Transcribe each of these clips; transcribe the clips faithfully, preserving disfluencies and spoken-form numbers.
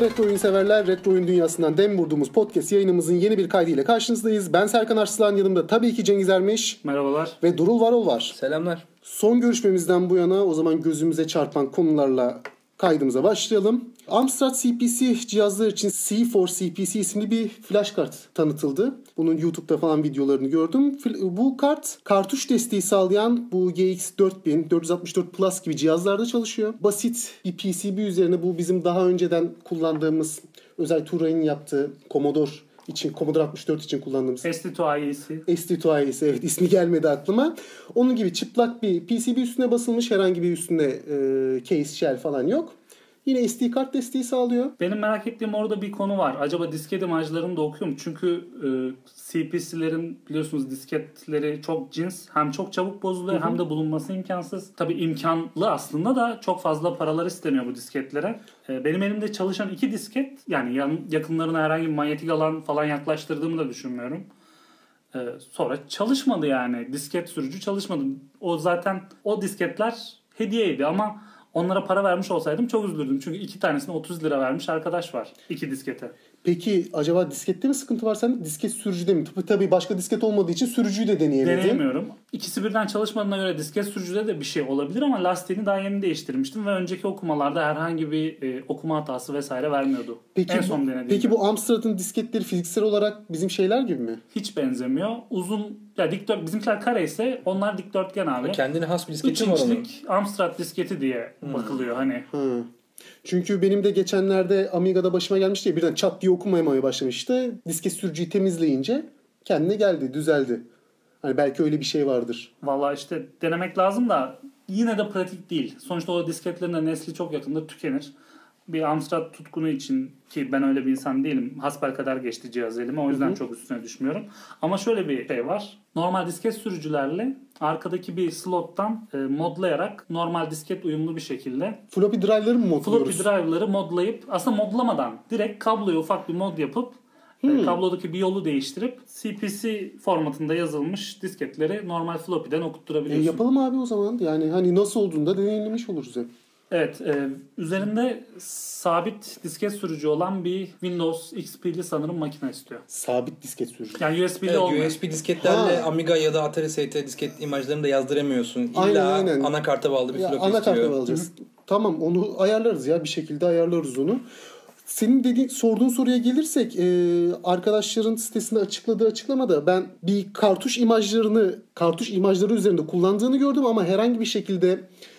Merhaba retro oyun severler. Retro oyun dünyasından dem vurduğumuz podcast yayınımızın yeni bir kaydıyla karşınızdayız. Ben Serkan Arslan, yanımda tabii ki Cengiz Ermiş. Merhabalar. Ve Durul Varol var. Selamlar. Son görüşmemizden bu yana o zaman gözümüze çarpan konularla kaydımıza başlayalım. Amstrad C P C cihazlar için C dört C P C isimli bir flash kart tanıtıldı. Bunun YouTube'da falan videolarını gördüm. Bu kart kartuş desteği sağlayan bu G X dört bin, dört yüz altmış dört Plus gibi cihazlarda çalışıyor. Basit bir P C B üzerine bu bizim daha önceden kullandığımız Özay Turay'ın yaptığı Commodore için, Commodore altmış dört için kullandığımız S D iki I E'si. S D iki I E'si, evet, ismi gelmedi aklıma. Onun gibi çıplak bir P C B üstüne basılmış, herhangi bir üstünde e, case, shell falan yok. Yine S D kart desteği sağlıyor. Benim merak ettiğim orada bir konu var. Acaba disket imajlarını da okuyor mu? Çünkü e, C P C'lerin biliyorsunuz disketleri çok cins. Hem çok çabuk bozuluyor, hı hı, hem de bulunması imkansız. Tabii imkanlı aslında da çok fazla paralar isteniyor bu disketlere. E, benim elimde çalışan iki disket, yani yan, yakınlarına herhangi bir manyetik alan falan yaklaştırdığımı da düşünmüyorum. E, sonra çalışmadı yani. Disket sürücü çalışmadı. O zaten o disketler hediyeydi ama onlara para vermiş olsaydım çok üzülürdüm. Çünkü iki tanesine otuz lira vermiş arkadaş var. İki diskete. Peki acaba diskette mi sıkıntı var sende? Disket sürücüde mi? Tabii başka disket olmadığı için sürücüyü de deneyemedin. Deneyemiyorum. İkisi birden çalışmadığına göre disket sürücüde de bir şey olabilir ama lastiğini daha yeni değiştirmiştim ve önceki okumalarda herhangi bir e, okuma hatası vesaire vermiyordu. Peki, en son bu, denediğimde. peki bu Amstrad'ın disketleri fiziksel olarak bizim şeyler gibi mi? Hiç benzemiyor. Uzun, ya dikdört, bizimkiler kare ise onlar dikdörtgen abi. Kendine has bir disketi var onun. üç inçlik Amstrad disketi diye hmm. bakılıyor hani. Hmm. Çünkü benim de geçenlerde Amiga'da başıma gelmişti ya, birden çat diye okumaya başlamıştı. Disket sürücüyü temizleyince kendine geldi, düzeldi. Hani belki öyle bir şey vardır. Vallahi işte denemek lazım da yine de pratik değil. Sonuçta o disketlerin de nesli çok yakında tükenir. Bir Amstrad tutkunu için, ki ben öyle bir insan değilim, hasbelkader geçti cihaz elime, o yüzden hı hı. çok üstüne düşmüyorum. Ama şöyle bir şey var. Normal disket sürücülerle arkadaki bir slottan e, modlayarak normal disket uyumlu bir şekilde floppy drive'ları mı modluyoruz? Floppy drive'ları modlayıp, aslında modlamadan direkt kabloya ufak bir mod yapıp hmm. e, kablodaki bir yolu değiştirip C P C formatında yazılmış disketleri normal floppy'den okutturabiliyorsun. E, yapalım abi o zaman. Yani hani nasıl olduğunu da deneyimlemiş oluruz hep. Evet, e, üzerinde sabit disket sürücü olan bir Windows X P'li sanırım makine istiyor. Sabit disket sürücü. Yani U S B'li evet, olmuyor. U S B disketlerle ha. Amiga ya da Atari S T disket imajlarını da yazdıramıyorsun. İlla aynen, aynen. anakarta bağlı bir floppy istiyor. Anakarta bağlayacağız. Tamam, onu ayarlarız ya, bir şekilde ayarlarız onu. Senin dediğin, sorduğun soruya gelirsek, e, arkadaşların sitesinde açıkladığı açıklamada ben bir kartuş imajlarını, kartuş imajları üzerinde kullandığını gördüm ama herhangi bir şekilde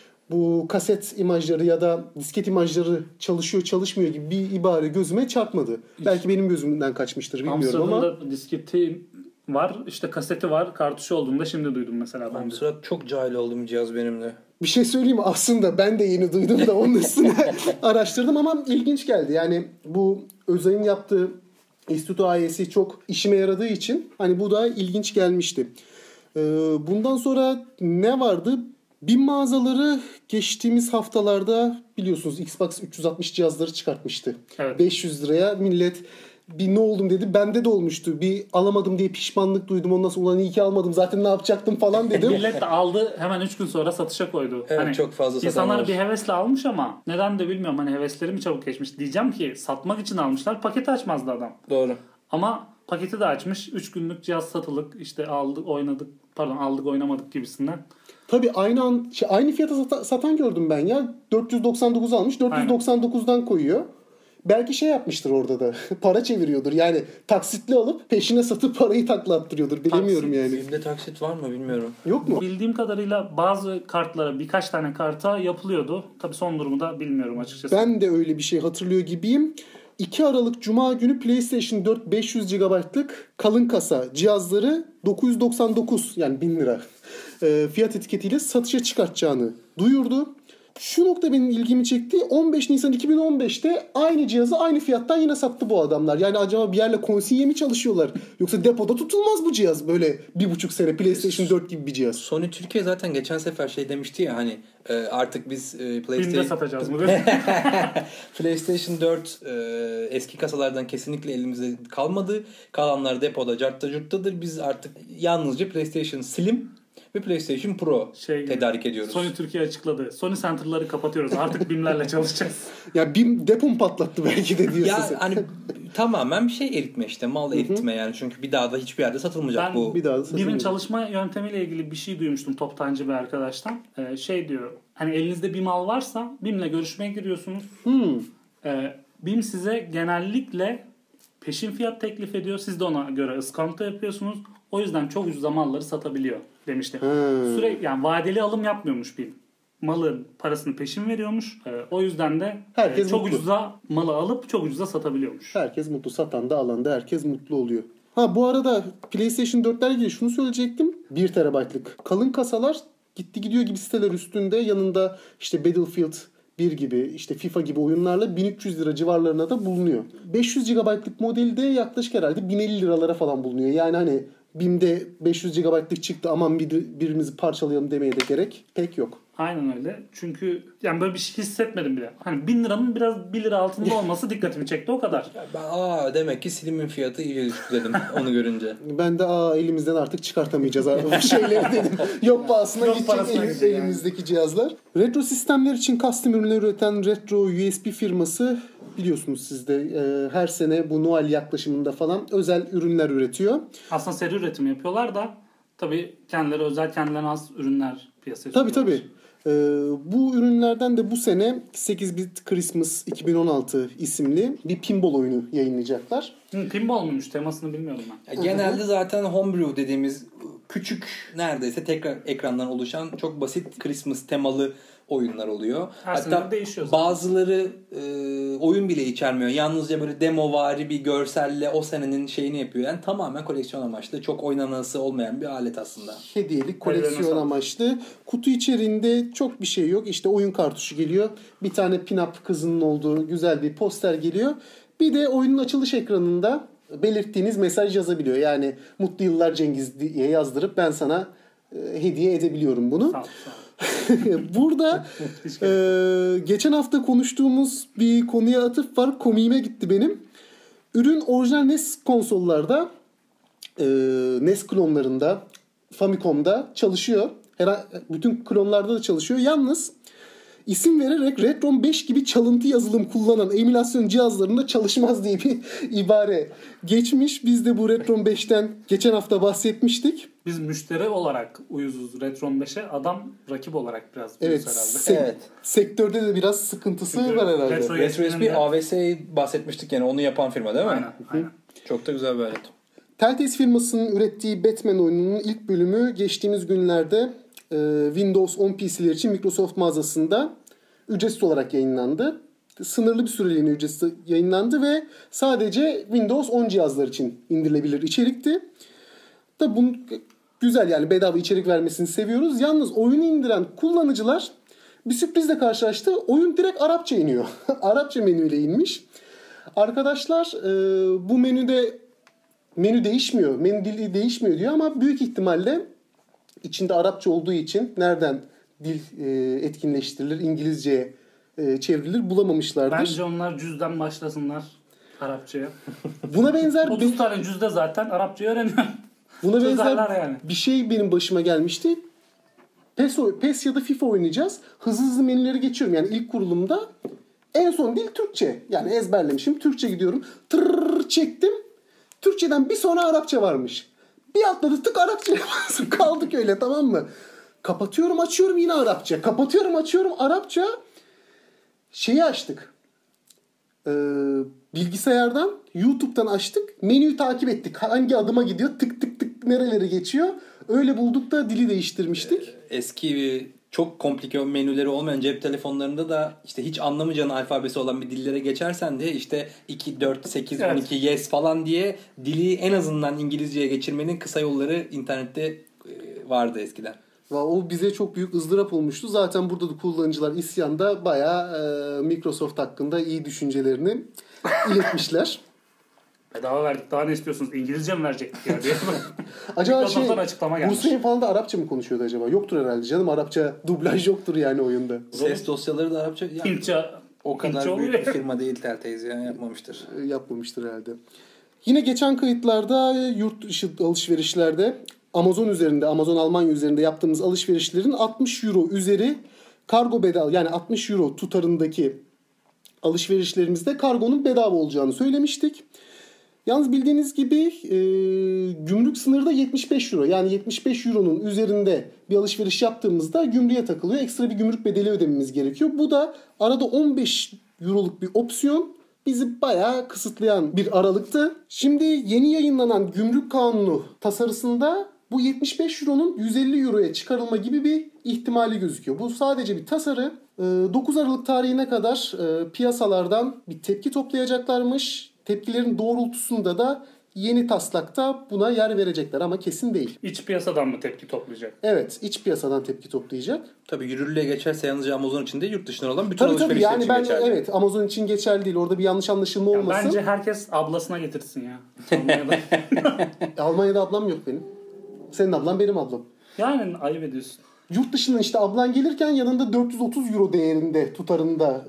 bu kaset imajları ya da disket imajları çalışıyor çalışmıyor gibi bir ibare gözüme çarpmadı. Belki benim gözümden kaçmıştır, bilmiyorum Amsterdam'da ama. Amsterdam'da disketi var, işte kaseti var, kartuşu olduğunda şimdi duydum mesela ben de. Amstrad çok cahil olduğum cihaz benim de. Bir şey söyleyeyim mi? Aslında ben de yeni duydum da onun üstüne araştırdım ama ilginç geldi. Yani bu Özay'ın yaptığı S D iki I E'si çok işime yaradığı için hani bu da ilginç gelmişti. Ee, bundan sonra ne vardı? Bin mağazaları geçtiğimiz haftalarda biliyorsunuz Xbox üç yüz altmış cihazları çıkartmıştı. Evet. beş yüz liraya millet bir ne oldum dedi. Bende de olmuştu. Bir alamadım diye pişmanlık duydum. Ondan sonra ulan iyi ki almadım. Zaten ne yapacaktım falan dedim. Millet de aldı, hemen üç gün sonra satışa koydu. Evet, hani çok fazla İnsanlar satanlar. bir hevesle almış ama neden de bilmiyorum. Hani hevesleri mi çabuk geçmiş. Diyeceğim ki satmak için almışlar. Paketi açmazdı adam. Doğru. Ama paketi de açmış. üç günlük cihaz satılık. İşte aldık oynadık. Pardon aldık oynamadık gibisinden. Tabii aynı an, şey, aynı fiyata satan, satan gördüm ben ya. dört yüz doksan dokuz almış. dört yüz doksan dokuzdan koyuyor. Belki şey yapmıştır orada da. Para çeviriyordur. Yani taksitli alıp peşine satıp parayı taklattırıyordur. Bilemiyorum taksit, yani. Filmde taksit var mı bilmiyorum. Yok mu? Bildiğim kadarıyla bazı kartlara, birkaç tane karta yapılıyordu. Tabii son durumu da bilmiyorum açıkçası. Ben de öyle bir şey hatırlıyor gibiyim. iki Aralık Cuma günü PlayStation dört beş yüz gigabaytlık kalın kasa cihazları dokuz yüz doksan dokuz, yani bin lira fiyat etiketiyle satışa çıkartacağını duyurdu. Şu nokta benim ilgimi çekti. on beş Nisan iki bin on beşte aynı cihazı aynı fiyattan yine sattı bu adamlar. Yani acaba bir yerle konsinye mi çalışıyorlar? Yoksa depoda tutulmaz bu cihaz. Böyle bir buçuk sene PlayStation dört gibi bir cihaz. Sony Türkiye zaten geçen sefer şey demişti ya, hani artık biz PlayStation... Binde satacağız mı? PlayStation dört eski kasalardan kesinlikle elimizde kalmadı. Kalanlar depoda, cartta curttadır. Biz artık yalnızca PlayStation Slim Ve PlayStation Pro şey tedarik ediyoruz. Sony Türkiye açıkladı. Sony Center'ları kapatıyoruz. Artık BİM'lerle çalışacağız. Ya BİM depom patlattı belki de diyorsun ya, sen. Hani tamamen bir şey eritme işte. Mal eritme yani. Çünkü bir daha da hiçbir yerde satılmayacak ben bu. Bir daha da BİM'in çalışma yöntemiyle ilgili bir şey duymuştum toptancı bir arkadaştan. Ee, şey diyor. Hani elinizde bir mal varsa BİM'le görüşmeye giriyorsunuz. Hmm. Ee, BİM size genellikle peşin fiyat teklif ediyor. Siz de ona göre ıskonto yapıyorsunuz. O yüzden çok ucuza malları satabiliyor demişti. Hmm. Sürekli yani vadeli alım yapmıyormuş BİM. Malın parasını peşin veriyormuş. Ee, o yüzden de herkes e, çok mutlu. ucuza malı alıp çok ucuza satabiliyormuş. Herkes mutlu. Satan da alan da herkes mutlu oluyor. Ha bu arada PlayStation dörtlerle ilgili şunu söyleyecektim. bir terabaytlık kalın kasalar gitti gidiyor gibi siteler üstünde yanında işte Battlefield bir gibi işte FIFA gibi oyunlarla bin üç yüz lira civarlarına da bulunuyor. beş yüz gigabaytlık modeli de yaklaşık herhalde bin elli liralara falan bulunuyor. Yani hani BİM'de beş yüz gigabaytlık çıktı aman bir, birimizi parçalayalım demeye de gerek pek yok. Aynen öyle. Çünkü yani böyle bir şey hissetmedim bile. Hani bin liranın biraz bir lira altında olması dikkatimi çekti o kadar. Ben, aa demek ki Slim'in fiyatı iyice düştü dedim onu görünce. Ben de aa elimizden artık çıkartamayacağız bu şeyleri dedim. Yok pahasına gidecek elim, elimizdeki yani. Cihazlar. Retro sistemler için custom ürünler üreten Retro U S B firması biliyorsunuz siz de e, her sene bu Noel yaklaşımında falan özel ürünler üretiyor. Aslında seri üretim yapıyorlar da tabii kendileri özel kendilerine has ürünler piyasaya sürüyorlar. Tabii tabii. Ee, bu ürünlerden de bu sene sekiz bit Christmas iki bin on altı isimli bir pinball oyunu yayınlayacaklar. Hı, pinball muymuş? Temasını bilmiyordum ben. Ya genelde zaten homebrew dediğimiz küçük neredeyse tekrar ekrandan oluşan çok basit Christmas temalı oyunlar oluyor. Her hatta değişiyor zaten. Bazıları e, oyun bile içermiyor. Yalnızca böyle demovari bir görselle o senenin şeyini yapıyor. Yani tamamen koleksiyon amaçlı. Çok oynanası olmayan bir alet aslında. Hediyelik koleksiyon amaçlı. Kutu içeriğinde çok bir şey yok. İşte oyun kartuşu geliyor. Bir tane pin-up kızının olduğu güzel bir poster geliyor. Bir de oyunun açılış ekranında belirttiğiniz mesaj yazabiliyor. Yani mutlu yıllar Cengiz diye yazdırıp ben sana e, hediye edebiliyorum bunu. Sağ ol, sağ ol. Burada e, geçen hafta konuştuğumuz bir konuya atıf var. Komiğime gitti benim. Ürün orijinal N E S konsollarda, e, N E S klonlarında, Famicom'da çalışıyor. Her, bütün klonlarda da çalışıyor. Yalnız isim vererek Retron beş gibi çalıntı yazılım kullanan emülasyon cihazlarında çalışmaz diye bir ibare geçmiş. Biz de bu Retron beşten geçen hafta bahsetmiştik. Biz müşteri olarak uyuzuz Retron beşe. Adam rakip olarak biraz evet, herhalde. Se- evet. Sektörde de biraz sıkıntısı Çünkü var herhalde. Retro U S B A V S'yi bahsetmiştik yani onu yapan firma değil mi? Aynen, aynen. Çok da güzel bir alet. Telltale firmasının ürettiği Batman oyununun ilk bölümü geçtiğimiz günlerde e, Windows on P C'ler için Microsoft mağazasında ücretsiz olarak yayınlandı. Sınırlı bir süreliğine ücretsiz yayınlandı ve sadece Windows on cihazlar için indirilebilir içerikti. Da bunu güzel yani bedava içerik vermesini seviyoruz. Yalnız oyunu indiren kullanıcılar bir sürprizle karşılaştı. Oyun direkt Arapça iniyor. Arapça menüyle inmiş. Arkadaşlar e, bu menüde menü değişmiyor. Menü dili değişmiyor diyor ama büyük ihtimalle içinde Arapça olduğu için nereden dil e, etkinleştirilir, İngilizceye e, çevrilir bulamamışlardır. Bence onlar cüzden başlasınlar Arapçaya. Buna benzer otuz tane cüzde zaten Arapça öğreniyor. Buna benzer yani. Bir şey benim başıma gelmişti. PES, PES ya da FIFA oynayacağız. Hızlı hızlı menüleri geçiyorum. Yani ilk kurulumda en son dil Türkçe. Yani ezberlemişim. Türkçe gidiyorum. Tırrrr çektim. Türkçeden bir sonra Arapça varmış. Bir atladı tık Arapça. Kaldık öyle tamam mı? Kapatıyorum açıyorum yine Arapça. Kapatıyorum açıyorum Arapça. Şeyi açtık. Ee, bilgisayardan YouTube'dan açtık. Menüyü takip ettik. Hangi adıma gidiyor? Tık tık tık nerelere geçiyor? Öyle bulduk da dili değiştirmiştik. Eski çok komplike menüleri olmayan cep telefonlarında da işte hiç anlamayacağın alfabesi olan bir dillere geçersen de işte iki, dört, sekiz, evet. on iki, yes falan diye dili en azından İngilizceye geçirmenin kısa yolları internette vardı eskiden. O bize çok büyük ızdırap olmuştu. Zaten burada da kullanıcılar isyanda bayağı e, Microsoft hakkında iyi düşüncelerini iletmişler. Bedava verdik. Daha ne istiyorsunuz? İngilizce mi verecektik ya diye. Acaba şey, Hüseyin falan da Arapça mı konuşuyordu acaba? Yoktur herhalde canım. Arapça dublaj yoktur yani oyunda. Ses dosyaları da Arapça. Ya, Hintçe. o kadar büyük bir firma değil Telltale yani yapmamıştır. Yapmamıştır herhalde. Yine geçen kayıtlarda yurt dışı alışverişlerde Amazon üzerinde, Amazon Almanya üzerinde yaptığımız alışverişlerin altmış euro üzeri kargo bedava, yani altmış euro tutarındaki alışverişlerimizde kargonun bedava olacağını söylemiştik. Yalnız bildiğiniz gibi e, gümrük sınırı da yetmiş beş euro. Yani yetmiş beş euronun üzerinde bir alışveriş yaptığımızda gümrüğe takılıyor. Ekstra bir gümrük bedeli ödememiz gerekiyor. Bu da arada on beş euroluk bir opsiyon bizi bayağı kısıtlayan bir aralıktı. Şimdi yeni yayınlanan gümrük kanunu tasarısında bu yetmiş beş euronun yüz elli euroya çıkarılma gibi bir ihtimali gözüküyor. Bu sadece bir tasarı. dokuz Aralık tarihine kadar piyasalardan bir tepki toplayacaklarmış. Tepkilerin doğrultusunda da yeni taslakta buna yer verecekler ama kesin değil. İç piyasadan mı tepki toplayacak? Evet, iç piyasadan tepki toplayacak. Tabii yürürlüğe geçerse yalnızca Amazon için değil, yurt dışından olan bütün Tabii tabii alışverişler yani için ben geçerli. evet Amazon için geçerli değil. Orada bir yanlış anlaşılma Ya olmasın. bence herkes ablasına getirsin ya. Almanya'da. Almanya'da ablam yok benim. Senin ablan benim ablam. Yani ayıp ediyorsun. Yurt dışından işte ablan gelirken yanında dört yüz otuz euro değerinde tutarında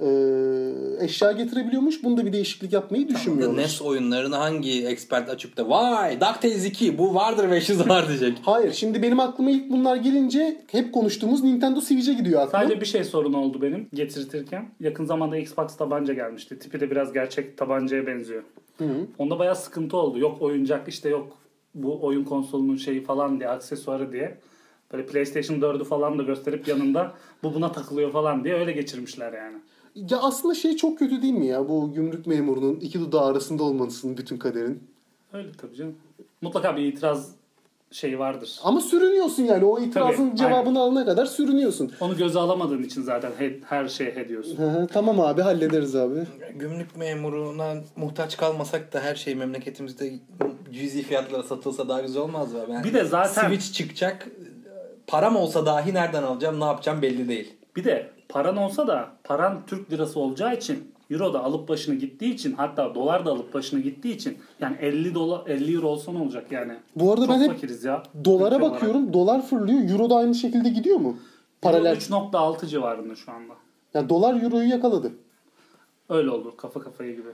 e, eşya getirebiliyormuş. Bunda bir değişiklik yapmayı düşünmüyorlar. N E S oyunlarını hangi expert açıp da vay DuckTales iki bu vardır beş yüz var diyecek. Hayır, şimdi benim aklıma ilk bunlar gelince hep konuştuğumuz Nintendo Switch'e gidiyor aklım. Sadece bir şey sorun oldu benim getirtirken. Yakın zamanda Xbox tabanca gelmişti. Tipi de biraz gerçek tabancaya benziyor. Hı hı. Onda bayağı sıkıntı oldu. Yok oyuncak işte yok bu oyun konsolunun şeyi falan diye, aksesuarı diye. Böyle PlayStation dördü falan da gösterip yanında bu buna takılıyor falan diye öyle geçirmişler yani. Ya aslında şey çok kötü değil mi ya? Bu gümrük memurunun iki dudağı arasında olmasının bütün kaderin. Öyle tabii canım. Mutlaka bir itiraz şeyi vardır. Ama sürünüyorsun yani. O itirazın Tabii, cevabını alana kadar sürünüyorsun. Onu göze alamadığın için zaten he, her şeye he diyorsun. Hı hı, tamam abi, hallederiz abi. Gümrük memuruna muhtaç kalmasak da her şey memleketimizde cüzi fiyatlara satılsa daha güzel olmaz mı? Yani Bir de zaten- Switch çıkacak, param olsa dahi nereden alacağım, ne yapacağım belli değil. Bir de paran olsa da paran Türk lirası olacağı için, euro da alıp başını gittiği için, hatta dolar da alıp başını gittiği için yani elli dolar elli euro olsa ne olacak yani? Bu arada Çok ben hep fakiriz ya. dolara Ülke bakıyorum. Dolar fırlıyor. Euro da aynı şekilde gidiyor mu? olarak. Paralel. üç nokta altı civarında şu anda. Yani dolar euroyu yakaladı. Öyle olur kafa kafaya gibi.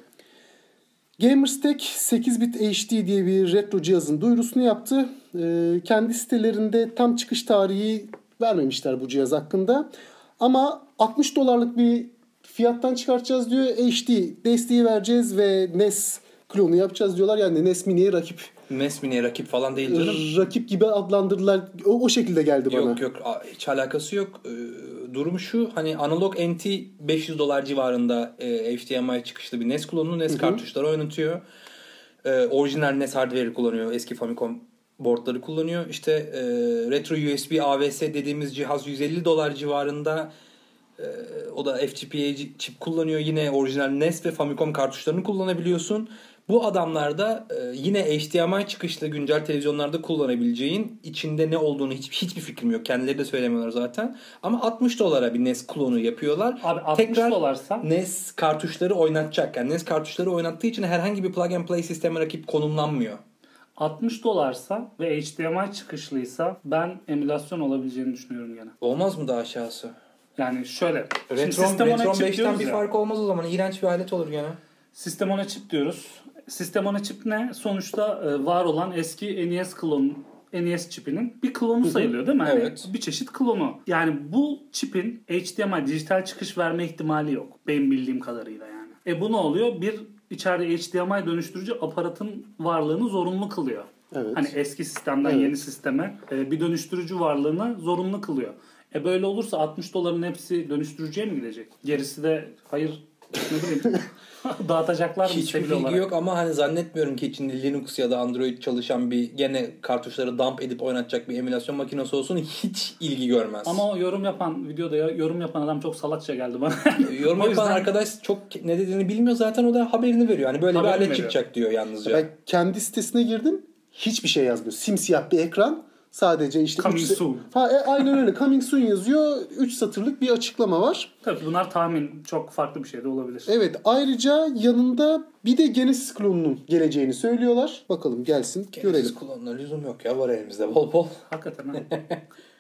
Gamerstek sekiz bit H D diye bir retro cihazın duyurusunu yaptı. Ee, kendi sitelerinde tam çıkış tarihi vermemişler bu cihaz hakkında. Ama altmış dolarlık bir fiyattan çıkartacağız diyor. H D desteği vereceğiz ve N E S klonu yapacağız diyorlar. Yani N E S Mini'ye rakip. N E S Mini'ye rakip falan değil canım. Rakip gibi adlandırdılar. O, o şekilde geldi bana. Yok yok a- hiç alakası yok. Ee, durum şu, hani analog N T beş yüz dolar civarında e, H D M I çıkışlı bir N E S klonu. N E S kartuşları oynatıyor. Ee, orijinal N E S hardware'i kullanıyor. Eski Famicom boardları kullanıyor. İşte e, retro U S B A V S dediğimiz cihaz yüz elli dolar civarında. Ee, o da F P G A çip kullanıyor. Yine orijinal N E S ve Famicom kartuşlarını kullanabiliyorsun. Bu adamlarda e, yine H D M I çıkışlı güncel televizyonlarda kullanabileceğin, içinde ne olduğunu hiç, hiçbir fikrim yok. Kendileri de söylemiyorlar zaten. Ama altmış dolara bir N E S klonu yapıyorlar. Abi altmış Tekrar dolarsa N E S kartuşları oynatacak. Yani N E S kartuşları oynattığı için herhangi bir plug and play sisteme rakip konumlanmıyor. altmış dolarsa ve H D M I çıkışlıysa ben emülasyon olabileceğini düşünüyorum gene. Olmaz mı daha aşağısı? Yani şöyle. Şimdi Retron, System on a Retron chip beşten diyoruz bir ya. farkı olmaz o zaman. İğrenç bir alet olur gene. System on a chip diyoruz. System on a chip ne? Sonuçta e, var olan eski N E S klonu, N E S çipinin bir klonu sayılıyor değil mi? Hani Evet. bir çeşit klonu. Yani bu çipin H D M I dijital çıkış verme ihtimali yok. Benim bildiğim kadarıyla yani. E bu ne oluyor? Bir içeride H D M I dönüştürücü aparatın varlığını zorunlu kılıyor. Evet. Hani eski sistemden Evet. yeni sisteme e, bir dönüştürücü varlığını zorunlu kılıyor. E böyle olursa altmış doların hepsi dönüştürücüye mi gidecek? Gerisi de hayır ne bileyim dağıtacaklar mı Hiçbir sevgili bilgi olarak? yok ama hani zannetmiyorum ki içinde Linux ya da Android çalışan bir gene kartuşları dump edip oynatacak bir emülasyon makinesi olsun, hiç ilgi görmez. Ama o yorum yapan videoda ya- yorum yapan adam çok salakça geldi bana. yorum O yapan yüzden- arkadaş çok ne dediğini bilmiyor zaten, o da haberini veriyor. Hani böyle Haberini bir alet veriyor. çıkacak diyor yalnızca. Ben kendi sitesine girdim. Hiçbir şey yazmıyor. Simsiyah bir ekran. Sadece işte... Coming üç- soon. Ha, e, aynen öyle. Coming soon yazıyor. üç satırlık bir açıklama var. Tabii bunlar tahmin, çok farklı bir şey de olabilir. Evet, ayrıca yanında bir de Genesis klonunun geleceğini söylüyorlar. Bakalım gelsin, görelim. Genesis kullanımına lüzum yok ya, var elimizde bol bol. Hakikaten ha.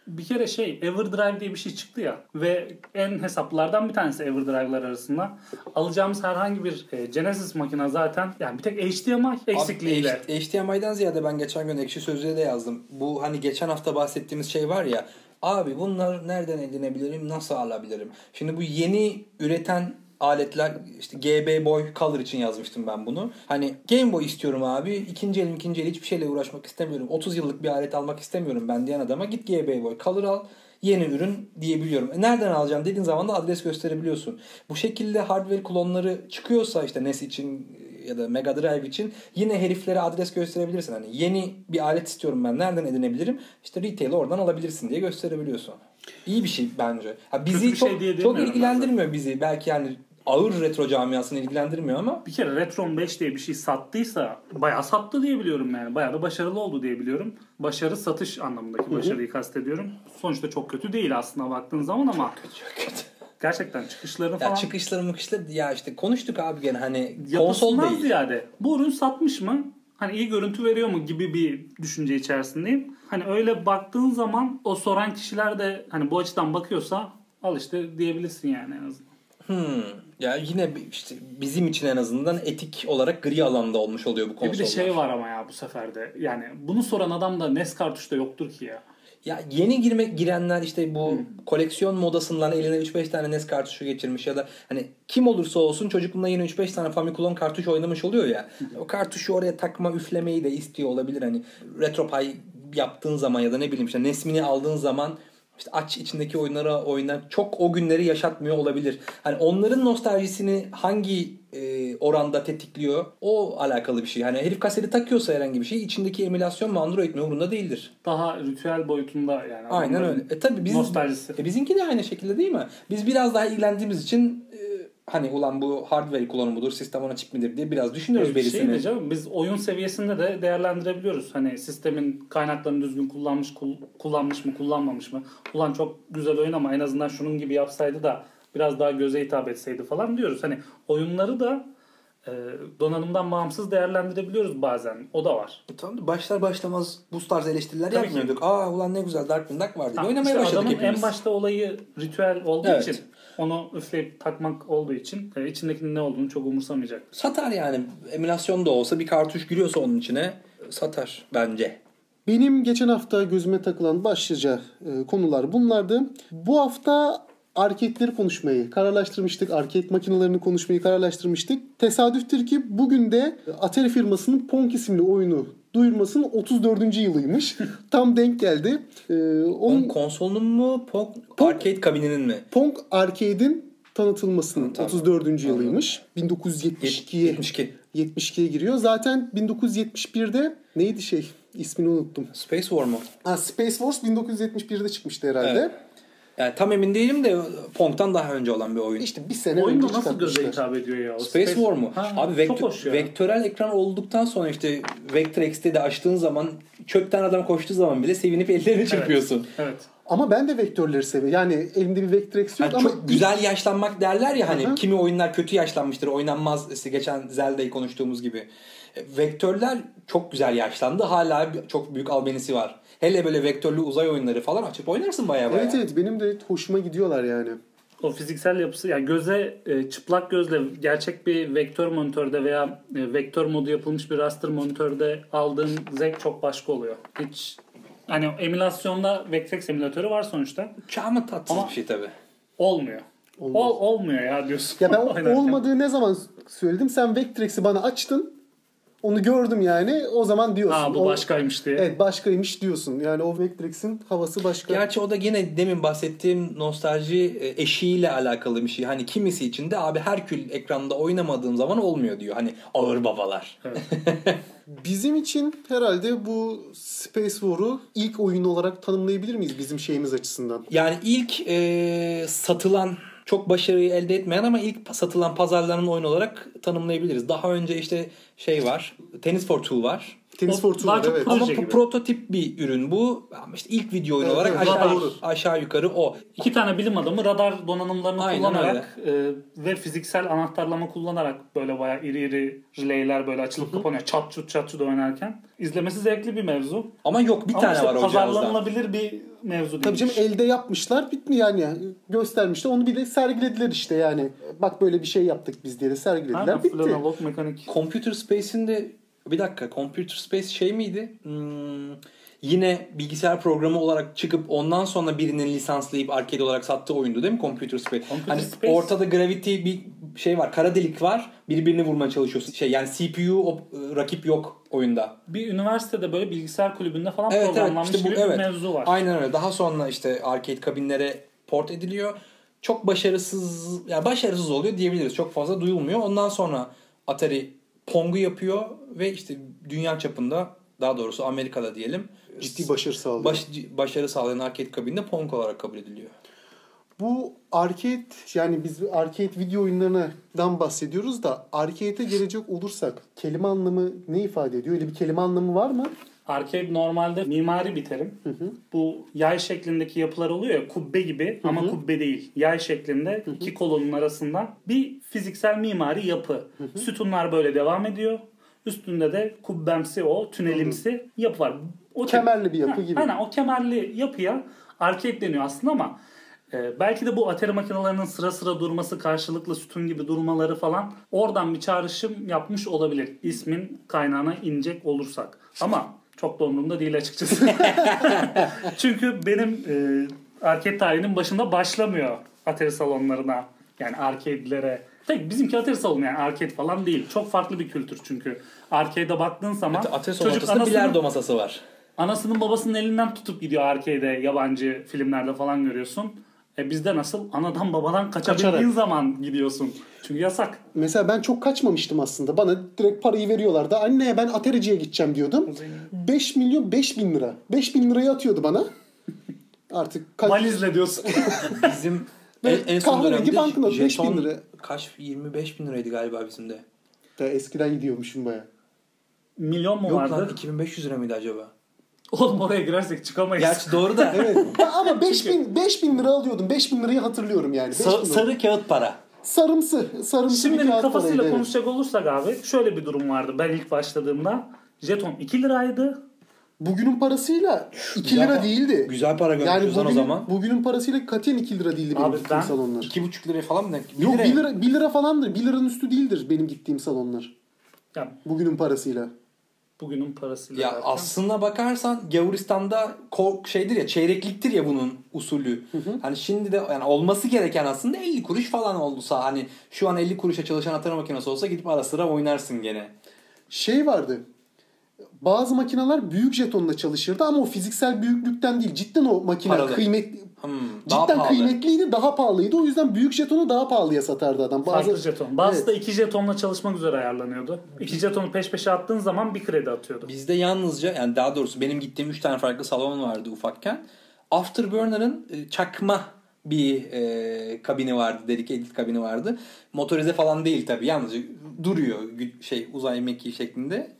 Bir kere şey EverDrive diye bir şey çıktı ya ve en hesaplardan bir tanesi EverDrive'lar arasında. Alacağımız herhangi bir e, Genesis makine zaten yani bir tek H D M I eksikliğiyle. Abi, H D M I'den ziyade ben geçen gün Ekşi Sözlüğe de yazdım. Bu hani geçen hafta bahsettiğimiz şey var ya. Abi bunlar nereden edinebilirim, nasıl alabilirim? Şimdi bu yeni üreten aletler işte G B Boy Color için yazmıştım ben bunu. Hani Game Boy istiyorum abi. İkinci elim ikinci el hiçbir şeyle uğraşmak istemiyorum. otuz yıllık bir alet almak istemiyorum ben diyen adama git G B Boy Color al. Yeni ürün diyebiliyorum. E nereden alacağım dediğin zaman da adres gösterebiliyorsun. Bu şekilde hardware klonları çıkıyorsa işte N E S için ya da Mega Drive için yine heriflere adres gösterebilirsin. Hani yeni bir alet istiyorum ben. Nereden edinebilirim? İşte retail'i oradan alabilirsin diye gösterebiliyorsun. İyi bir şey bence. Ha bizi çok, şey çok ilgilendirmiyor bizi. Belki yani ağır retro camiasını ilgilendirmiyor ama. Bir kere Retron beş diye bir şey sattıysa bayağı sattı diye biliyorum yani. Bayağı da başarılı oldu diye biliyorum. Başarı satış anlamındaki başarıyı kastediyorum. Sonuçta çok kötü değil aslında baktığın zaman ama. Çok kötü, çok kötü. Gerçekten çıkışlarını ya falan. Çıkışları mıkışları ya işte konuştuk abi gene hani konsol değil. Ziyade bu ürün satmış mı? Hani iyi görüntü veriyor mu gibi bir düşünce içerisindeyim. Hani öyle baktığın zaman o soran kişiler de hani bu açıdan bakıyorsa al işte diyebilirsin yani en azından. Hmm. Ya yine işte bizim için en azından etik olarak gri alanda olmuş oluyor bu konsollar. E bir de şey var ama ya bu sefer de yani bunu soran adam da N E S kartuşta yoktur ki ya. Ya yeni girme girenler işte bu hmm. koleksiyon modasından eline üç beş tane N E S kartuşu geçirmiş ya da hani kim olursa olsun çocukluğunda yine üç beş tane Famicom kartuş oynamış oluyor ya. Hmm. O kartuşu oraya takma üflemeyi de istiyor olabilir hani RetroPie yaptığın zaman ya da ne bileyim işte Nesmini aldığın zaman İşte aç içindeki oyunlara oynar. Çok o günleri yaşatmıyor olabilir. Hani onların nostaljisini hangi e, oranda tetikliyor? O alakalı bir şey. Hani herif kaseti takıyorsa herhangi bir şey içindeki emülasyon mu Android mi umurunda değildir. Daha ritüel boyutunda yani. Aynen öyle. E tabii biz, nostaljisi. E bizimki de aynı şekilde değil mi? Biz biraz daha ilgilendiğimiz için e, hani ulan bu hardware kullanımıdır, sistem ona çip midir diye biraz düşünüyoruz berisini. Şey diyeceğim, biz oyun seviyesinde de değerlendirebiliyoruz. Hani sistemin kaynaklarını düzgün kullanmış kullanmış mı, kullanmamış mı? Ulan çok güzel oyun ama en azından şunun gibi yapsaydı da biraz daha göze hitap etseydi falan diyoruz. Hani oyunları da e, donanımdan bağımsız değerlendirebiliyoruz bazen. O da var. E tamam da başlar başlamaz bu tarz eleştiriler Tabii yapmıyorduk. Ki. Aa ulan ne güzel Darkwing Duck vardı. Oynamaya işte başladık hepimiz. En başta olayı ritüel olduğu evet. için onu üfleyip takmak olduğu için e, içindekinin ne olduğunu çok umursamayacak. Satar yani. Emülasyon da olsa bir kartuş giriyorsa onun içine satar bence. Benim geçen hafta gözüme takılan başlıca e, konular bunlardı. Bu hafta arcade'leri konuşmayı kararlaştırmıştık. Arcade makinelerini konuşmayı kararlaştırmıştık. Tesadüftür ki bugün de Atari firmasının Pong isimli oyunu duyurmasının otuz dördüncü yılıymış. Tam denk geldi. Ee, onun... Pong konsolunun mu? Pong, Pong Arcade kabininin mi? Pong Arcade'in tanıtılmasının tamam. otuz dördüncü yılıymış. bin dokuz yüz yetmiş ikiye yetmiş iki. yetmiş ikiye giriyor. Zaten bin dokuz yüz yetmiş birde neydi şey? İsmini unuttum. Space War mu? Ha, Space Wars bin dokuz yüz yetmiş birde çıkmıştı herhalde. Evet. Yani tam emin değilim de Pong'tan daha önce olan bir oyun. İşte bir sene oyun önce nasıl göze hitap ediyor ya? O Space, Space War mu? Ha, abi vektör, vektörel ekran olduktan sonra işte Vectrex'te de açtığın zaman çökten adam koştuğu zaman bile sevinip ellerini çırpıyorsun. Evet. evet. Ama ben de vektörleri seviyorum. Yani elimde bir Vectrex yok yani ama... Çok güzel yaşlanmak derler ya hani. Hı-hı. Kimi oyunlar kötü yaşlanmıştır. Oynanmaz. İşte geçen Zelda'yı konuştuğumuz gibi. Vektörler çok güzel yaşlandı. Hala çok büyük albenisi var. Hele böyle vektörlü uzay oyunları falan açıp oynarsın bayağı bayağı. Evet evet benim de hoşuma gidiyorlar yani. O fiziksel yapısı yani göze e, çıplak gözle gerçek bir vektör monitörde veya e, vektör modu yapılmış bir raster monitörde aldığın zevk çok başka oluyor. Hiç hani emülasyonda Vectrex emülatörü var sonuçta. Çağımın tatsız bir şey tabii. Olmuyor. Ol, olmuyor ya diyorsun. Ya ben olmadığı ne zaman söyledim? Sen Vectrex'i bana açtın. Onu gördüm yani. O zaman diyorsun. Aa bu o, başkaymış diye. Evet başkaymış diyorsun. Yani o Vectrex'in havası başka. Gerçi o da yine demin bahsettiğim nostalji eşiğiyle alakalı bir şey. Hani kimisi için de abi Herkül ekranda oynamadığım zaman olmuyor diyor. Hani ağır babalar. Evet. Bizim için herhalde bu Space War'u ilk oyun olarak tanımlayabilir miyiz bizim şeyimiz açısından? Yani ilk e, satılan çok başarıyı elde etmeyen ama ilk satılan pazarlanan oyun olarak tanımlayabiliriz. Daha önce işte şey var. Tennis for Two var. Tennis O for Two daha var, çok evet. proje Ama gibi. prototip bir ürün bu. Ama işte ilk video oyunu Evet, olarak evet, aşağı, doğru. aşağı yukarı o. İki tane bilim adamı radar donanımlarını Aynen kullanarak e, ve fiziksel anahtarlama kullanarak böyle bayağı iri iri relayler böyle açılıp kapanıyor. Çat çut çat çut oynarken. İzlemesi zevkli bir mevzu. Ama yok bir Ama tane işte var o cihazda. pazarlanılabilir bir mevzu değil. Tabii canım, elde yapmışlar, bitti yani göstermişler, onu bir de sergilediler işte yani. Bak böyle bir şey yaptık biz diye de sergilediler, Aynen, bitti. full analog mekanik. Computer Space'in de bir dakika Computer Space şey miydi? Hmm, yine bilgisayar programı olarak çıkıp ondan sonra birinin lisanslayıp arcade olarak sattığı oyundu değil mi Computer Space? Computer hani Space. ortada Gravity bir şey var, kara delik var. Birbirini vurmaya çalışıyorsun. Şey yani C P U o, rakip yok oyunda. Bir üniversitede böyle bilgisayar kulübünde falan Evet evet programlanmış işte bu gibi evet. bir mevzu var. Aynen öyle. Daha sonra işte arcade kabinlere port ediliyor. Çok başarısız yani başarısız oluyor diyebiliriz. Çok fazla duyulmuyor. Ondan sonra Atari Pong'u yapıyor ve işte dünya çapında, daha doğrusu Amerika'da diyelim, Ciddi başarı sağlıyor. baş, başarı sağlayan arcade kabininde Pong olarak kabul ediliyor. Bu arcade, yani biz arcade video oyunlarından bahsediyoruz da arcade'e gelecek olursak kelime anlamı ne ifade ediyor? Öyle bir kelime anlamı var mı? Arcade normalde mimari bir terim. Hı hı. Bu yay şeklindeki yapılar oluyor ya, kubbe gibi, hı hı, ama kubbe değil. Yay şeklinde, hı hı, iki kolonun arasında bir fiziksel mimari yapı. Hı hı. Sütunlar böyle devam ediyor. Üstünde de kubbemsi, o tünelimsi, hı hı, yapı var. O kemerli bir yapı ha, gibi. Aynen, o kemerli yapıya arcade deniyor aslında ama e, belki de bu Atari makinelerinin sıra sıra durması, karşılıklı sütun gibi durmaları falan oradan bir çağrışım yapmış olabilir. İsmin kaynağına inecek olursak. Ama çok da umurumda değil açıkçası. Çünkü benim e, arcade tarihinin başında başlamıyor Atari salonlarına. Yani arcade'lere. Tek bizimki Atari salonu, yani arcade falan değil. Çok farklı bir kültür çünkü. Arcade'e baktığın zaman Atari salonu çocuk ortasında bilardo anasının, masası var. anasının babasının elinden tutup gidiyor arcade'e, yabancı filmlerde falan görüyorsun. E bizde nasıl? Anadan babadan kaçabildiğin Kaçarak zaman gidiyorsun. Çünkü yasak. Mesela ben çok kaçmamıştım aslında. Bana direkt parayı veriyorlardı. Anne ben Atari'ciye gideceğim diyordum. beş milyon beş bin lira. beş bin lirayı atıyordu bana. Artık kaç... Valizle diyorsun. Bizim en, en son kahverengi dönemde banknot beş bin jeton lira. kaç yirmi beş bin liraydı galiba bizim de. Ya eskiden gidiyormuşum baya. Milyon mu Yok vardı? lan iki bin beş yüz lira mıydı acaba? Oğlum oraya girersek çıkamayız. Gerçi doğru da. Evet. Ya ama beş bin, beş bin lira alıyordum. beş bin lirayı hatırlıyorum yani. beş bin Sa- lira. sarı kağıt para. Sarımsı. Sarımsı Şimdinin bir kağıt kafasıyla paraydı, evet. konuşacak olursak abi, şöyle bir durum vardı ben ilk başladığımda. Jeton iki liraydı. Bugünün parasıyla iki Güzel lira pa- değildi. Güzel para Yani görmüşüz lan o bugünün, zaman. bugünün parasıyla katiyen iki lira değildi benim Abi gittiğim ben- salonlar. iki buçuk liraya falan mı? Bir Yok liraya bir mı? lira, bir lira falandır. bir liranın üstü değildir benim gittiğim salonlar. Ya Bugünün parasıyla. bugünün parasıyla. Ya derken. aslına bakarsan Gavuristan'da kork şeydir ya, çeyrekliktir ya bunun usulü. Hani şimdi de yani olması gereken aslında elli kuruş falan olsa, hani şu an elli kuruşa çalışan Atari makinesi olsa gidip ara sıra oynarsın gene. Şey vardı. Bazı makineler büyük jetonla çalışırdı ama o fiziksel büyüklükten değil. Cidden o makine Paralı. kıymetli. Hmm, daha Cidden pahalı. kıymetliydi, daha pahalıydı. O yüzden büyük jetonu daha pahalıya satardı adam. Farklı jeton. Bazı Evet. da iki jetonla çalışmak üzere ayarlanıyordu. İki jetonu peş peşe attığın zaman bir kredi atıyordu. Bizde yalnızca, yani daha doğrusu benim gittiğim üç tane farklı salon vardı ufakken. Afterburner'ın e, çakma bir e, kabini vardı. Dedicated kabini vardı. Motorize falan değil tabii. Yalnızca duruyor gü- şey uzay mekiği şeklinde.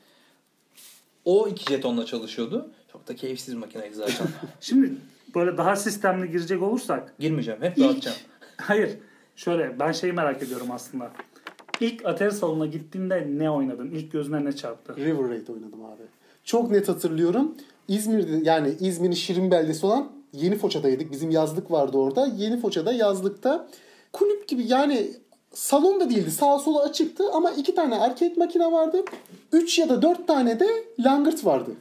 O iki jetonla çalışıyordu. Çok da keyifsiz bir makineydi zaten. Şimdi böyle daha sistemli girecek olursak. Girmeyeceğim. Hep İlk, dağıtacağım. hayır. Şöyle, ben şeyi merak ediyorum aslında. İlk Atari salonuna gittiğinde ne oynadın? İlk gözüne ne çarptı? River Raid oynadım abi. Çok net hatırlıyorum. İzmir'de, yani İzmir'in şirin beldesi olan Yeni Foça'daydık. Bizim yazlık vardı orada. Yeni Foça'da yazlıkta kulüp gibi, yani salon da değildi. Sağa sola açıktı ama iki tane arcade makine vardı. Üç ya da dört tane de langırt vardı.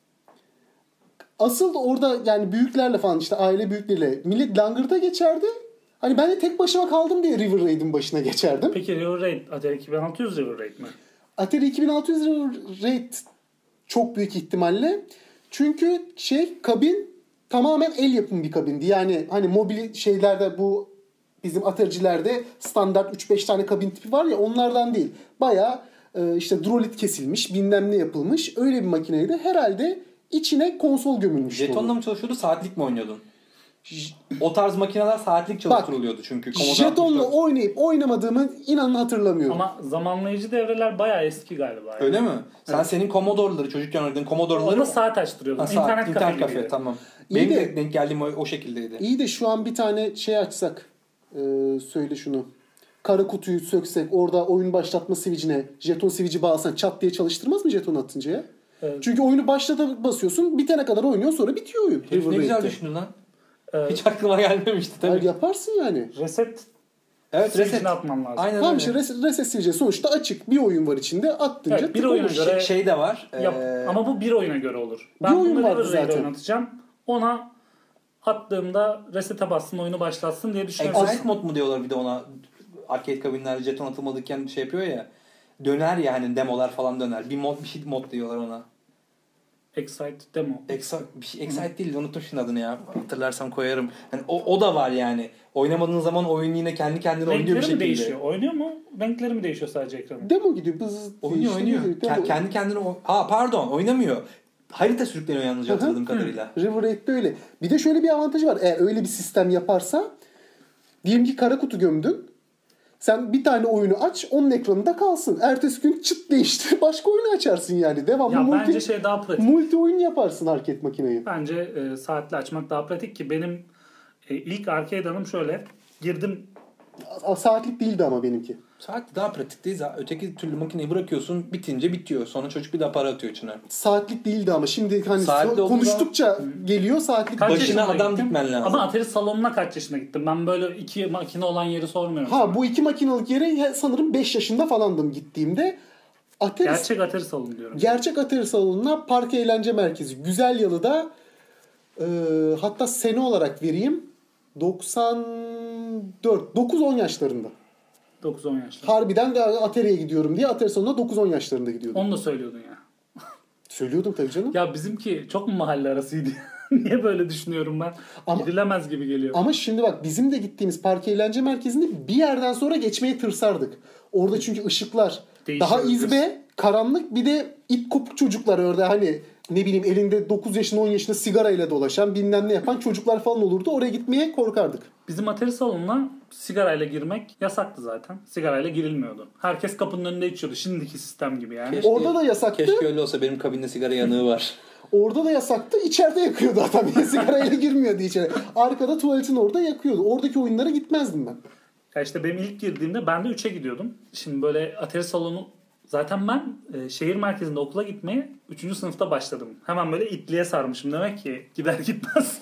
Asıl orada yani büyüklerle falan, işte aile büyükleriyle millet langırta geçerdi. Hani ben de tek başıma kaldım diye River Raid'in başına geçerdim. Peki River Raid, Atari iki bin altı yüz River Raid mi? Atari iki bin altı yüz River Raid çok büyük ihtimalle. Çünkü şey, kabin tamamen el yapımı bir kabindi. Yani hani mobil şeylerde, bu bizim Atari'cilerde standart üç beş tane kabin tipi var ya, onlardan değil. Bayağı e, işte drolit kesilmiş, bilmem ne yapılmış öyle bir makineydi. Herhalde içine konsol gömülmüştü. Jetonla onun. mı çalışıyordu, saatlik mi oynuyordun? O tarz makineler saatlik çalıştırılıyordu çünkü. Commodore Jetonla altmış dört. oynayıp oynamadığımı inanın hatırlamıyorum. Ama zamanlayıcı devreler bayağı eski galiba. Yani. Öyle mi? Sen Evet. senin Commodore'ları çocukken oynadığın Commodore'ları Orada saat açtırıyordum. Ha, saat, İnternet, internet kafe, kafe gibiydi. tamam. İyi Benim de- de denk geldiğim o, o şekildeydi. İyi de şu an bir tane şey açsak. Ee, söyle şunu. Kara kutuyu söksek orada oyun başlatma switch'ine jeton switch'i bağlasan çat diye çalıştırmaz mı jeton atınca ya? Evet. Çünkü oyunu başlata basıyorsun bitene kadar oynuyorsun sonra bitiyor oyun. Herif ne River güzel Raid'de. düşündün lan. Evet. Hiç aklıma gelmemişti tabii. Hayır, yaparsın yani. Reset Evet reset. switch'ini atman lazım. Aynen Tamam öyle. işte reset, reset switch'i sonuçta açık. Bir oyun var içinde attınca Evet, bir tık oyuna olur. göre- Şey, şey de var. Yap. ee, Ama bu bir oyuna göre olur. Bir Ben oyun bunu vardı River Raid zaten. oynatacağım. Ona attığımda reset'e bassın oyunu başlatsın diye düşünüyorum. Exile mod mu diyorlar bir de ona. Arcade kabinlerde jeton atılmadıkken şey yapıyor ya. Döner ya hani demolar falan döner. Bir mod bir şey mod diyorlar ona. Excite demo. Excite, bir şey, Excite değil unuttum şimdi adını ya. Hatırlarsam koyarım. Hani o, o da var yani. Oynamadığın zaman oyun yine kendi kendine oynuyor bir Renkleri mi şekilde. değişiyor? Oynuyor mu? Renkleri mi değişiyor sadece ekranın? Demo gidiyor. Bız diye Oynuyor işte oynuyor. gidiyor. Ke- Demo. kendi kendine o... Ha pardon oynamıyor. Harita sürükleniyor yalnızca hatırladığım kadarıyla. River Raid'de öyle. Bir de şöyle bir avantajı var. Eğer öyle bir sistem yaparsa diyelim ki kara kutu gömdün. Sen bir tane oyunu aç, onun ekranında kalsın. Ertesi gün çıt değiştir, başka oyunu açarsın yani. Devamlı Ya multi, bence şey daha pratik. multi oyun yaparsın arcade makineyi. Bence e, saatli açmak daha pratik ki benim e, ilk arcade anım şöyle. Girdim. A- Saatlik değildi ama benimki. Saat daha pratik değil. Zaten öteki türlü makineyi bırakıyorsun bitince bitiyor. Sonra çocuk bir daha para atıyor içine. Saatlik değildi ama şimdi hani Saatli so- olduğu konuştukça geliyor saatlik. Kaç Başına yaşında adam gittim? dikmen lazım. Ama Atari salonuna kaç yaşında gittim? Ben böyle iki makine olan yeri sormuyorum. Ha sana. bu iki makinalık yere sanırım beş yaşında falandım gittiğimde. Atari, Gerçek Atari salonu diyorum. Gerçek Atari salonuna Park Eğlence Merkezi Güzelyalı'da e, hatta sene olarak vereyim doksan dört dokuz on yaşlarında. dokuz on yaşında. Harbiden de Atari'ye gidiyorum diye Atari salonuna dokuz on yaşlarında gidiyordum. Onu da söylüyordun ya. Söylüyordum tabii canım. Ya bizimki çok mu mahalle arasıydı? Niye böyle düşünüyorum ben? Ama- Gidilemez gibi geliyor. Ama şimdi bak bizim de gittiğimiz Park Eğlence Merkezi'nde bir yerden sonra geçmeye tırsardık. Orada çünkü ışıklar Değişiyor. daha izbe, karanlık, bir de ip kopuk çocuklar orada hani ne bileyim elinde dokuz yaşında on yaşında sigarayla dolaşan bilmem ne yapan çocuklar falan olurdu. Oraya gitmeye korkardık. Bizim Atari salonuna sigarayla girmek yasaktı zaten. Sigarayla girilmiyordu. Herkes kapının önünde içiyordu. Şimdiki sistem gibi yani. Keşke- Orada da yasaktı. Keşke öyle olsa benim kabinde sigara yanığı var. Orada da yasaktı. İçeride yakıyordu adam. Sigarayla girmiyordu içeri. Arkada tuvaletin orada yakıyordu. Oradaki oyunlara gitmezdim ben. Ya işte benim ilk girdiğimde ben de üçe gidiyordum. Şimdi böyle Atari salonu zaten ben e, şehir merkezinde okula gitmeye üçüncü sınıfta başladım. Hemen böyle itliğe sarmışım. Demek ki gider gitmez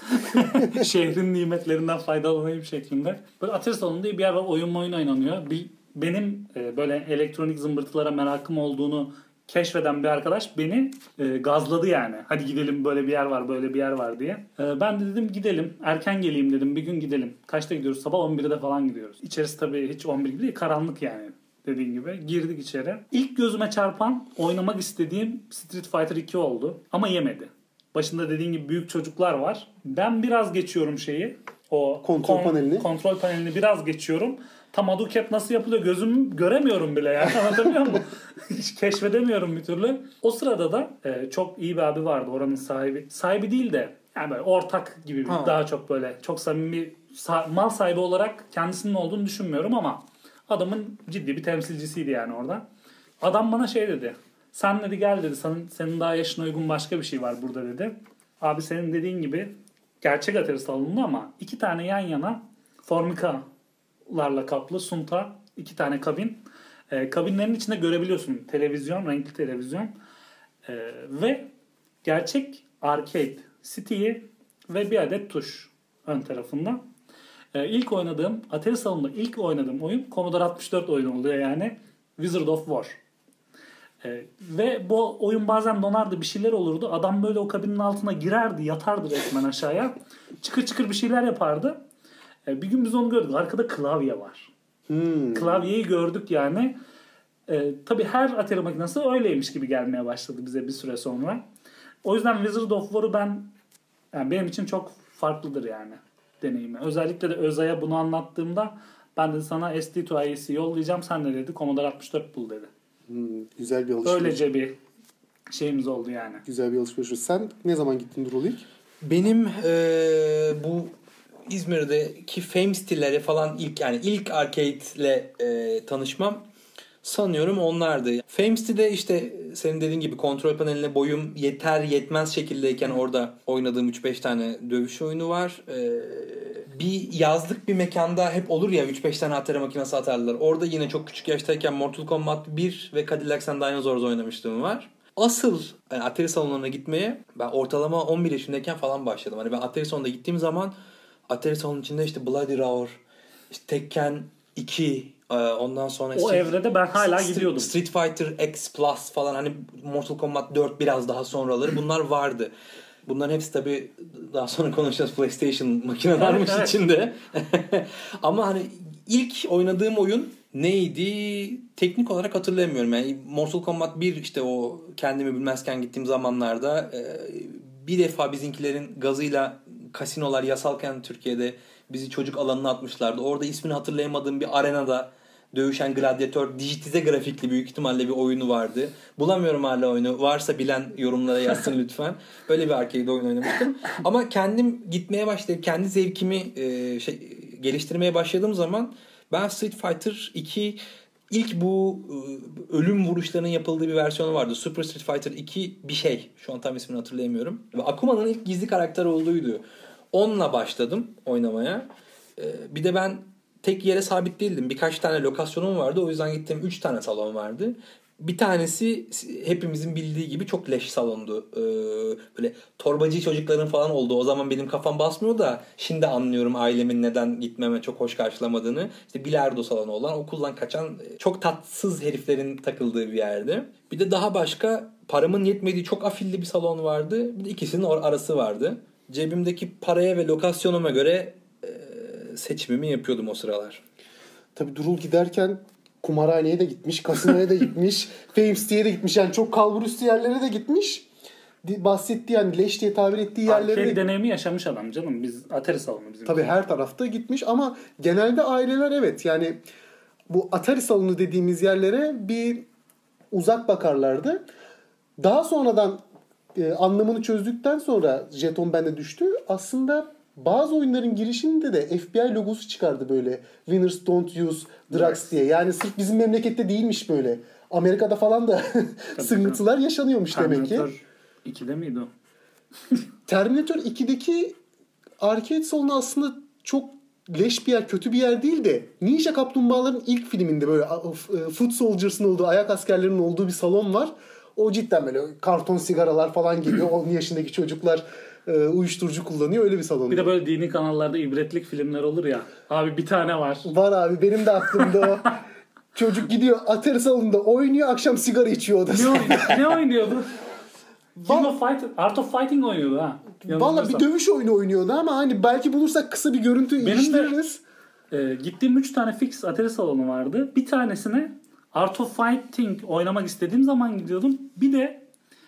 şehrin nimetlerinden faydalanayım şeklinde. Böyle Atari salonu diye bir yer var. Oyun oyun oynanıyor. Bir, benim e, böyle elektronik zımbırtılara merakım olduğunu keşfeden bir arkadaş beni e, gazladı yani. Hadi gidelim böyle bir yer var böyle bir yer var diye. E, ben de dedim gidelim. Erken geleyim dedim. Bir gün gidelim. Kaçta gidiyoruz? Sabah on birde falan gidiyoruz. İçerisi tabii hiç on bir gibi değil. Karanlık yani. Dediğin gibi. Girdik içeri. İlk gözüme çarpan oynamak istediğim Street Fighter iki oldu. Ama yemedi. Başında dediğin gibi büyük çocuklar var. Ben biraz geçiyorum şeyi. O Kontrol panelini. Kontrol panelini biraz geçiyorum. Tam Hadouken nasıl yapılıyor gözüm göremiyorum bile yani. Anlatabiliyor muyum? Hiç keşfedemiyorum bir türlü. O sırada da e, çok iyi bir abi vardı oranın sahibi. Sahibi değil de yani böyle ortak gibi bir, Ha. daha çok böyle çok samimi sa- mal sahibi olarak kendisinin olduğunu düşünmüyorum ama adamın ciddi bir temsilcisiydi yani orada. Adam bana şey dedi. Sen dedi gel dedi senin, senin daha yaşına uygun başka bir şey var burada dedi. Abi senin dediğin gibi gerçek Atari salonunda ama iki tane yan yana Formica'larla kaplı Sunta iki tane kabin. Ee, kabinlerin içinde görebiliyorsun televizyon, renkli televizyon. Ee, ve gerçek arcade City'yi ve bir adet tuş ön tarafında. Ee, ilk oynadığım Atari salonunda ilk oynadığım oyun Commodore altmış dört oyunu oluyor yani. Wizard of War. Ee, ve bu oyun bazen donardı bir şeyler olurdu. Adam böyle o kabinin altına girerdi yatardı resmen aşağıya. Çıkır çıkır bir şeyler yapardı. Ee, bir gün biz onu gördük. Arkada klavye var. Hmm. Klavyeyi gördük yani. Ee, tabii her Atari makinesi öyleymiş gibi gelmeye başladı bize bir süre sonra. O yüzden Wizard of War'u ben yani benim için çok farklıdır yani deneyimi. Özellikle de Özay'a bunu anlattığımda ben de sana S D to I E C yollayacağım. Sen de dedi Commodore altmış dört bul dedi. Hmm, güzel bir alışveriş. Öylece bir şeyimiz oldu yani. Güzel bir alışveriş. Sen ne zaman gittin Durul ilk? Benim eee, bu İzmir'deki Fame City'lere falan ilk yani ilk arcade'le e, tanışmam sanıyorum onlardı. Fame City'de işte senin dediğin gibi kontrol paneline boyum yeter yetmez şekildeyken orada oynadığım üç beş tane dövüş oyunu var. Ee, bir yazlık bir mekanda hep olur ya üç beş tane Atari makinesi atarlar. Orada yine çok küçük yaştayken Mortal Kombat bir ve Cadillacs and Dinosaurs oynamışlığım var. Asıl yani Atari salonlarına gitmeye ben ortalama on bir yaşındayken falan başladım. Hani ben Atari salonuna gittiğim zaman Atari salonun içinde işte Bloody Roar, işte Tekken iki, ondan sonra o Street, evrede ben hala Street, gidiyordum. Street Fighter X Plus falan hani Mortal Kombat dört biraz daha sonraları bunlar vardı. Bunların hepsi tabii daha sonra konuşacağız PlayStation makinelermiş Evet, evet. içinde. Ama hani ilk oynadığım oyun neydi? Teknik olarak hatırlayamıyorum. Yani Mortal Kombat bir işte o kendimi bilmezken gittiğim zamanlarda bir defa bizimkilerin gazıyla kasinolar yasalken Türkiye'de bizi çocuk alanına atmışlardı. Orada ismini hatırlayamadığım bir arenada dövüşen gladyatör dijitize grafikli büyük ihtimalle bir oyunu vardı. Bulamıyorum hala oyunu. Varsa bilen yorumlara yazsın lütfen. Böyle bir arcade oyun oynamıştım. Ama kendim gitmeye başlayıp kendi zevkimi e, şey, geliştirmeye başladığım zaman ben Street Fighter iki ilk bu e, ölüm vuruşlarının yapıldığı bir versiyonu vardı. Super Street Fighter iki bir şey. Şu an tam ismini hatırlayamıyorum. Ve Akuma'nın ilk gizli karakter olduğuydu. Onunla başladım oynamaya. E, bir de ben tek yere sabit değildim. Birkaç tane lokasyonum vardı. O yüzden gittiğim üç tane salon vardı. Bir tanesi hepimizin bildiği gibi çok leş salondu. Ee, böyle torbacı çocukların falan olduğu. O zaman benim kafam basmıyor da şimdi anlıyorum ailemin neden gitmeme çok hoş karşılamadığını. İşte bilardo salonu olan, okuldan kaçan çok tatsız heriflerin takıldığı bir yerdi. Bir de daha başka paramın yetmediği çok afilli bir salon vardı. Bir de ikisinin arası vardı. Cebimdeki paraya ve lokasyonuma göre seçimimi yapıyordum o sıralar. Tabii Durul giderken kumarhaneye de gitmiş, kasinoya da gitmiş, Fame City'ye de gitmiş. Yani çok kalburüstü yerlere de gitmiş. Bahsettiği yani leş diye tabir ettiği yerlere Arcade de... deneyimi yaşamış adam canım. Biz Atari salonu bizim. Tabii her tarafta gitmiş ama genelde aileler evet yani bu Atari salonu dediğimiz yerlere bir uzak bakarlardı. Daha sonradan e, anlamını çözdükten sonra jeton bende düştü. Aslında bazı oyunların girişinde de F B I logosu çıkardı böyle. Winners don't use drugs diye. Yani sırf bizim memlekette değilmiş böyle. Amerika'da falan da sıkıntılar yaşanıyormuş demek ki. Terminator ikide miydi o? Terminator ikideki arcade salonu aslında çok leş bir yer, kötü bir yer değil de Ninja Kaplumbağaların ilk filminde böyle Foot Soldiers'ın olduğu, ayak askerlerinin olduğu bir salon var. O cidden böyle karton sigaralar falan geliyor. on yaşındaki çocuklar uyuşturucu kullanıyor. Öyle bir salon. Bir de böyle dini kanallarda ibretlik filmler olur ya. Abi bir tane var. Var abi. Benim de aklımda o. Çocuk gidiyor Atari salonunda oynuyor. Akşam sigara içiyor odası. Ne, oynuyor, ne oynuyordu? King of Fight, Art of Fighting oynuyordu ha. Valla bir dövüş oyunu oynuyordu ama hani belki bulursak kısa bir görüntü iliştiririz. E, gittiğim üç tane fix Atari salonu vardı. Bir tanesine Art of Fighting oynamak istediğim zaman gidiyordum. Bir de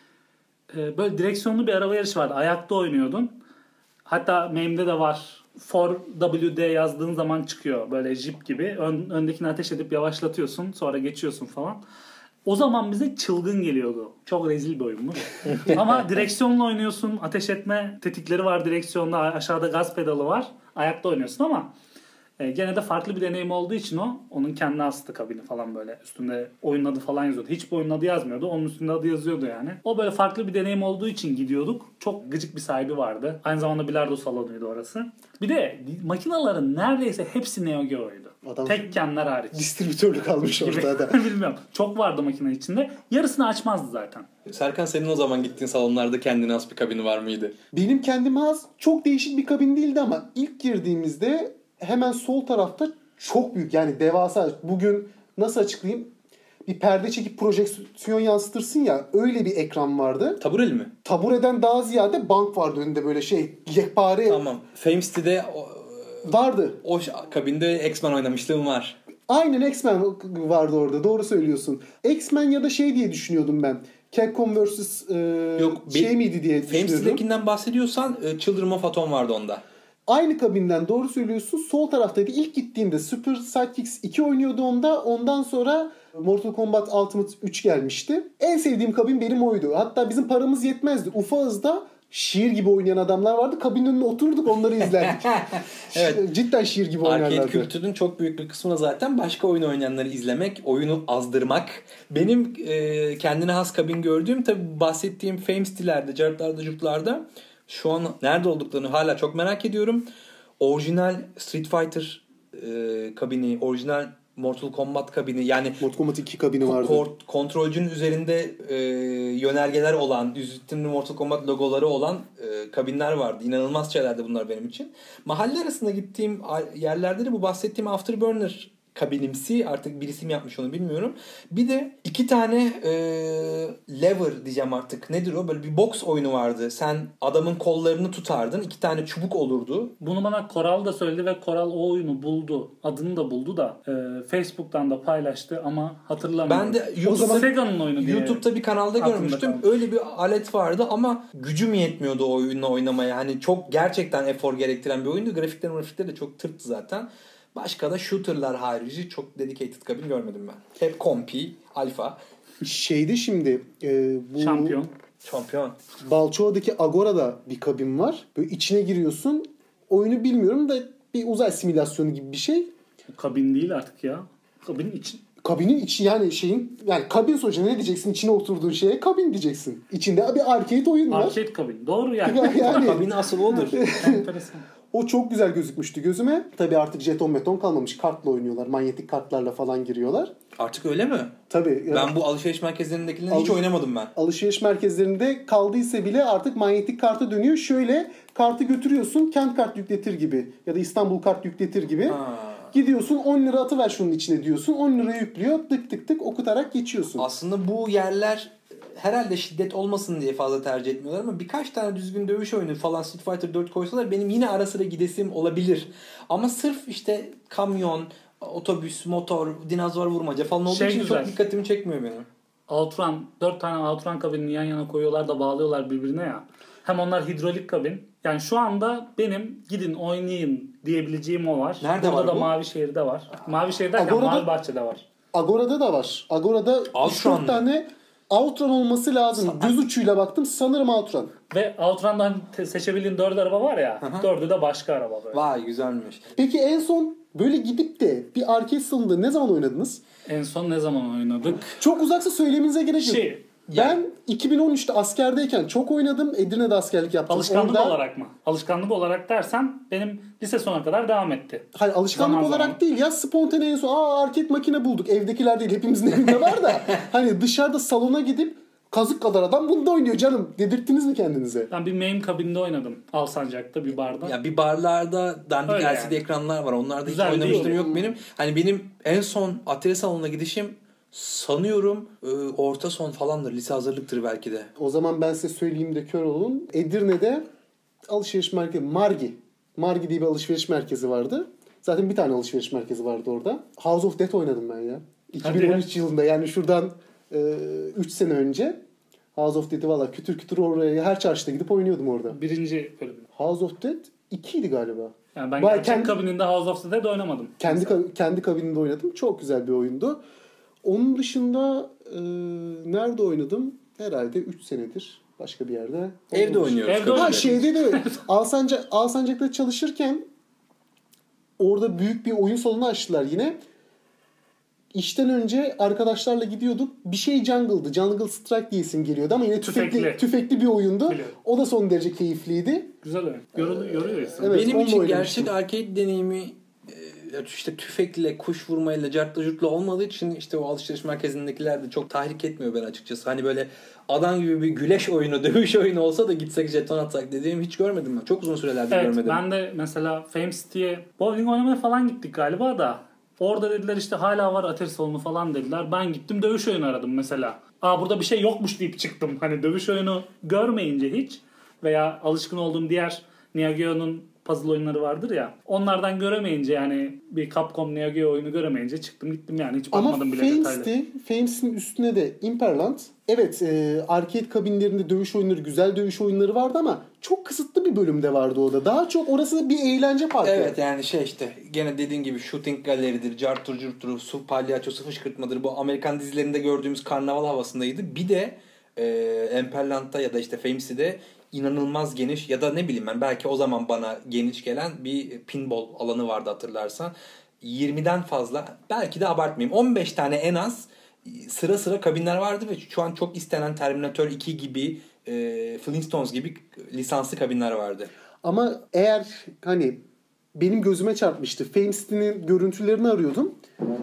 e, böyle direksiyonlu bir araba yarışı vardı. Ayakta oynuyordun. Hatta meme'de de var. four W D yazdığın zaman çıkıyor. Böyle jip gibi. Ön, öndekini ateş edip yavaşlatıyorsun. Sonra geçiyorsun falan. O zaman bize çılgın geliyordu. Çok rezil bir oyunmuş. Ama direksiyonla oynuyorsun. Ateş etme tetikleri var direksiyonda. Aşağıda gaz pedalı var. Ayakta oynuyorsun ama e, gene de farklı bir deneyim olduğu için o. Onun kendi astı kabini falan böyle. Üstünde oyunun adı falan yazıyordu. Hiçbir oyunun adı yazmıyordu. Onun üstünde adı yazıyordu yani. O böyle farklı bir deneyim olduğu için gidiyorduk. Çok gıcık bir sahibi vardı. Aynı zamanda bilardo salonuydu orası. Bir de makinaların neredeyse hepsi Neo Geo'ydu. Adam Tekkenler hariç. Distribütörlük almış ortada. Bilmiyorum. Çok vardı makine içinde. Yarısını açmazdı zaten. Serkan senin o zaman gittiğin salonlarda kendine has bir kabini var mıydı? Benim kendime has çok değişik bir kabin değildi ama ilk girdiğimizde hemen sol tarafta çok büyük yani devasa. Bugün nasıl açıklayayım? Bir perde çekip projeksiyon yansıtırsın ya öyle bir ekran vardı. Tabureli mi? Tabureden daha ziyade bank vardı önünde böyle şey yekpare. Tamam. Fame City'de o, vardı. O kabinde X-Men oynamışlığım var. Aynen X-Men vardı orada. Doğru söylüyorsun. X-Men ya da şey diye düşünüyordum ben. Capcom versus E, Yok, şey bir, miydi diye düşünüyordum. Fame City'dekinden bahsediyorsan Children of Atom vardı onda. Aynı kabinden doğru söylüyorsun. Sol taraftaydı. İlk gittiğimde Super Sidekicks iki oynuyordu onda. Ondan sonra Mortal Kombat Ultimate üç gelmişti. En sevdiğim kabin benim oydu. Hatta bizim paramız yetmezdi. Ufağız da şiir gibi oynayan adamlar vardı. Kabinin önüne otururduk, onları izlerdik. Evet. Cidden şiir gibi oynarlardı. Arcade kültürünün çok büyük bir kısmına zaten başka oyun oynayanları izlemek, oyunu azdırmak. Benim e, kendine has kabin gördüğüm, tabii bahsettiğim Fame City'lerde, cartlarda, curtlarda şu an nerede olduklarını hala çok merak ediyorum. Orijinal Street Fighter e, kabini, orijinal Mortal Kombat kabini, yani Mortal Kombat iki kabini vardı. Kort, kontrolcünün üzerinde e, yönergeler olan, üstünde Mortal Kombat logoları olan e, kabinler vardı. İnanılmaz şeylerdi bunlar benim için. Mahalle arasında gittiğim yerlerde de bu bahsettiğim Afterburner kabinimsi, artık birisi mi yapmış onu bilmiyorum. Bir de iki tane e, lever diyeceğim artık. Nedir o? Böyle bir boks oyunu vardı. Sen adamın kollarını tutardın. İki tane çubuk olurdu. Bunu bana Koral da söyledi ve Koral o oyunu buldu. Adını da buldu da e, Facebook'tan da paylaştı ama hatırlamıyorum. Ben de YouTube'da, o zaman Sega'nın oyunu diye. YouTube'da bir kanalda görmüştüm. kaldı. Öyle bir alet vardı ama gücüm yetmiyordu o oyunu oynamaya. Hani çok gerçekten efor gerektiren bir oyundu. Grafikler grafikler de çok tırttı zaten. Başka da shooter'lar harici çok dedicated kabin görmedim ben. Hep kompi, alfa. Şeyde şimdi e, bu Şampiyon. Şampiyon. Balçova'daki Agora'da bir kabin var. Böyle içine giriyorsun. Oyunu bilmiyorum da bir uzay simülasyonu gibi bir şey. Kabin değil artık ya. Kabinin için. Kabinin içi, yani şeyin, yani kabin sonuçta ne diyeceksin, içine oturduğun şeye kabin diyeceksin. İçinde bir arcade oyun var. Arcade kabin. Doğru yani. yani Kabin asıl odur. Enteresan. o çok güzel gözükmüştü gözüme. Tabii artık jeton meton kalmamış. Kartla oynuyorlar. Manyetik kartlarla falan giriyorlar. Artık öyle mi? Tabii. Ben bu alışveriş merkezlerindekilerini hiç Alış- oynamadım ben. Alışveriş merkezlerinde kaldıysa bile artık manyetik karta dönüyor. Şöyle kartı götürüyorsun, kent kart yükletir gibi ya da İstanbul kart yükletir gibi. Ha. Gidiyorsun on lira atıver şunun içine diyorsun. on lira yüklüyor. Tık tık tık okutarak geçiyorsun. Aslında bu yerler herhalde şiddet olmasın diye fazla tercih etmiyorlar ama birkaç tane düzgün dövüş oyunu falan Street Fighter dört koysalar benim yine ara sıra gidesim olabilir. Ama sırf işte kamyon, otobüs, motor, dinozor vurmaca falan olduğu Şey için güzel. çok dikkatimi çekmiyor benim. Outrun. Dört tane Outrun kabinini yan yana koyuyorlar da bağlıyorlar birbirine ya. Hem onlar hidrolik kabin. Yani şu anda benim gidin oynayın diyebileceğim o var. Nerede Burada var da bu? Mavişehir'de var. Mavişehir derken Agora'da- Mavi Bahçe'de var. Agora'da da var. Agora'da üç Outrun dört tane Outrun olması lazım. Göz uçuyla baktım. Sanırım Outrun. Ve Outrun'dan te- seçebildiğin dört araba var ya. Dördü de başka araba böyle. Vay güzelmiş. Peki en son böyle gidip de bir arcade salonunda ne zaman oynadınız? En son ne zaman oynadık? Çok uzaksa söylemenize gerek yok. Şey, Ben iki bin on üçte askerdeyken çok oynadım. Edirne'de askerlik yaptım. alışkanlık Orada- olarak mı? Alışkanlık olarak dersen benim lise sona kadar devam etti. Hayır, alışkanlık Zaman olarak zaman. değil ya, spontane en son aa arcade makine bulduk. Evdekiler değil, hepimizin evinde var da. Hani dışarıda salona gidip kazık kadar adam bunu da oynuyor canım dedirttiniz mi kendinize? Ben bir main kabinde oynadım. Alsancak'ta bir barda. Ya bir barlarda dandik Öyle L C D yani. ekranlar var. Onlarda Güzel hiç oynamışlığım değil. yok benim. Hani benim en son atari salonuna gidişim sanıyorum e, orta son falandır. Lise hazırlıktır belki de. O zaman ben size söyleyeyim de kör olun. Edirne'de alışveriş merkezi Margi. Margi diye bir alışveriş merkezi vardı. Zaten bir tane alışveriş merkezi vardı orada. House of Death oynadım ben ya. iki bin on üç yılında, yani şuradan üç sene önce. House of Death'i valla kütür kütür oraya her çarşıda gidip oynuyordum orada. Birinci bölüm. House of Death ikiydi galiba. Yani ben Vay, gerçek kendi- kabininde House of the Dead oynamadım. Kendi ka- kendi kabininde oynadım. Çok güzel bir oyundu. Onun dışında e, nerede oynadım? Herhalde üç senedir başka bir yerde. Evde olmamış. oynuyoruz. Evde kabul Ha oynuyoruz. ederim. şeyde de Alsancak, Alsancak'ta çalışırken orada büyük bir oyun salonu açtılar yine. İşten önce arkadaşlarla gidiyorduk. Bir şey Jungle'dı. Jungle Strike diye isim geliyordu ama yine tüfekli, Tüfekli. tüfekli bir oyundu. Biliyorum. O da son derece keyifliydi. Güzel oyun. Yorulu, yoruyor insan. Evet, Benim onunla için oynamıştım. gerçek arcade deneyimi e, işte tüfekle, kuş vurmayla, cartla curtla olmadığı için işte o alışveriş merkezindekiler de çok tahrik etmiyor ben açıkçası. Hani böyle adam gibi bir güleş oyunu, dövüş oyunu olsa da gitsek jeton atsak dediğim hiç görmedim ben. Çok uzun sürelerdir Evet, görmedim. ben de mesela Fame City'ye bowling oynamaya falan gittik galiba da. Orada dediler işte hala var atari salonu falan dediler. Ben gittim dövüş oyunu aradım mesela. Aa burada bir şey yokmuş deyip çıktım. Hani dövüş oyunu görmeyince hiç veya alışkın olduğum diğer Neo Geo'nun puzzle oyunları vardır ya. Onlardan göremeyince, yani bir Capcom Neo Geo oyunu göremeyince çıktım gittim, yani hiç Ama bakmadım bile detaylı. Fames'ti. Fames'in üstüne de Imperland. Evet, e, arcade kabinlerinde dövüş oyunları, güzel dövüş oyunları vardı ama çok kısıtlı bir bölümde vardı o da. Daha çok orası bir eğlence parkı. Evet yani şey işte gene dediğin gibi shooting galeridir, cartur curtur, su palyaçosu fışkırtmadır. Bu Amerikan dizilerinde gördüğümüz karnaval havasındaydı. Bir de e, Emperland'da ya da işte Fames'de inanılmaz geniş ya da ne bileyim ben belki o zaman bana geniş gelen bir pinball alanı vardı hatırlarsan. yirmiden fazla belki de abartmayayım on beş tane en az sıra sıra kabinler vardı ve şu an çok istenen Terminator iki gibi e, Flintstones gibi lisanslı kabinler vardı. Ama eğer hani benim gözüme çarpmıştı. Fame City'nin görüntülerini arıyordum.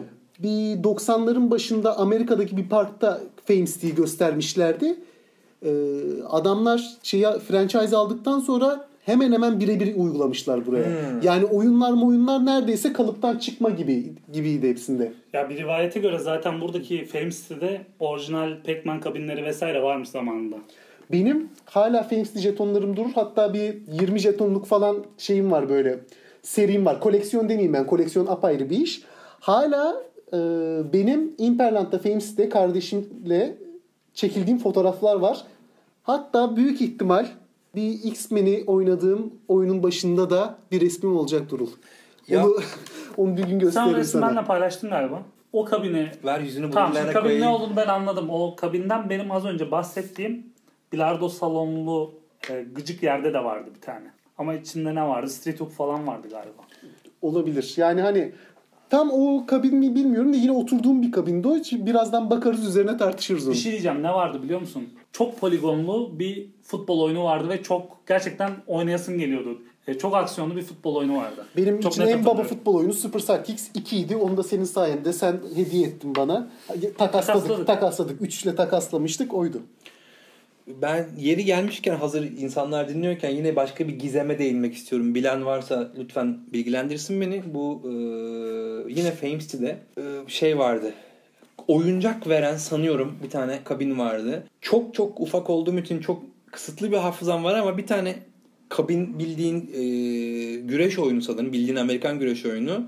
Bir doksanların başında Amerika'daki bir parkta Fame City'yi göstermişlerdi. Ee, adamlar şeye franchise aldıktan sonra hemen hemen birebir uygulamışlar buraya. Hmm. Yani oyunlar mı oyunlar neredeyse kalıptan çıkma gibi gibiydi hepsinde. Ya bir rivayete göre zaten buradaki Fame City'de orijinal Pac-Man kabinleri vesaire varmış zamanında. Benim hala Fame City jetonlarım durur. Hatta bir yirmi jetonluk falan şeyim var böyle. Serim var. Koleksiyon demeyeyim ben. Koleksiyon apayrı bir iş. Hala e, benim Imperland'da Fame City'de kardeşimle çekildiğim fotoğraflar var. Hatta büyük ihtimal bir X-Men'i oynadığım oyunun başında da bir resmim olacak Durul. Ya. Onu, onu bir gün gösteririm sana. sana. Sen benimle paylaştın galiba. O kabini... Ver yüzünü tamam, bulunlarına kabin koyayım. ne olduğunu ben anladım. O kabinden benim az önce bahsettiğim bilardo salonlu e, gıcık yerde de vardı bir tane. Ama içinde ne vardı? Street hook falan vardı galiba. Olabilir. Yani hani tam o kabin mi bilmiyorum da yine oturduğum bir kabinde o. Birazdan bakarız üzerine tartışırız onu. Bir şey diyeceğim. Ne vardı biliyor musun? Çok poligonlu bir futbol oyunu vardı ve çok gerçekten oynayasın geliyordu. E, çok aksiyonlu bir futbol oyunu vardı. Benim çok için en baba futbol oyunu Super Sidekicks iki idi. Onu da senin sayende sen hediye ettin bana. Takasladık. Takasladık. Takasladık. Üçle takaslamıştık. Oydu. Ben yeri gelmişken hazır insanlar dinliyorken yine başka bir gizeme değinmek istiyorum. Bilen varsa lütfen bilgilendirsin beni. Bu e, yine Fame City'de e, şey vardı. Oyuncak veren sanıyorum bir tane kabin vardı. Çok çok ufak olduğum için çok kısıtlı bir hafızam var ama bir tane kabin bildiğin e, güreş oyunu sanırım. Bildiğin Amerikan güreş oyunu.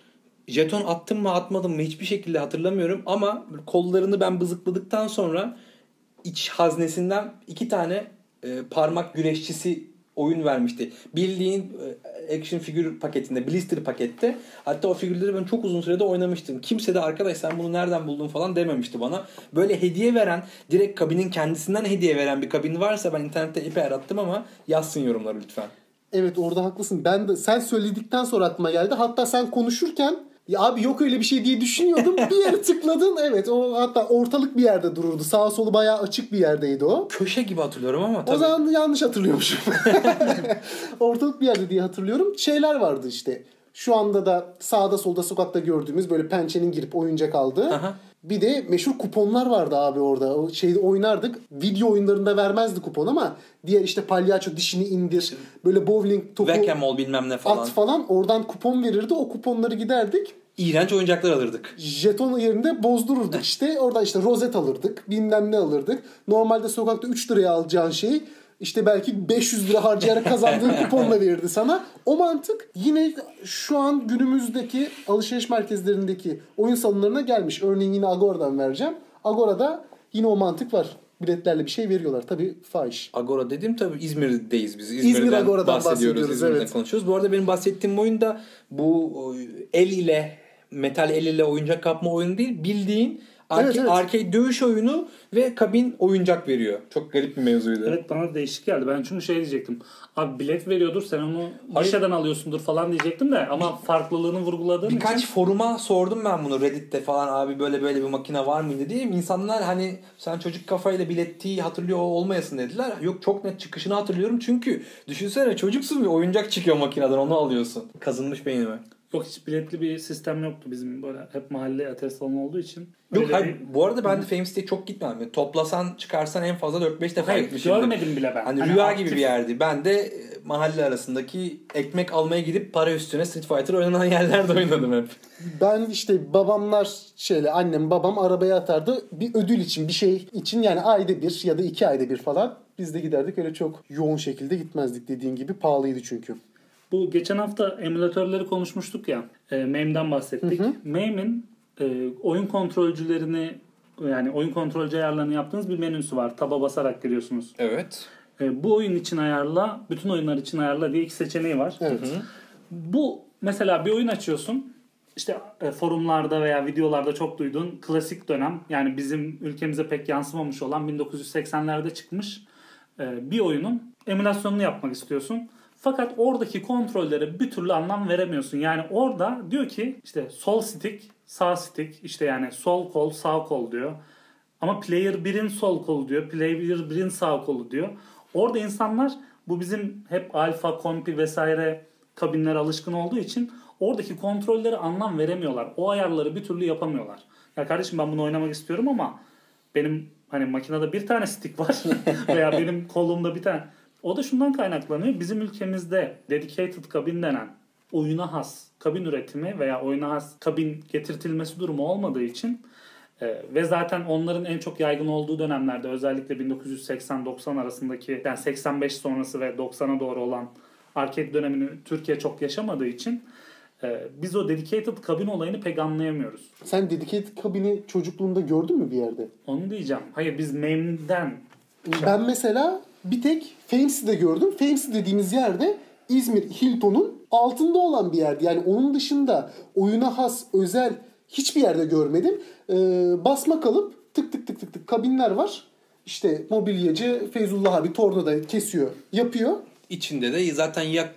Jeton attım mı atmadım mı hiçbir şekilde hatırlamıyorum ama kollarını ben bızıkladıktan sonra iç haznesinden iki tane e, parmak güreşçisi oyun vermişti. Bildiğin e, action figür paketinde, blister pakette. Hatta o figürleri ben çok uzun sürede oynamıştım. Kimse de arkadaş sen bunu nereden buldun falan dememişti bana. Böyle hediye veren, direkt kabinin kendisinden hediye veren bir kabin varsa ben internette epey arattım ama yazsın yorumları lütfen. Evet orada haklısın. Ben de sen söyledikten sonra aklıma geldi. Hatta sen konuşurken ya abi yok öyle bir şey diye düşünüyordum. Bir yere tıkladın. Evet o hatta ortalık bir yerde dururdu. Sağa solu bayağı açık bir yerdeydi o. Köşe gibi hatırlıyorum ama tabii. O zaman yanlış hatırlıyormuşum. Ortalık bir yerde diye hatırlıyorum. Şeyler vardı işte. Şu anda da sağda solda sokakta gördüğümüz böyle pençenin girip oyuncak aldığı. Aha. Bir de meşhur kuponlar vardı abi orada. O şeyde oynardık. Video oyunlarında vermezdi kupon ama diğer işte palyaço dişini indir. Böyle bowling topu Whack-a-mole bilmem ne falan. At falan. Oradan kupon verirdi. O kuponları giderdik. İğrenç oyuncaklar alırdık. Jeton yerinde bozdururduk işte. Oradan işte rozet alırdık. Bilmem ne alırdık. Normalde sokakta üç liraya alacağın şeyi işte belki beş yüz lira harcayarak kazandığın kuponla verirdi sana. O mantık yine şu an günümüzdeki alışveriş merkezlerindeki oyun salonlarına gelmiş. Örneğin yine Agora'dan vereceğim. Agora'da yine o mantık var. Biletlerle bir şey veriyorlar. Tabii fahiş. Agora dedim tabii İzmir'deyiz biz. İzmir'den İzmir Agora'dan bahsediyoruz. bahsediyoruz. İzmir'den evet. konuşuyoruz. Bu arada benim bahsettiğim oyun da bu el ile metal el ile oyuncak kapma oyunu değil. Bildiğin arcade, evet, evet. arcade dövüş oyunu ve kabin oyuncak veriyor. Çok garip bir mevzuydu. Evet bana değişik geldi. Ben çünkü şey diyecektim. Abi bilet veriyordur sen onu gişeden alıyorsundur falan diyecektim de ama bir, farklılığını vurguladığım birkaç için. foruma sordum ben bunu Reddit'te falan abi böyle böyle bir makine var mıydı diye. İnsanlar hani sen çocuk kafayla bilettiği hatırlıyor olmayasın dediler. Yok çok net çıkışını hatırlıyorum çünkü düşünsene çocuksun bir oyuncak çıkıyor makineden onu alıyorsun. Kazınmış beynime. Yok hiç biletli bir sistem yoktu bizim böyle hep mahalle ateş salonu olduğu için. Yok hayır bir... bu arada ben de Fame City'ye çok gitmem. Yani toplasan çıkarsan en fazla dört beş defa gitmişim. Görmedim bile ben. Hani, hani rüya aktif... gibi bir yerdi. Ben de mahalle arasındaki ekmek almaya gidip para üstüne Street Fighter oynanan yerlerde oynadım hep. Ben işte babamlar şeyle annem babam arabaya atardı. Bir ödül için bir şey için yani ayda bir ya da iki ayda bir falan biz de giderdik. Öyle çok yoğun şekilde gitmezdik dediğin gibi pahalıydı çünkü. Bu geçen hafta emülatörleri konuşmuştuk ya. E, M A M'den bahsettik. M A M'in e, oyun kontrolcülerini yani oyun kontrolcü ayarlarını yaptığınız bir menüsü var. Taba basarak giriyorsunuz. Evet. E, bu oyun için ayarla, bütün oyunlar için ayarla diye iki seçeneği var. Evet. Hı-hı. Bu mesela bir oyun açıyorsun. İşte e, forumlarda veya videolarda çok duyduğun klasik dönem yani bizim ülkemize pek yansımamış olan bin dokuz yüz seksenlerde çıkmış e, bir oyunun emülasyonunu yapmak istiyorsun. Fakat oradaki kontrollere bir türlü anlam veremiyorsun. Yani orada diyor ki işte sol stick, sağ stick, işte yani sol kol, sağ kol diyor. Ama player birin sol kolu diyor, player birin sağ kolu diyor. Orada insanlar bu bizim hep alfa, kompi vesaire kabinlere alışkın olduğu için oradaki kontrollere anlam veremiyorlar. O ayarları bir türlü yapamıyorlar. Ya kardeşim ben bunu oynamak istiyorum ama benim hani makinede bir tane stick var veya benim kolumda bir tane. O da şundan kaynaklanıyor. Bizim ülkemizde dedicated kabin denen oyuna has kabin üretimi veya oyuna has kabin getirtilmesi durumu olmadığı için e, ve zaten onların en çok yaygın olduğu dönemlerde özellikle bin dokuz yüz seksen doksan arasındaki yani seksen beş sonrası ve doksana doğru olan arcade dönemini Türkiye çok yaşamadığı için e, biz o dedicated kabin olayını pek anlayamıyoruz. Sen dedicated kabini çocukluğunda gördün mü bir yerde? Onu diyeceğim. Hayır biz Mem'den Ben mesela bir tek Fames'de gördüm. Fames dediğimiz yerde İzmir Hilton'un altında olan bir yerdi. Yani onun dışında oyuna has, özel hiçbir yerde görmedim. Ee, basma kalıp tık tık tık tık tık kabinler var. İşte mobilyacı Feyzullah abi tornada kesiyor, yapıyor. İçinde de zaten ya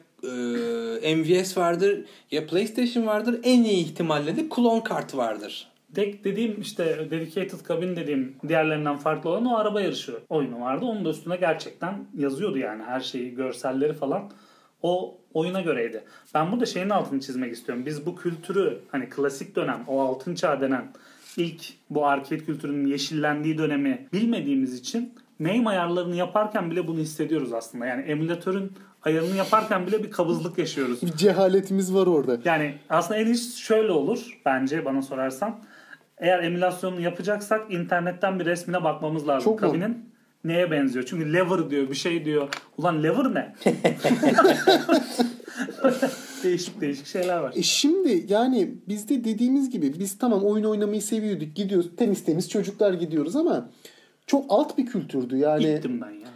e, M V S vardır ya PlayStation vardır. En iyi ihtimalle de klon kart vardır. Dek dediğim işte dedicated kabin dediğim diğerlerinden farklı olan o araba yarışı oyunu vardı. Onun da üstüne gerçekten yazıyordu yani her şeyi, görselleri falan o oyuna göreydi. Ben burada şeyin altını çizmek istiyorum. Biz bu kültürü hani klasik dönem, o altın çağ denen ilk bu arcade kültürünün yeşillendiği dönemi bilmediğimiz için name ayarlarını yaparken bile bunu hissediyoruz aslında. Yani emülatörün ayarını yaparken bile bir kabızlık yaşıyoruz. Bir cehaletimiz var orada. Yani aslında en iyisi şöyle olur bence bana sorarsan. Eğer emülasyonunu yapacaksak internetten bir resmine bakmamız lazım. Çok kabinin mu? Neye benziyor? Çünkü lever diyor, bir şey diyor. Ulan lever ne? değişik değişik şeyler var. E şimdi yani bizde dediğimiz gibi biz tamam oyun oynamayı seviyorduk. Gidiyoruz temiz temiz çocuklar gidiyoruz ama çok alt bir kültürdü yani. Gittim ben ya.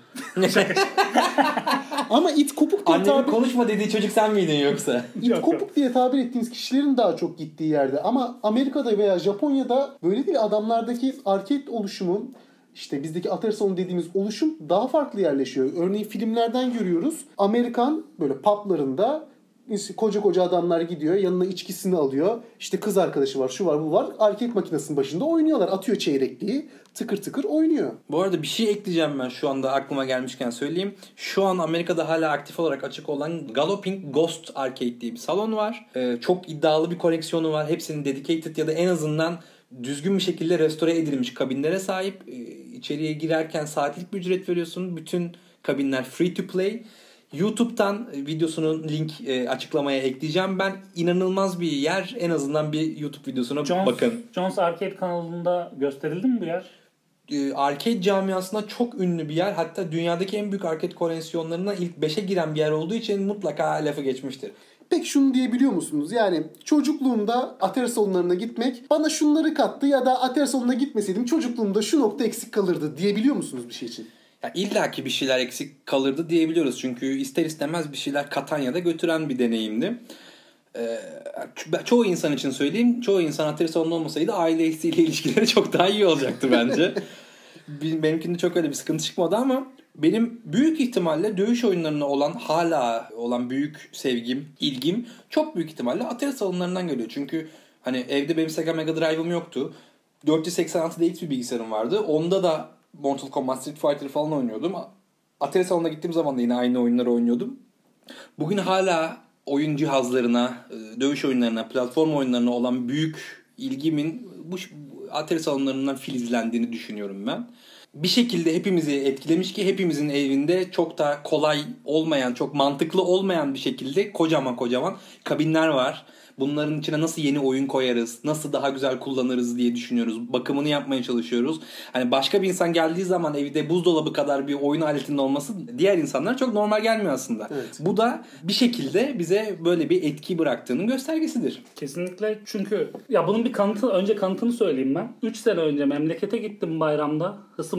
Ama it kopuk diye Annemin tabir... konuşma dediği çocuk sen miydin yoksa? it Yok, kopuk yok. diye tabir ettiğiniz kişilerin daha çok gittiği yerde. Ama Amerika'da veya Japonya'da böyle değil. Adamlardaki arcade oluşumu, işte bizdeki Atari salonu dediğimiz oluşum daha farklı yerleşiyor. Örneğin filmlerden görüyoruz. Amerikan böyle publarında koca koca adamlar gidiyor. Yanına içkisini alıyor. İşte kız arkadaşı var, şu var, bu var. Arcade makinesinin başında oynuyorlar. Atıyor çeyrekliği. Tıkır tıkır oynuyor. Bu arada bir şey ekleyeceğim ben şu anda aklıma gelmişken söyleyeyim. Şu an Amerika'da hala aktif olarak açık olan Galloping Ghost Arcade diye bir salon var. Ee, çok iddialı bir koleksiyonu var. Hepsinin dedicated ya da en azından düzgün bir şekilde restore edilmiş kabinlere sahip. Ee, içeriye girerken saatlik bir ücret veriyorsun. Bütün kabinler free to play. YouTube'dan videosunun link e, açıklamaya ekleyeceğim. Ben inanılmaz bir yer. En azından bir YouTube videosuna Jones, bakın. Jones Arcade kanalında gösterildi mi bu yer? E, arcade camiasında çok ünlü bir yer. Hatta dünyadaki en büyük arcade koleksiyonlarına ilk beşe giren bir yer olduğu için mutlaka lafı geçmiştir. Peki şunu diyebiliyor musunuz? Yani çocukluğumda Atari salonlarına gitmek bana şunları kattı ya da Atari salonuna gitmeseydim çocukluğumda şu nokta eksik kalırdı diyebiliyor musunuz bir şey için? Ya illa ki bir şeyler eksik kalırdı diyebiliyoruz. Çünkü ister istemez bir şeyler katan ya da götüren bir deneyimdi. Ee, çoğu insan için söyleyeyim. Çoğu insan Atari salonu olmasaydı ailesiyle ilişkileri çok daha iyi olacaktı bence. Benimkinde çok öyle bir sıkıntı çıkmadı ama benim büyük ihtimalle dövüş oyunlarına olan hala olan büyük sevgim, ilgim çok büyük ihtimalle Atari salonlarından geliyor. Çünkü hani evde benim Sega Mega Drive'ım yoktu. dört yüz seksen altı D X bir bilgisayarım vardı. Onda da Mortal Kombat, Street Fighter falan oynuyordum. Atari salonuna gittiğim zaman da yine aynı oyunları oynuyordum. Bugün hala oyun cihazlarına, dövüş oyunlarına, platform oyunlarına olan büyük ilgimin bu Atari salonlarından filizlendiğini düşünüyorum ben. Bir şekilde hepimizi etkilemiş ki hepimizin evinde çok da kolay olmayan, çok mantıklı olmayan bir şekilde kocaman kocaman kabinler var. Bunların içine nasıl yeni oyun koyarız, nasıl daha güzel kullanırız diye düşünüyoruz. Bakımını yapmaya çalışıyoruz. Hani başka bir insan geldiği zaman evde buzdolabı kadar bir oyun aletinin olması diğer insanlara çok normal gelmiyor aslında. Evet. Bu da bir şekilde bize böyle bir etki bıraktığının göstergesidir. Kesinlikle, çünkü ya bunun bir kanıtı, önce kanıtını söyleyeyim ben. üç sene önce memlekete gittim bayramda. Hısım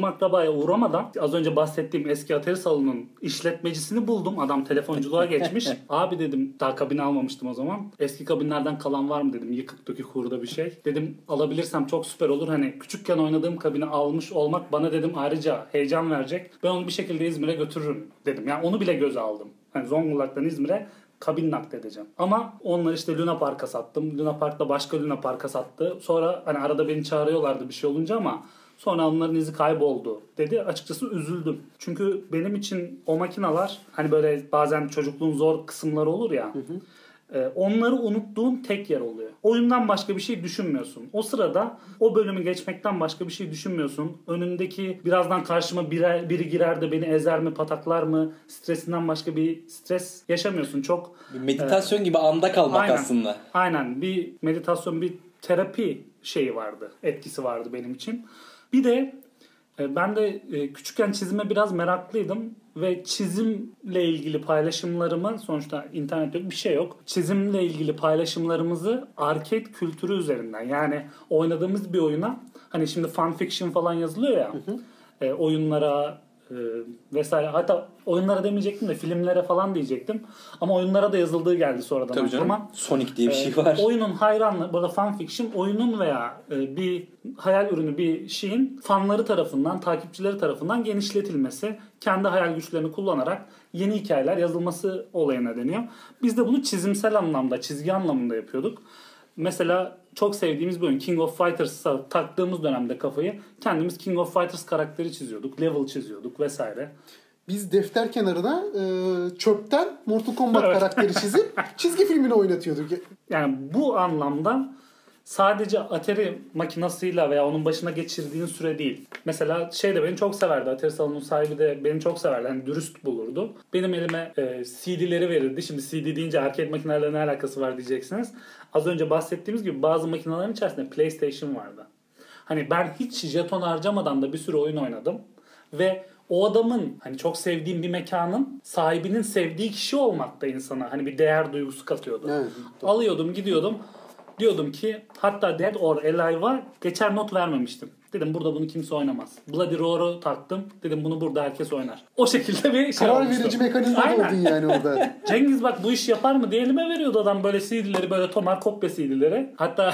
akrabaya uğramadan az önce bahsettiğim eski Atari salonunun işletmecisini buldum. Adam telefonculuğa geçmiş. Abi dedim, daha kabini almamıştım o zaman. Eski kabinlerden kalan var mı dedim. Yıkık dökük hurda bir şey. Dedim alabilirsem çok süper olur. Hani küçükken oynadığım kabini almış olmak bana dedim ayrıca heyecan verecek. Ben onu bir şekilde İzmir'e götürürüm dedim. Yani onu bile göze aldım. Hani Zonguldak'tan İzmir'e kabin nakledeceğim. Ama onları işte Luna Park'a sattım. Luna Park'ta başka Luna Park'a sattı. Sonra hani arada beni çağırıyorlardı bir şey olunca ama sonra onların izi kayboldu dedi. Açıkçası üzüldüm. Çünkü benim için o makineler hani böyle bazen çocukluğun zor kısımları olur ya. Hı hı. Onları unuttuğun tek yer oluyor. Oyundan başka bir şey düşünmüyorsun. O sırada o bölümü geçmekten başka bir şey düşünmüyorsun. Önündeki birazdan karşıma biri, biri girer de beni ezer mi, pataklar mı stresinden başka bir stres yaşamıyorsun. Çok bir meditasyon e, gibi anda kalmak aynen, aslında. Aynen. Bir meditasyon, bir terapi şeyi vardı. Etkisi vardı benim için. Bir de ben de küçükken çizime biraz meraklıydım ve çizimle ilgili paylaşımlarımı, sonuçta internet yok, bir şey yok. Çizimle ilgili paylaşımlarımızı arcade kültürü üzerinden, yani oynadığımız bir oyuna, hani şimdi fanfiction falan yazılıyor ya, hı hı. E, oyunlara e, vesaire, hatta oyunlara demeyecektim de filmlere falan diyecektim. Ama oyunlara da yazıldığı geldi sonradan. Tabii canım. Ama Sonic diye bir şey var. E, oyunun hayranlığı, burada fanfiction, oyunun veya e, bir hayal ürünü bir şeyin fanları tarafından, takipçileri tarafından genişletilmesi, kendi hayal güçlerini kullanarak yeni hikayeler yazılması olayına deniyor. Biz de bunu çizimsel anlamda, çizgi anlamında yapıyorduk. Mesela çok sevdiğimiz bir oyun King of Fighters'a taktığımız dönemde kafayı, kendimiz King of Fighters karakteri çiziyorduk, level çiziyorduk vesaire. Biz defter kenarına e, çöpten Mortal Kombat evet. karakteri çizip çizgi filmini oynatıyorduk. Yani bu anlamda sadece Atari makinasıyla veya onun başına geçirdiğin süre değil. Mesela şey de beni çok severdi. Atari salonunun sahibi de beni çok severdi. Hani dürüst bulurdu. Benim elime e, C D'leri verirdi. Şimdi C D deyince arcade makinelerle ne alakası var diyeceksiniz. Az önce bahsettiğimiz gibi bazı makinelerin içerisinde PlayStation vardı. Hani ben hiç jeton harcamadan da bir sürü oyun oynadım. Ve o adamın, hani çok sevdiğim bir mekanın sahibinin sevdiği kişi olmak da insana hani bir değer duygusu katıyordu. Evet, alıyordum, gidiyordum. Diyordum ki, hatta Dead or Alive'a geçer not vermemiştim. Dedim burada bunu kimse oynamaz. Bloody Roar'u taktım. Dedim bunu burada herkes oynar. O şekilde bir şey karar olmuştu. verici mekanizma oldun yani orada. Cengiz bak bu iş yapar mı diye elime veriyordu adam böyle C D'leri, böyle tomar kopya C D'leri. Hatta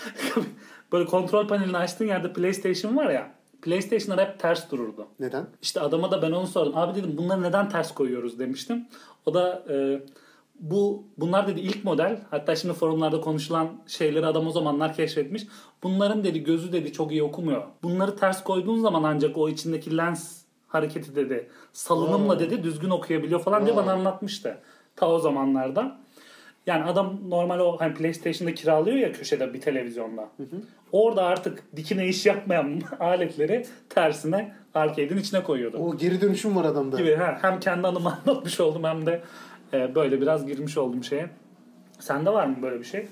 böyle kontrol panelini açtığın yerde PlayStation var ya. PlayStation'lar hep ters dururdu. Neden? İşte adama da ben onu sordum. Abi dedim bunları neden ters koyuyoruz demiştim. O da e, bu bunlar dedi ilk model. Hatta şimdi forumlarda konuşulan şeyleri adam o zamanlar keşfetmiş. Bunların dedi gözü dedi çok iyi okumuyor. Bunları ters koyduğun zaman ancak o içindeki lens hareketi dedi salınımla dedi düzgün okuyabiliyor falan diye bana anlatmıştı. Ta o zamanlarda. Yani adam normal o hani PlayStation'da kiralıyor ya köşede bir televizyonda. Hı hı. Orada artık dikine iş yapmayan aletleri tersine arcade'in içine koyuyordu. O geri dönüşüm var adamda. Gibi, ha, hem kendi anımı anlatmış oldum hem de e, böyle biraz girmiş oldum şeye. Sende var mı böyle bir şey?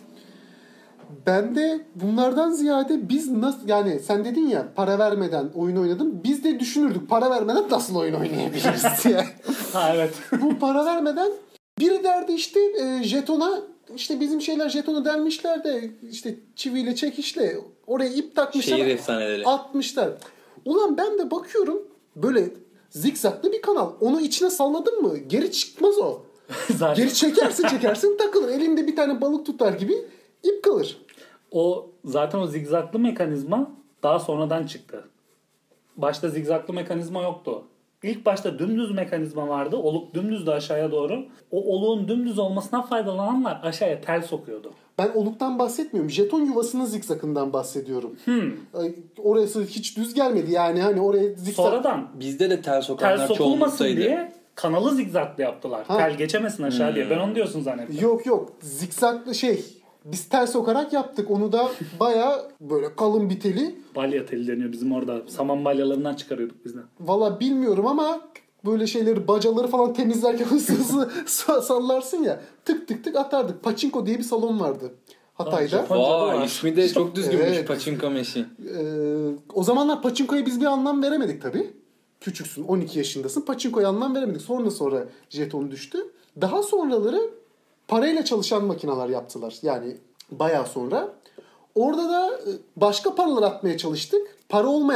Ben de bunlardan ziyade biz nasıl, yani sen dedin ya para vermeden oyun oynadım. Biz de düşünürdük para vermeden nasıl oyun oynayabiliriz diye. Ha evet. Bu para vermeden biri derdi işte e, jetona, işte bizim şeyler jetonu delmişler de işte çiviyle çekişle oraya ip takmışlar. Şehir efsaneleri. Atmışlar. Ulan ben de bakıyorum böyle zikzaklı bir kanal. Onu içine salladın mı geri çıkmaz o. Geri çekersin çekersin takılır. Elinde bir tane balık tutar gibi ip kalır. O zaten o zigzaglı mekanizma daha sonradan çıktı. Başta zigzaglı mekanizma yoktu. İlk başta dümdüz mekanizma vardı. Oluk dümdüzdü aşağıya doğru. O oluğun dümdüz olmasından faydalananlar aşağıya tel sokuyordu. Ben oluktan bahsetmiyorum. Jeton yuvasının zikzakından bahsediyorum. Hmm. Orası hiç düz gelmedi yani. Hani oraya zikzak... Sonradan bizde de tel sokanlar tel sokulmasın diye kanalı zigzaglı yaptılar. Ha. Tel geçemesin aşağı hmm. diye. Ben onu diyorsun zannettim. Yok yok. Zikzaklı şey... Biz tel sokarak yaptık. Onu da baya böyle kalın bir teli. Balya teli deniyor bizim orada. Saman balyalarından çıkarıyorduk biz de. Valla bilmiyorum ama böyle şeyleri, bacaları falan temizlerken hızlı hızlı sallarsın ya. Tık tık tık atardık. Pachinko diye bir salon vardı Hatay'da. Vay, ismi de çok düzgünmüş. Evet. Pachinko meşi. Ee, o zamanlar Pachinko'ya biz bir anlam veremedik tabii. Küçüksün, on iki yaşındasın. Pachinko'ya anlam veremedik. Sonra sonra jeton düştü. Daha sonraları parayla çalışan makineler yaptılar. Yani bayağı sonra. Orada da başka paralar atmaya çalıştık. Para olmayan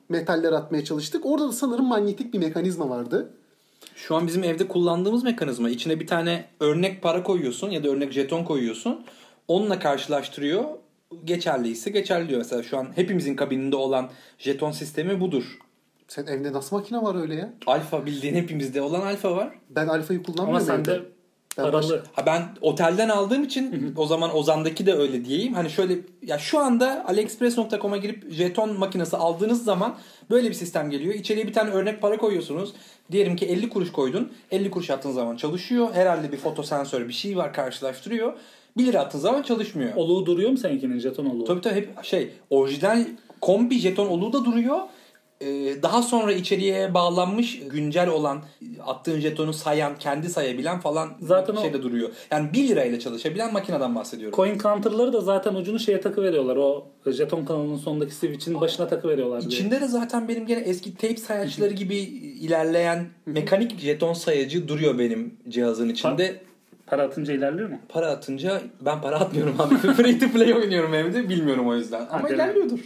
metaller atmaya çalıştık. Orada da sanırım manyetik bir mekanizma vardı. Şu an bizim evde kullandığımız mekanizma. İçine bir tane örnek para koyuyorsun ya da örnek jeton koyuyorsun. Onunla karşılaştırıyor. Geçerliyse geçerli diyor. Mesela şu an hepimizin kabininde olan jeton sistemi budur. Sen evde nasıl makine var öyle ya? Alfa, bildiğin hepimizde olan alfa var. Ben alfayı Ama kullanmıyorum sende evde. Ben paralı. Ha ben otelden aldığım için o zaman Ozan'daki de öyle diyeyim. Hani şöyle ya şu anda aliexpress nokta com'a girip jeton makinesi aldığınız zaman böyle bir sistem geliyor. İçeriye bir tane örnek para koyuyorsunuz. Diyelim ki elli kuruş koydun. elli kuruş attığın zaman çalışıyor. Herhalde bir fotosensör bir şey var, karşılaştırıyor. bir lira attığın zaman çalışmıyor. Oluğu duruyor mu seninkinin jeton oluğu? Tabii tabii hep şey orijinal kombi jeton oluğu da duruyor. Ee, daha sonra içeriye bağlanmış güncel olan attığın jetonu sayan, kendi sayabilen falan Zaten şeyde o... duruyor. Yani bir lirayla çalışabilen makineden bahsediyorum. Coin counter'ları da zaten ucunu şeye takı veriyorlar. O jeton kanalının sonundaki switch'in başına takı veriyorlar diye. İçinde de zaten benim gene eski tape sayaçları gibi ilerleyen mekanik jeton sayacı duruyor benim cihazın içinde. Para atınca ilerliyor mu? Para atınca ben para atmıyorum abi. Free to play oynuyorum evde. Bilmiyorum o yüzden. Ama Hadi ilerliyordur.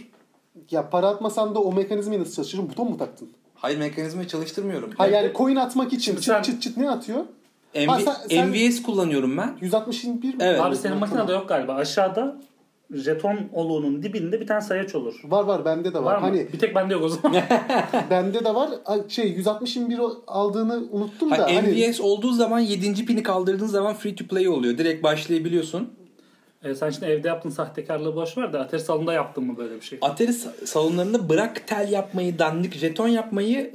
Ya para atmasan da o mekanizmayı nasıl çalıştırır? Buton mu taktın? Hayır, mekanizmayı çalıştırmıyorum. Ha yani coin atmak için çıt sen- çıt çıt ne atıyor? M V- Ha, sen- sen- M V S kullanıyorum ben. yüz altmış bir mi? Evet. Abi senin makinede yok galiba. Aşağıda jeton oluğunun dibinde bir tane sayaç olur. Var var bende de var. Var mı? Hani Bir tek bende yok o zaman. bende de var. Ay, Şey yüz altmış bir aldığını unuttum da. Ha, hani... M V S olduğu zaman yedinci pini kaldırdığın zaman free to play oluyor. Direkt başlayabiliyorsun. e, sen şimdi evde yaptığın sahtekarlığı boş ver de Atari salonunda yaptın mı böyle bir şey? Atari sa- salonlarında bırak tel yapmayı, dandik jeton yapmayı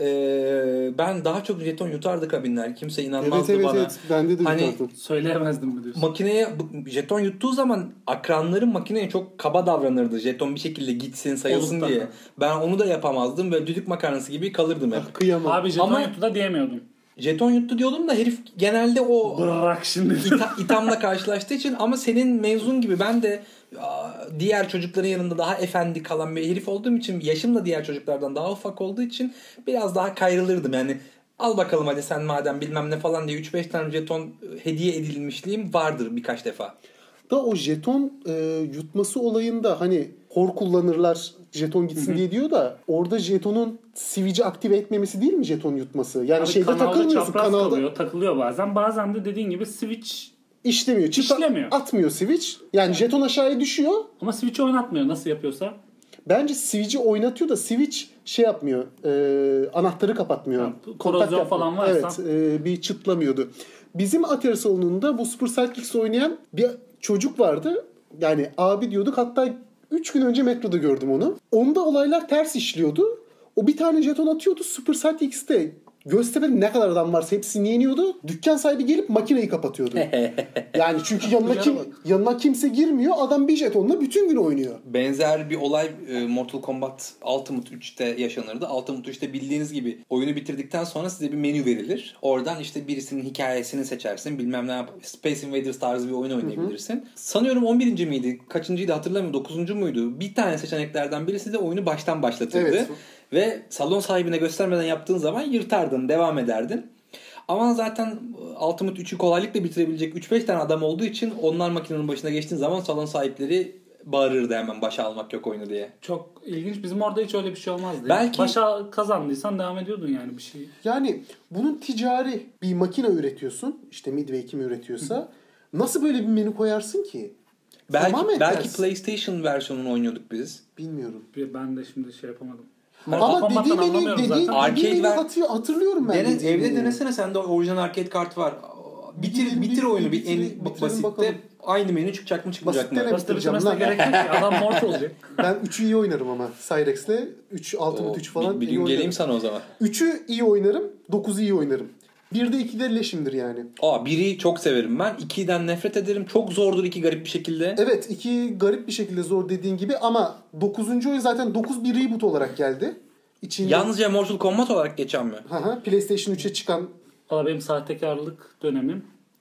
e, ben daha çok jeton yutardı kabinler. Kimse Evet inanmazdı evet bana. evet. Bende de Hani- yutardım. Söyleyemezdim mi diyorsun? Makineye bu- jeton yuttuğu zaman akranların makineye çok kaba davranırdı. Jeton bir şekilde gitsin, sayılsın Oluktan. diye. Ben onu da yapamazdım. Böyle düdük makarnası gibi kalırdım hep. Ah, kıyamam. Abi jeton Ama- yuttu da diyemiyordum. Jeton yuttu diyordum da herif genelde o Bırak şimdi. ita- ithamla karşılaştığı için, ama senin mezun gibi ben de aa, diğer çocukların yanında daha efendi kalan bir herif olduğum için, yaşım da diğer çocuklardan daha ufak olduğu için biraz daha kayrılırdım. Yani al bakalım hadi sen madem bilmem ne falan diye üç beş tane jeton hediye edilmişliğim vardır birkaç defa. Da o jeton e, yutması olayında hani hor kullanırlar jeton gitsin Hı hı. diye diyor da orada jetonun switch'i aktive etmemesi değil mi jeton yutması? Yani Abi şeyde kanalda takılmıyorsun çapraz kanalda kalıyor, takılıyor bazen. Bazen de dediğin gibi switch işlemiyor. Çift İşlemiyor. atmıyor switch. Yani jeton aşağıya düşüyor. ama switch'i oynatmıyor nasıl yapıyorsa. Bence switch'i oynatıyor da switch şey yapmıyor. E, anahtarı kapatmıyor. Ha, Kontak korozyon yapmıyor. falan varsa. Evet, e, bir çıtlamıyordu. Bizim Atari salonunda bu Super Sidekicks oynayan bir çocuk vardı. Yani abi diyorduk, hatta üç gün önce metroda gördüm onu. Onda olaylar ters işliyordu. O bir tane jeton atıyordu. Super Sidekix'te Göztepe'de ne kadar adam varsa hepsini yeniyordu. Dükkan sahibi gelip makineyi kapatıyordu. Yani çünkü yanına kim yanına kimse girmiyor. Adam bir jetonla bütün gün oynuyor. Benzer bir olay e, Mortal Kombat Ultimate üçte yaşanırdı. Ultimate üçte bildiğiniz gibi oyunu bitirdikten sonra size bir menü verilir. Oradan işte birisinin hikayesini seçersin. Bilmem ne yap- Space Invaders tarzı bir oyun oynayabilirsin. Hı hı. Sanıyorum on birinci miydi? Kaçıncıydı hatırlamıyorum. dokuzuncu muydu? Bir tane seçeneklerden birisi de oyunu baştan başlatırdı. Evet. Ve salon sahibine göstermeden yaptığın zaman yırtardın, devam ederdin. Ama zaten Ultimate üçü kolaylıkla bitirebilecek üç beş tane adam olduğu için onlar makinenin başına geçtiğin zaman salon sahipleri bağırırdı hemen, başa almak yok oyunu diye. Çok ilginç. Bizim orada hiç öyle bir şey olmazdı. Belki- Başa kazandıysan devam ediyordun yani bir şey. Yani bunun ticari bir makine üretiyorsun. İşte Midway kim üretiyorsa. Nasıl böyle bir menü koyarsın ki? Belki Tamamen belki ters. PlayStation versiyonunu oynuyorduk biz. Bilmiyorum. Bir- Ben de şimdi şey yapamadım. Ama Mortal dediği Kombat'tan menü, anlamıyorum dediği, zaten. Arcade dediği menü ver- hatırlıyor- hatırlıyorum ben. Dene, dediği evde menüyü. denesene, sende orijinal arcade kart var. Bitir Bitir- bitir bitir- oyunu bir bitir- en bitirelim basitte bakalım. aynı menü çıkacak mı çıkmayacak mı? Basitten Basit bitireceğim bitirmesine lan. gerek yok ki. Adam mortal olacak. Ben üçü iyi oynarım ama. Cyrex'le üç, Ultimate üç falan bir, bir iyi gün oynarım. geleyim sana o zaman. üçü iyi oynarım. dokuzu iyi oynarım. bir de iki de leşimdir yani. Aa, biri çok severim ben. ikiden nefret ederim. Çok zordur iki garip bir şekilde. Evet, iki garip bir şekilde zor dediğin gibi ama dokuzuncu oyun zaten dokuz bir reboot olarak geldi. İçinde... Yalnızca Mortal Kombat olarak geçen mi? Hı hı, PlayStation üçe çıkan. Valla benim sahtekarlık dönemim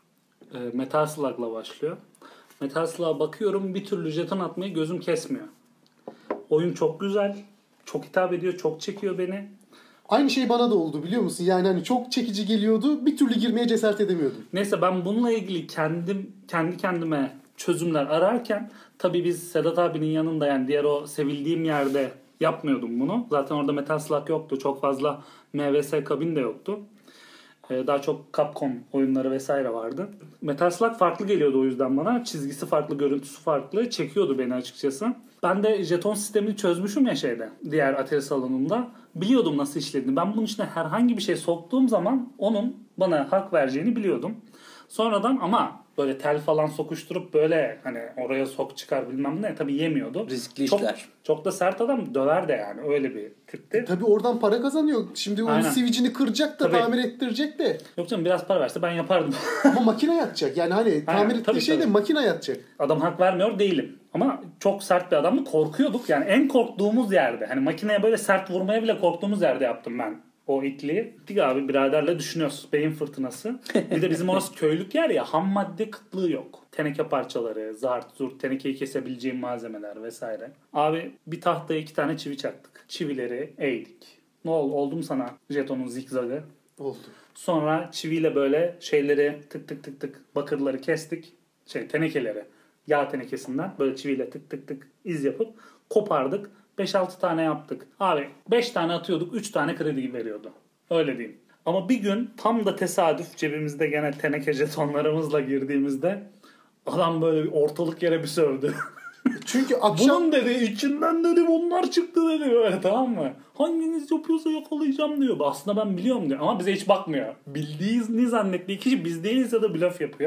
e, Metal Slug'la başlıyor. Metal Slug'a bakıyorum, bir türlü jeton atmayı gözüm kesmiyor. Oyun çok güzel. Çok hitap ediyor. Çok çekiyor beni. Aynı şey bana da oldu biliyor musun? Yani hani çok çekici geliyordu. Bir türlü girmeye cesaret edemiyordum. Neyse ben bununla ilgili kendim kendi kendime çözümler ararken tabii biz Sedat abinin yanında, yani diğer o sevildiğim yerde yapmıyordum bunu. Zaten orada Metal Slug yoktu. Çok fazla M V S kabin de yoktu. Ee, daha çok Capcom oyunları vesaire vardı. Metal Slug farklı geliyordu o yüzden bana. Çizgisi farklı, görüntüsü farklı. Çekiyordu beni açıkçası. Ben de jeton sistemini çözmüşüm ya şeyde. Diğer Atari salonunda. Biliyordum nasıl işlediğini. Ben bunun içine herhangi bir şey soktuğum zaman onun bana hak vereceğini biliyordum. Sonradan ama böyle tel falan sokuşturup böyle hani oraya sok çıkar bilmem ne tabii yemiyordu. Riskli çok, işler. Çok da sert adam, döver de yani, öyle bir tipti. E, tabii oradan para kazanıyor. Şimdi onun switch'ini kıracak da tabii. tamir ettirecek de. Yok canım, biraz para verse ben yapardım. Ama makine yatacak. Yani hani tamir ettiği şey de makine yatacak. Adam hak vermiyor değilim. Ama çok sert bir adamdı. Korkuyorduk. Yani en korktuğumuz yerde. Hani makineye böyle sert vurmaya bile korktuğumuz yerde yaptım ben o itliği. Gittik abi biraderle düşünüyoruz. Beyin fırtınası. Bir de bizim orası köylük yer ya. Ham madde kıtlığı yok. Teneke parçaları, zart, zurt, tenekeyi kesebileceğim malzemeler vesaire. Abi bir tahtaya iki tane çivi çaktık. Çivileri eğdik. Ne oldu? Oldu mu sana jetonun zigzagı? Oldu. Sonra çiviyle böyle şeyleri tık tık tık tık bakırları kestik. Şey tenekeleri. Yağ tenekesinden böyle çiviyle tık tık tık iz yapıp kopardık. beş altı tane yaptık. Abi beş tane atıyorduk, üç tane kredi veriyordu. Öyle diyeyim. Ama bir gün tam da tesadüf cebimizde gene teneke jetonlarımızla girdiğimizde adam böyle bir ortalık yere bir sövdü. Çünkü akşam... Bunun dedi içinden dedi bunlar çıktı dedi böyle, tamam mı? Hanginiz yapıyorsa yakalayacağım diyor. Aslında ben biliyorum diyor ama bize hiç bakmıyor. Bildiğini zannettiği kişi biz değiliz ya da blöf yapıyor.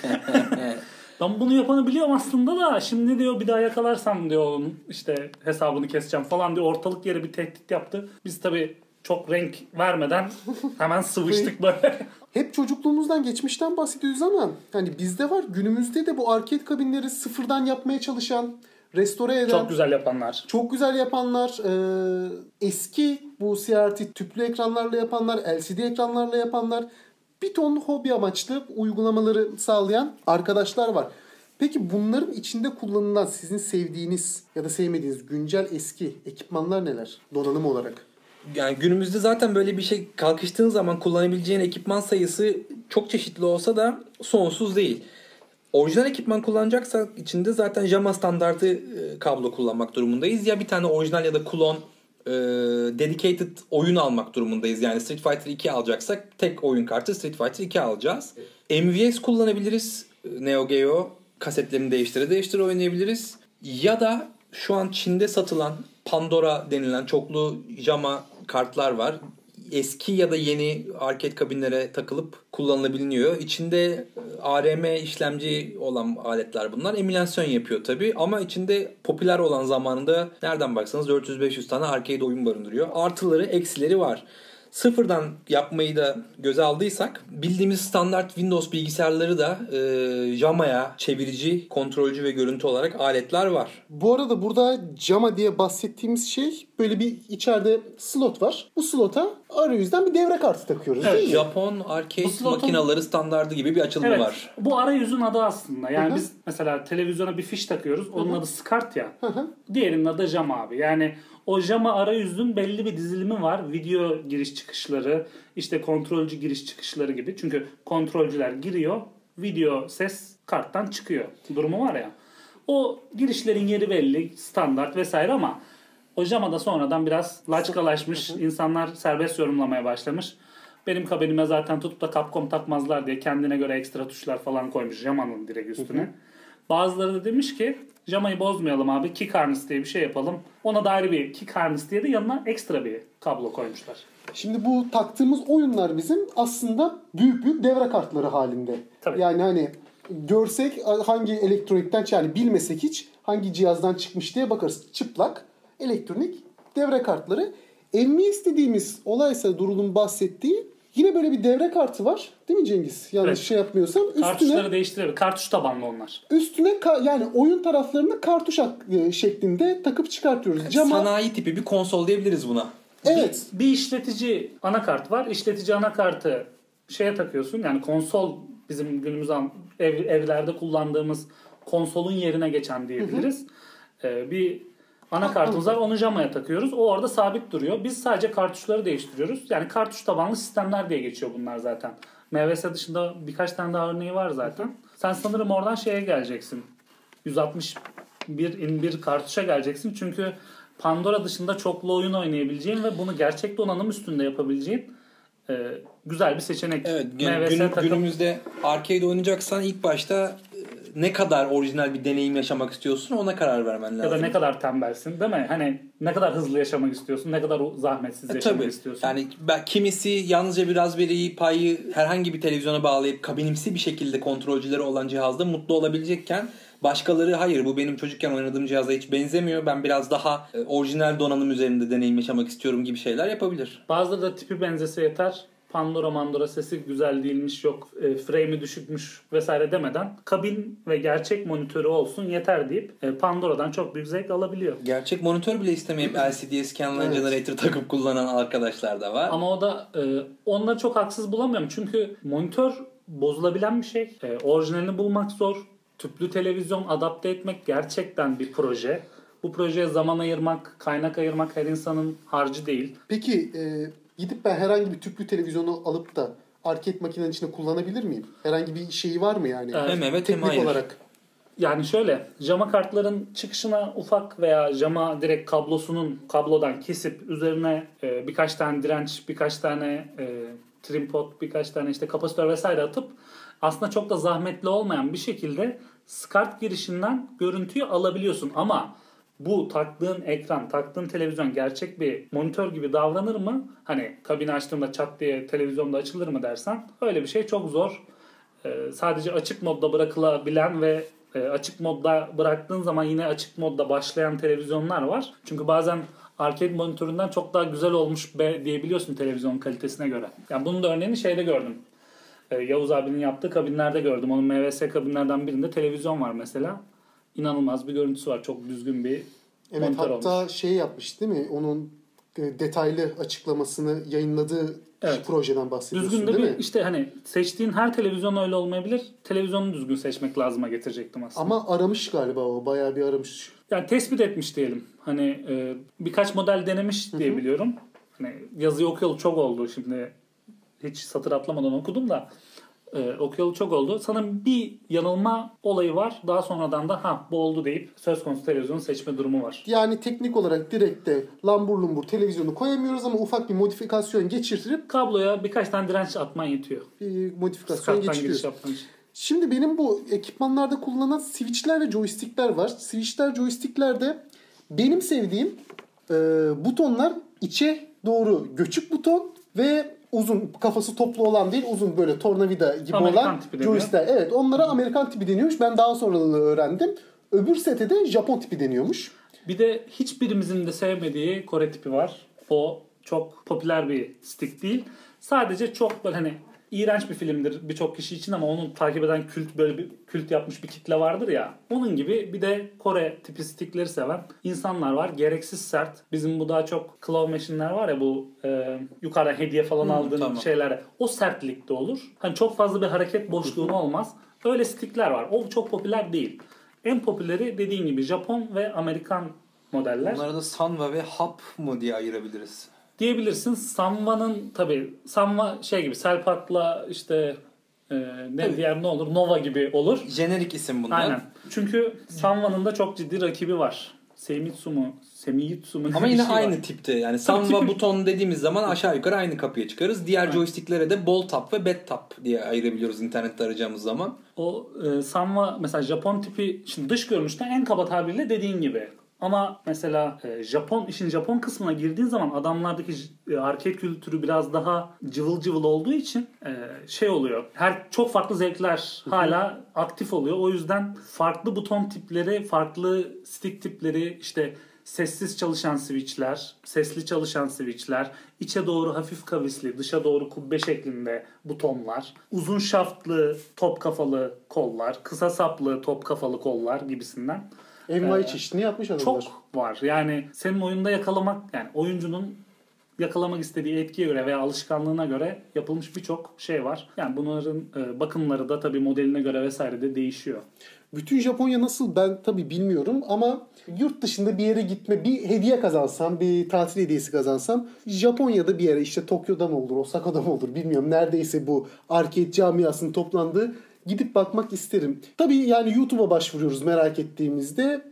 Ben bunu yapanı biliyorum aslında da şimdi diyor bir daha yakalarsam diyor onun işte hesabını keseceğim falan diyor. Ortalık yere bir tehdit yaptı. Biz tabii çok renk vermeden hemen sıvıştık böyle. Hep çocukluğumuzdan, geçmişten bahsediyoruz ama hani bizde var, günümüzde de bu arcade kabinleri sıfırdan yapmaya çalışan, restore eden, Çok güzel yapanlar. Çok güzel yapanlar, e, eski bu C R T tüplü ekranlarla yapanlar, L C D ekranlarla yapanlar, bir ton hobi amaçlı uygulamaları sağlayan arkadaşlar var. Peki bunların içinde kullanılan sizin sevdiğiniz ya da sevmediğiniz güncel eski ekipmanlar neler donanım olarak? Yani günümüzde zaten böyle bir şey kalkıştığın zaman kullanabileceğin ekipman sayısı çok çeşitli olsa da sonsuz değil. Orijinal ekipman kullanacaksak içinde zaten JAMA standartı e, kablo kullanmak durumundayız. Ya bir tane orijinal ya da klon e, dedicated oyun almak durumundayız. Yani Street Fighter iki alacaksak tek oyun kartı Street Fighter iki alacağız. M V S kullanabiliriz. Neo Geo kasetlerini değiştire değiştire oynayabiliriz. Ya da şu an Çin'de satılan Pandora denilen çoklu JAMA kartlar var. Eski ya da yeni arcade kabinlere takılıp kullanılabiliyor. İçinde A R M işlemci olan aletler bunlar. Emülasyon yapıyor tabii ama içinde popüler olan zamanında nereden baksanız dört yüz beş yüz tane arcade oyun barındırıyor. Artıları, eksileri var. Sıfırdan yapmayı da göze aldıysak bildiğimiz standart Windows bilgisayarları da e, JAMA'ya çevirici, kontrolcü ve görüntü olarak aletler var. Bu arada burada JAMA diye bahsettiğimiz şey böyle bir içeride slot var. Bu slota arayüzden bir devre kartı takıyoruz Evet, değil mi? Japon arcade slotun... makinaları standardı gibi bir açılımı evet, var. Bu arayüzün adı aslında. Yani Hı-hı. biz mesela televizyona bir fiş takıyoruz. Onun Hı-hı. adı SCART ya. Hı-hı. Diğerinin adı JAMA abi. Yani o JAMA arayüzün belli bir dizilimi var. Video giriş çıkışları, işte kontrolcü giriş çıkışları gibi. Çünkü kontrolcüler giriyor, video ses karttan çıkıyor. Durumu var ya. O girişlerin yeri belli, standart vesaire ama o JAMA'da sonradan biraz laçkalaşmış. İnsanlar serbest yorumlamaya başlamış. Benim kabinime zaten tutup da Capcom takmazlar diye kendine göre ekstra tuşlar falan koymuş JAMA'nın direkt üstüne. Hı hı. Bazıları da demiş ki JAMA'yı bozmayalım abi, kick harness diye bir şey yapalım. Ona da ayrı bir kick harness diye de yanına ekstra bir kablo koymuşlar. Şimdi bu taktığımız oyunlar bizim aslında büyük büyük devre kartları halinde. Tabii. Yani hani görsek hangi elektronikten, yani bilmesek hiç hangi cihazdan çıkmış diye bakarız. Çıplak elektronik devre kartları. M V S dediğimiz olaysa Durul'un bahsettiği yine böyle bir devre kartı var. Değil mi Cengiz? Yanlış evet. şey yapmıyorsam. Üstüne, kartuşları değiştirebilir. Kartuş tabanlı onlar. Üstüne ka- yani oyun taraflarını kartuş şeklinde takıp çıkartıyoruz. Yani Cama... Sanayi tipi bir konsol diyebiliriz buna. Evet. Bir, bir işletici anakart var. İşletici anakartı şeye takıyorsun. Yani konsol bizim günümüz ev, evlerde kullandığımız konsolun yerine geçen diyebiliriz. Hı hı. Ee, bir anakartımız var. Onu JAMA'ya takıyoruz. O orada sabit duruyor. Biz sadece kartuşları değiştiriyoruz. Yani kartuş tabanlı sistemler diye geçiyor bunlar zaten. M V S dışında birkaç tane daha örneği var zaten. Sen sanırım oradan şeye geleceksin. yüz altmış bir in bir kartuşa geleceksin. Çünkü Pandora dışında çoklu oyun oynayabileceğin ve bunu gerçek donanım üstünde yapabileceğin e, güzel bir seçenek. Evet, M V S gün, takım... günümüzde arcade oynayacaksan ilk başta ne kadar orijinal bir deneyim yaşamak istiyorsun ona karar vermen lazım. Ya da ne kadar tembelsin değil mi? Hani ne kadar hızlı yaşamak istiyorsun, ne kadar zahmetsiz e, yaşamak tabii. istiyorsun. Yani ben, kimisi yalnızca bir Raspberry Pi'yi herhangi bir televizyona bağlayıp kabinimsi bir şekilde kontrolcüleri olan cihazda mutlu olabilecekken başkaları hayır bu benim çocukken oynadığım cihaza hiç benzemiyor. Ben biraz daha e, orijinal donanım üzerinde deneyim yaşamak istiyorum gibi şeyler yapabilir. Bazıları da tipi benzese yeter. Pandora mandora sesi güzel değilmiş, yok e, frame'i düşükmüş vesaire demeden kabin ve gerçek monitörü olsun yeter deyip e, Pandora'dan çok büyük zevk alabiliyor. Gerçek monitör bile istemeyip L C D Scanline Evet. Generator takıp kullanan arkadaşlar da var. Ama o da e, onları çok haksız bulamıyorum. Çünkü monitör bozulabilen bir şey. E, orijinalini bulmak zor. Tüplü televizyon adapte etmek gerçekten bir proje. Bu projeye zaman ayırmak, kaynak ayırmak her insanın harcı değil. Peki e, gidip ben herhangi bir tüplü televizyonu alıp da arcade makinenin içinde kullanabilir miyim? Herhangi bir şeyi var mı yani? Evet. Hem evet hem Teknik hayır. olarak. Yani şöyle, JAMA kartların çıkışına ufak veya JAMA direkt kablosunun kablodan kesip üzerine e, birkaç tane direnç, birkaç tane e, trim pot, birkaç tane işte kapasitör vesaire atıp aslında çok da zahmetli olmayan bir şekilde SCART girişinden görüntüyü alabiliyorsun. Ama bu taktığın ekran, taktığın televizyon gerçek bir monitör gibi davranır mı? Hani kabini açtığımda çat diye televizyonda açılır mı dersen öyle bir şey çok zor. Ee, sadece açık modda bırakılabilen ve e, açık modda bıraktığın zaman yine açık modda başlayan televizyonlar var. Çünkü bazen arcade monitöründen çok daha güzel olmuş be diyebiliyorsun televizyon kalitesine göre. Yani bunun da örneğini şeyde gördüm. Ee, Yavuz abinin yaptığı kabinlerde gördüm. Onun M V S kabinlerden birinde televizyon var mesela. İnanılmaz bir görüntüsü var. Çok düzgün bir Evet, monitör hatta olmuş. şey yapmış değil mi? Onun e, detaylı açıklamasını yayınladığı Evet. projeden bahsediyorsun Düzgün de değil bir mi? işte hani seçtiğin her televizyon öyle olmayabilir. Televizyonu düzgün seçmek lazıma getirecektim aslında. Ama aramış galiba o. Bayağı bir aramış. Yani tespit etmiş diyelim. Hani e, birkaç model denemiş diye biliyorum. Hani yazıyı okuyalı çok oldu şimdi. Hiç satır atlamadan okudum da e, okuyalı çok oldu. Sanırım bir yanılma olayı var. Daha sonradan da ha bu oldu deyip söz konusu televizyonu seçme durumu var. Yani teknik olarak direkt de lambur lumbur televizyonu koyamıyoruz ama ufak bir modifikasyon geçirtip Kabloya birkaç tane direnç atman yetiyor. bir modifikasyon SCART'tan giriş geçiriyoruz. yapman için. Şimdi benim bu ekipmanlarda kullanılan switchler ve joystickler var. Switchler, joysticklerde benim sevdiğim e, butonlar içe doğru göçük buton ve uzun, kafası toplu olan değil, uzun böyle tornavida gibi Amerikan olan tipi deniyor. joystickler. Evet, onlara Amerikan tipi deniyormuş. Ben daha sonra öğrendim. Öbür sete de Japon tipi deniyormuş. Bir de hiçbirimizin de sevmediği Kore tipi var. O çok popüler bir stick değil. Sadece çok böyle hani iğrenç bir filmdir birçok kişi için ama onu takip eden kült böyle bir kült yapmış bir kitle vardır ya. Onun gibi bir de Kore tipi stickleri seven insanlar var. Gereksiz sert. Bizim bu daha çok claw machine'ler var ya bu e, yukarıdan hediye falan Hı, aldığın tamam. şeyler. O sertlikte olur. Hani çok fazla bir hareket boşluğun olmaz. Öyle stickler var. O çok popüler değil. En popüleri dediğin gibi Japon ve Amerikan modeller. Bunları da Sanwa ve Hap mı diye ayırabiliriz. Diyebilirsin. Sanwa'nın tabii Sanwa şey gibi Selpak'la işte e, ne Tabii. diğer ne olur Nova gibi olur. Jenerik isim bunlar. Aynen. Çünkü Sanwa'nın da çok ciddi rakibi var. Seimitsu mu? Semitsu mu? Ama Bir yine şey aynı var. tipte. Yani Tabii Sanwa tipi- buton dediğimiz zaman aşağı yukarı aynı kapıya çıkarız. Diğer Aynen. joysticklere de ball tap ve bad tap diye ayırabiliyoruz internette arayacağımız zaman. O e, Sanwa mesela Japon tipi şimdi dış görünüşten en kaba tabirle dediğin gibi. Ama mesela e, Japon işin Japon kısmına girdiğin zaman adamlardaki e, arcade kültürü biraz daha cıvıl cıvıl olduğu için e, şey oluyor. Her çok farklı zevkler hala aktif oluyor. O yüzden farklı buton tipleri, farklı stick tipleri işte sessiz çalışan switchler, sesli çalışan switchler, içe doğru hafif kavisli, dışa doğru kubbe şeklinde butonlar, uzun şaftlı top kafalı kollar, kısa saplı top kafalı kollar gibisinden. Envai Ee, çeşitini yapmış adamlar. Çok var. Yani senin oyunda yakalamak yani oyuncunun yakalamak istediği etkiye göre veya alışkanlığına göre yapılmış birçok şey var. Yani bunların e, bakımları da tabii modeline göre vesaire de değişiyor. Bütün Japonya nasıl ben tabii bilmiyorum ama yurt dışında bir yere gitme, bir hediye kazansam, bir tatil hediyesi kazansam Japonya'da bir yere işte Tokyo'da mı olur, Osaka'da mı olur bilmiyorum. Neredeyse bu arcade camiasının toplandığı gidip bakmak isterim. Tabii yani YouTube'a başvuruyoruz merak ettiğimizde.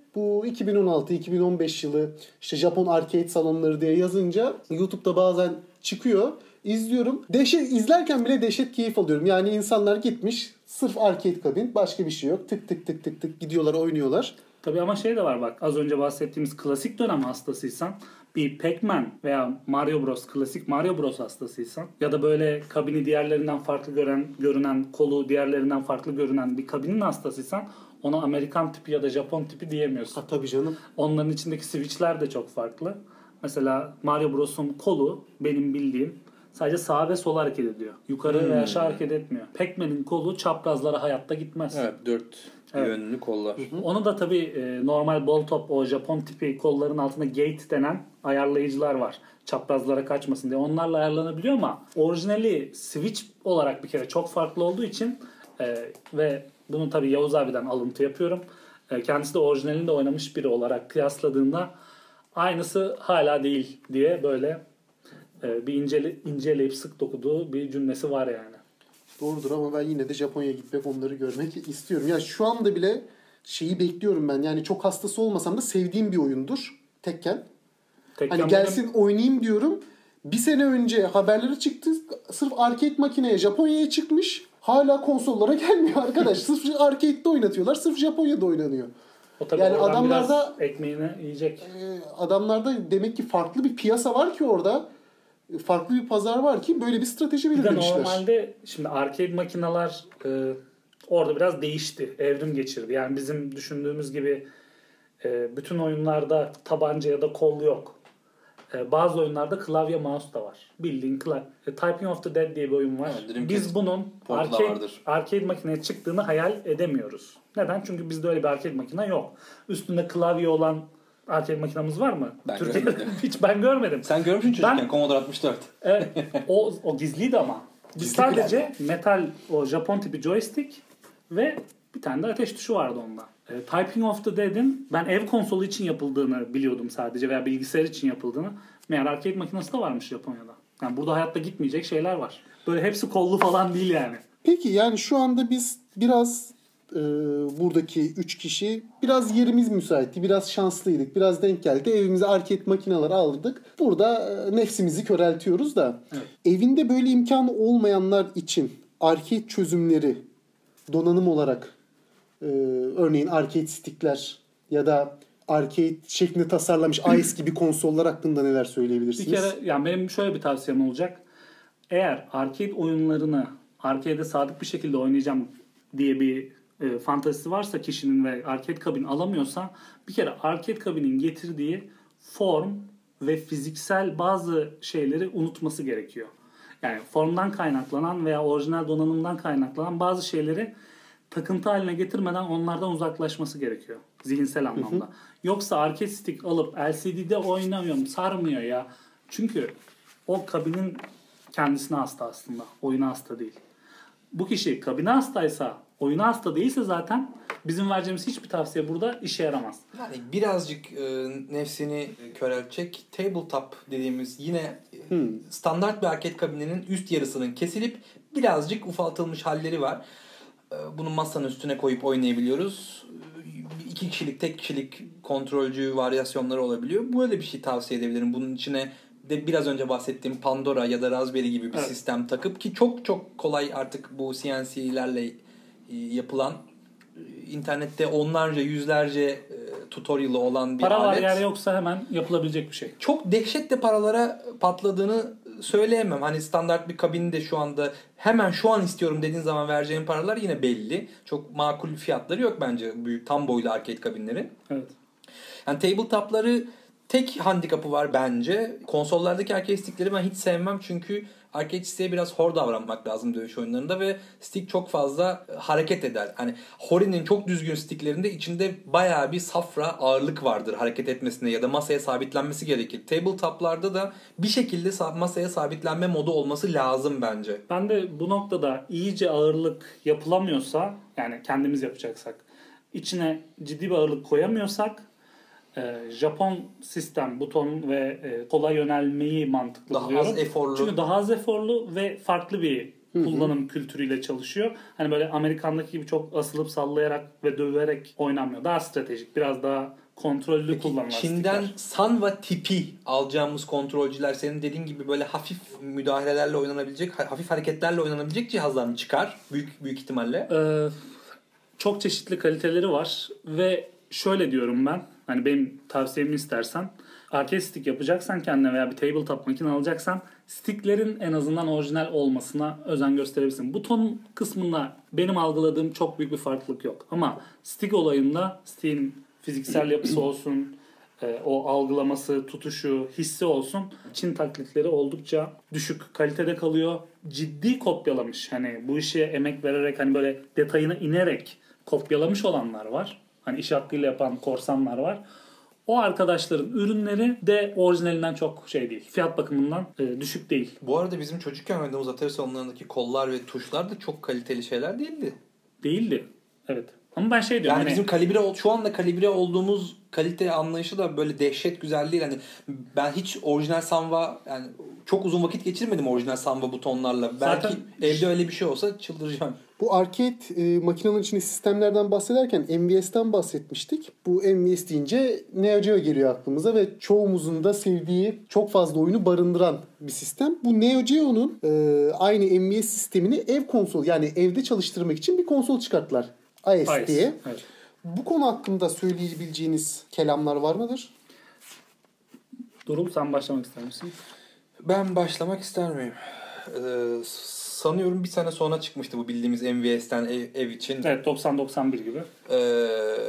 Bu iki bin on altı iki bin on beş yılı işte Japon arcade salonları diye yazınca YouTube'da bazen çıkıyor. İzliyorum. Dehşet, izlerken bile dehşet keyif alıyorum. Yani insanlar gitmiş sırf arcade kabin, başka bir şey yok. Tık tık tık tık tık gidiyorlar, oynuyorlar. Tabii ama şey de var bak, az önce bahsettiğimiz klasik dönem hastasıysan, bir Pac-Man veya Mario Bros, klasik Mario Bros hastasıysan ya da böyle kabini diğerlerinden farklı gören, görünen, kolu diğerlerinden farklı görünen bir kabinin hastasıysan ona Amerikan tipi ya da Japon tipi diyemiyorsun. Ha tabii canım. Onların içindeki switchler de çok farklı. Mesela Mario Bros'un kolu benim bildiğim sadece sağa ve sola hareket ediyor. Yukarı Hmm. ve aşağı hareket etmiyor. Pac-Man'in kolu çaprazlara hayatta gitmez. Evet, dört Evet. yönlü kollar. Hı hı. Onu da tabii e, normal ball top, o Japon tipi kolların altında gate denen ayarlayıcılar var. Çaprazlara kaçmasın diye. Onlarla ayarlanabiliyor ama orijinali switch olarak bir kere çok farklı olduğu için e, ve bunu tabii Yavuz abiden alıntı yapıyorum. E, kendisi de orijinalinde oynamış biri olarak kıyasladığında aynısı hala değil diye böyle e, bir incele, inceleyip sık dokuduğu bir cümlesi var yani. Doğrudur ama ben yine de Japonya'ya gitmek, onları görmek istiyorum. Ya şu anda bile şeyi bekliyorum ben. Yani çok hastası olmasam da sevdiğim bir oyundur Tekken. Tekken Hani gelsin oynayayım diyorum. Bir sene önce haberleri çıktı. Sırf arcade makineye Japonya'ya çıkmış. Hala konsollara gelmiyor arkadaş. Sırf arcade'de oynatıyorlar. Sırf Japonya'da oynanıyor. O tabii Yani oradan adamlarda biraz ekmeğini yiyecek. e, adamlarda demek ki farklı bir piyasa var ki orada. Farklı bir pazar var ki böyle bir strateji Bir de belirlemişler. normalde şimdi arcade makineler e, orada biraz değişti. Evrim geçirdi. Yani bizim düşündüğümüz gibi e, bütün oyunlarda tabanca ya da kol yok. E, bazı oyunlarda klavye mouse da var. Bildiğin klavye. E, Typing of the Dead diye bir oyun var. Evet, Biz bunun portu da arcade, vardır. arcade makineye çıktığını hayal edemiyoruz. Neden? Çünkü bizde öyle bir arcade makine yok. Üstünde klavye olan arcade makinamız var mı? Ben Türkiye'de görmedim. hiç ben görmedim. Sen görmüşsün çocukken Ben- Commodore altmış dört. Evet, o, o gizliydi ama. Biz Gizli sadece metal, o Japon tipi joystick ve bir tane de ateş tuşu vardı onda. E, Typing of the Dead'in ben ev konsolu için yapıldığını biliyordum sadece veya bilgisayar için yapıldığını. Meğer arcade makinesi de varmış Japonya'da. Yani burada hayatta gitmeyecek şeyler var. Böyle hepsi kollu falan değil yani. Peki yani şu anda biz biraz e, buradaki üç kişi biraz yerimiz müsaitti. Biraz şanslıydık. Biraz denk geldi. Evimize arcade makineleri aldık. Burada e, nefsimizi köreltiyoruz da. Evet. Evinde böyle imkanı olmayanlar için arcade çözümleri donanım olarak e, örneğin arcade stickler ya da arcade şeklinde tasarlanmış ice gibi konsollar hakkında neler söyleyebilirsiniz? Bir kere yani benim şöyle bir tavsiyem olacak. Eğer arcade oyunlarını arcade'e sadık bir şekilde oynayacağım diye bir e, fantezisi varsa kişinin ve arcade kabin alamıyorsa bir kere arcade kabinin getirdiği form ve fiziksel bazı şeyleri unutması gerekiyor. Yani formdan kaynaklanan veya orijinal donanımdan kaynaklanan bazı şeyleri takıntı haline getirmeden onlardan uzaklaşması gerekiyor zihinsel anlamda. Hı hı. Yoksa arcade stick alıp L C D'de oynamıyorum, sarmıyor ya. Çünkü o kabinin kendisine hasta aslında. Oyuna hasta değil. Bu kişi kabine hastaysa, oyuna hasta değilse zaten bizim vereceğimiz hiçbir tavsiye burada işe yaramaz. Yani birazcık e, nefsini köreltecek tabletop dediğimiz yine e, Hmm. standart bir arcade kabininin üst yarısının kesilip birazcık ufaltılmış halleri var. E, bunu masanın üstüne koyup oynayabiliyoruz. E, iki kişilik, tek kişilik kontrolcü varyasyonları olabiliyor. Böyle bir şey tavsiye edebilirim. Bunun içine de biraz önce bahsettiğim Pandora ya da Raspberry gibi bir Evet. sistem takıp ki çok çok kolay artık bu C N C'lerle e, yapılan e, internette onlarca yüzlerce e, tutorial'ı olan bir Para alet. var yer yoksa hemen yapılabilecek bir şey. Çok dehşetle paralara patladığını söyleyemem. Hani standart bir kabinde şu anda hemen şu an istiyorum dediğin zaman vereceğin paralar yine belli. Çok makul fiyatları yok bence büyük tam boylu arcade kabinlerin. Evet. Yani tabletop'ları tek handikapı var bence. Konsollardaki arcade stickleri ben hiç sevmem çünkü arcade stick'e biraz hor davranmak lazım dövüş oyunlarında ve stick çok fazla hareket eder. Hani Hori'nin çok düzgün sticklerinde içinde bayağı bir safra ağırlık vardır hareket etmesine ya da masaya sabitlenmesi gerekir. Tabletop'larda da bir şekilde masaya sabitlenme modu olması lazım bence. Ben de bu noktada iyice ağırlık yapılamıyorsa, yani kendimiz yapacaksak, içine ciddi bir ağırlık koyamıyorsak e, Japon sistem, buton ve e, kola yönelmeyi mantıklı Daha buluyorum. az eforlu. Çünkü daha az eforlu ve farklı bir kullanım kültürüyle çalışıyor. Hani böyle Amerikan'daki gibi çok asılıp sallayarak ve döverek oynanmıyor. Daha stratejik, biraz daha kontrollü kullanılan Çin'den stickler. Sanwa tipi alacağımız kontrolcüler senin dediğin gibi böyle hafif müdahalelerle oynanabilecek, hafif hareketlerle oynanabilecek cihazlar mı çıkar? Büyük büyük ihtimalle. Ee, çok çeşitli kaliteleri var ve şöyle diyorum ben, hani benim tavsiyemi istersen, arcade stick yapacaksan kendine veya bir tabletop makine alacaksan sticklerin en azından orijinal olmasına özen gösterebilirsin. Buton kısmında benim algıladığım çok büyük bir farklılık yok. Ama stick olayında stick'in fiziksel yapısı olsun, o algılaması, tutuşu, hissi olsun, Çin taklitleri oldukça düşük kalitede kalıyor. Ciddi kopyalamış, hani bu işe emek vererek, hani böyle detayına inerek kopyalamış olanlar var. Hani iş hakkıyla yapan korsanlar var. O arkadaşların ürünleri de orijinalinden çok şey değil. Fiyat bakımından e, düşük değil. Bu arada bizim çocukken oynadığımız Atari salonlarındaki kollar ve tuşlar da çok kaliteli şeyler değildi. Değildi. Evet. Ama ben şey diyorum. Yani hani... bizim kalibre şu anda kalibre olduğumuz kalite anlayışı da böyle dehşet güzel değil. Hani ben hiç orijinal Sanwa, yani çok uzun vakit geçirmedim orijinal Sanwa butonlarla. Zaten... Belki evde öyle bir şey olsa çıldıracağım. Bu arcade e, makinenin içinde sistemlerden bahsederken M V S'ten bahsetmiştik. Bu M V S deyince Neo Geo geliyor aklımıza ve çoğumuzun da sevdiği çok fazla oyunu barındıran bir sistem. Bu Neo Geo'nun e, aynı M V S sistemini ev konsol, yani evde çalıştırmak için bir konsol çıkarttılar. I S diye. Evet. Bu konu hakkında söyleyebileceğiniz kelamlar var mıdır? Durul, sen başlamak ister misin? Ben başlamak ister miyim? Ee, sanıyorum bir sene sonra çıkmıştı bu bildiğimiz M V S'ten ev, ev için. Evet, doksan doksan bir gibi. Ee,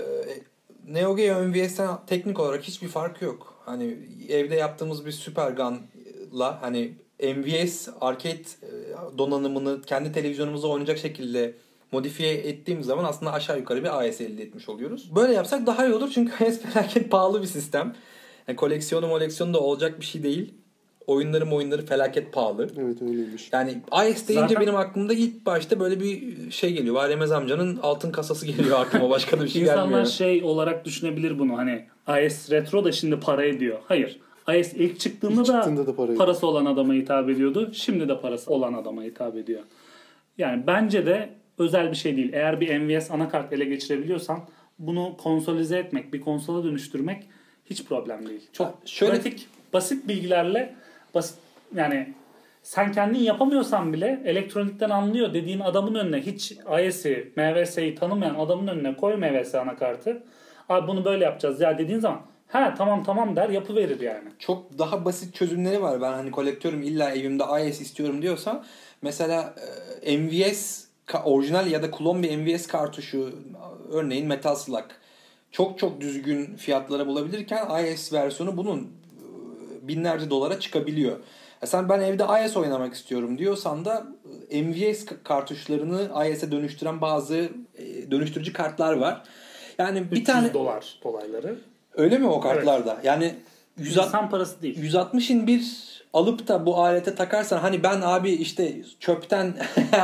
Neo Geo M V S'ten teknik olarak hiçbir farkı yok. Hani evde yaptığımız bir Super Gun'la hani M V S arcade donanımını kendi televizyonumuzda oynayacak şekilde modifiye ettiğimiz zaman aslında aşağı yukarı bir A S elde etmiş oluyoruz. Böyle yapsak daha iyi olur çünkü A S felaket pahalı bir sistem. Yani koleksiyonu koleksiyonu da olacak bir şey değil. Oyunları oyunları felaket pahalı. Evet, öyleymiş. Yani A S deyince Zaten... benim aklımda ilk başta böyle bir şey geliyor. Varemez amcanın altın kasası geliyor aklıma. Başka da bir şey İnsanlar gelmiyor. şey olarak düşünebilir bunu, hani A S Retro da şimdi para ediyor. Hayır. A S ilk çıktığında, ilk da, çıktığında da para parası olan adama hitap ediyordu. Şimdi de parası olan adama hitap ediyor. Yani bence de özel bir şey değil. Eğer bir M V S anakart ele geçirebiliyorsan bunu konsolize etmek, bir konsola dönüştürmek hiç problem değil. Çok ha, şöyle... pratik, basit bilgilerle, basit, yani sen kendin yapamıyorsan bile elektronikten anlıyor dediğin adamın önüne, hiç I S'i, M V S'yi tanımayan adamın önüne koy M V S anakartı. Abi bunu böyle yapacağız ya dediğin zaman ha tamam tamam der, yapıverir yani. Çok daha basit çözümleri var. Ben hani kolektörüm, illa evimde I S istiyorum diyorsan mesela M V S orijinal ya da klon bir M V S kartuşu, örneğin Metal Slug çok çok düzgün fiyatlara bulabilirken I S versiyonu bunun binlerce dolara çıkabiliyor. Ya sen ben evde I S oynamak istiyorum diyorsan da M V S kartuşlarını I S'e dönüştüren bazı dönüştürücü kartlar var. Yani bir tane dolar dolayları. Öyle mi o kartlarda? Evet. Yani yüz İnsan parası değil. yüz altmışın bir alıp da bu alete takarsan, hani ben abi işte çöpten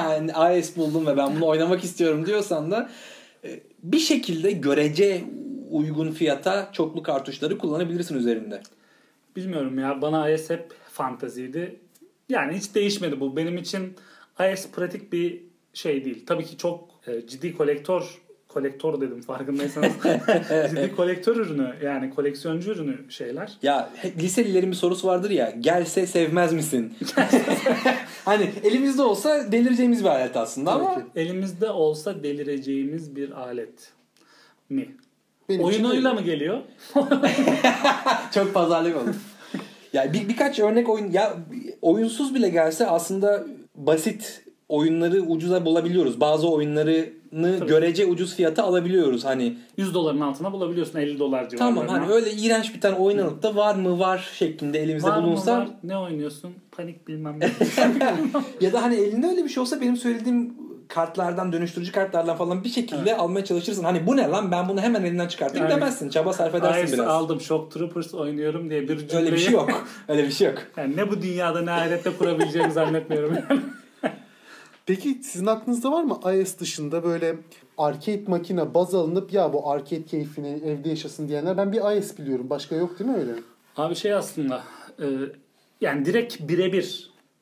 I S buldum ve ben bunu oynamak istiyorum diyorsan da bir şekilde görece uygun fiyata çoklu kartuşları kullanabilirsin üzerinde. Bilmiyorum ya, bana I S hep fanteziydi. Yani hiç değişmedi bu. Benim için I S pratik bir şey değil. Tabii ki çok e, ciddi kolektör kolektör dedim farkındaysanız. Ciddi kolektör ürünü, yani koleksiyoncu ürünü şeyler. Ya liselilerin bir sorusu vardır ya, gelse sevmez misin? Hani elimizde olsa delireceğimiz bir alet aslında. Tabii ama ki. Elimizde olsa delireceğimiz bir alet mi? Benim oyunuyla mı geliyor? Çok pazarlık oldu. Ya bir, birkaç örnek oyun, ya oyunsuz bile gelse aslında basit oyunları ucuza bulabiliyoruz. Bazı oyunlarını Tabii. görece ucuz fiyata alabiliyoruz. Hani yüz doların altına bulabiliyorsun, elli dolar civarlarına. Tamam, hani öyle iğrenç bir tane oyun alıp da var mı var şeklinde elimizde var bulunsa. Mı var? Ne oynuyorsun? Panik bilmem ne. Ya da hani elinde öyle bir şey olsa benim söylediğim kartlardan, dönüştürücü kartlardan falan bir şekilde evet. almaya çalışırsın. Hani bu ne lan, ben bunu hemen elinden çıkartayım yani, demezsin. Çaba sarf edersin biraz. Aldım, Shock Troopers oynuyorum diye bir cümleyi. Öyle bir şey yok. Öyle bir şey yok. Yani ne bu dünyada ne ahirette kurabileceğimi zannetmiyorum yani. Peki sizin aklınızda var mı I S dışında böyle arcade makine baz alınıp ya bu arcade keyfini evde yaşasın diyenler? Ben bir I S biliyorum. Başka yok değil mi öyle? Abi şey aslında e, yani direkt birebir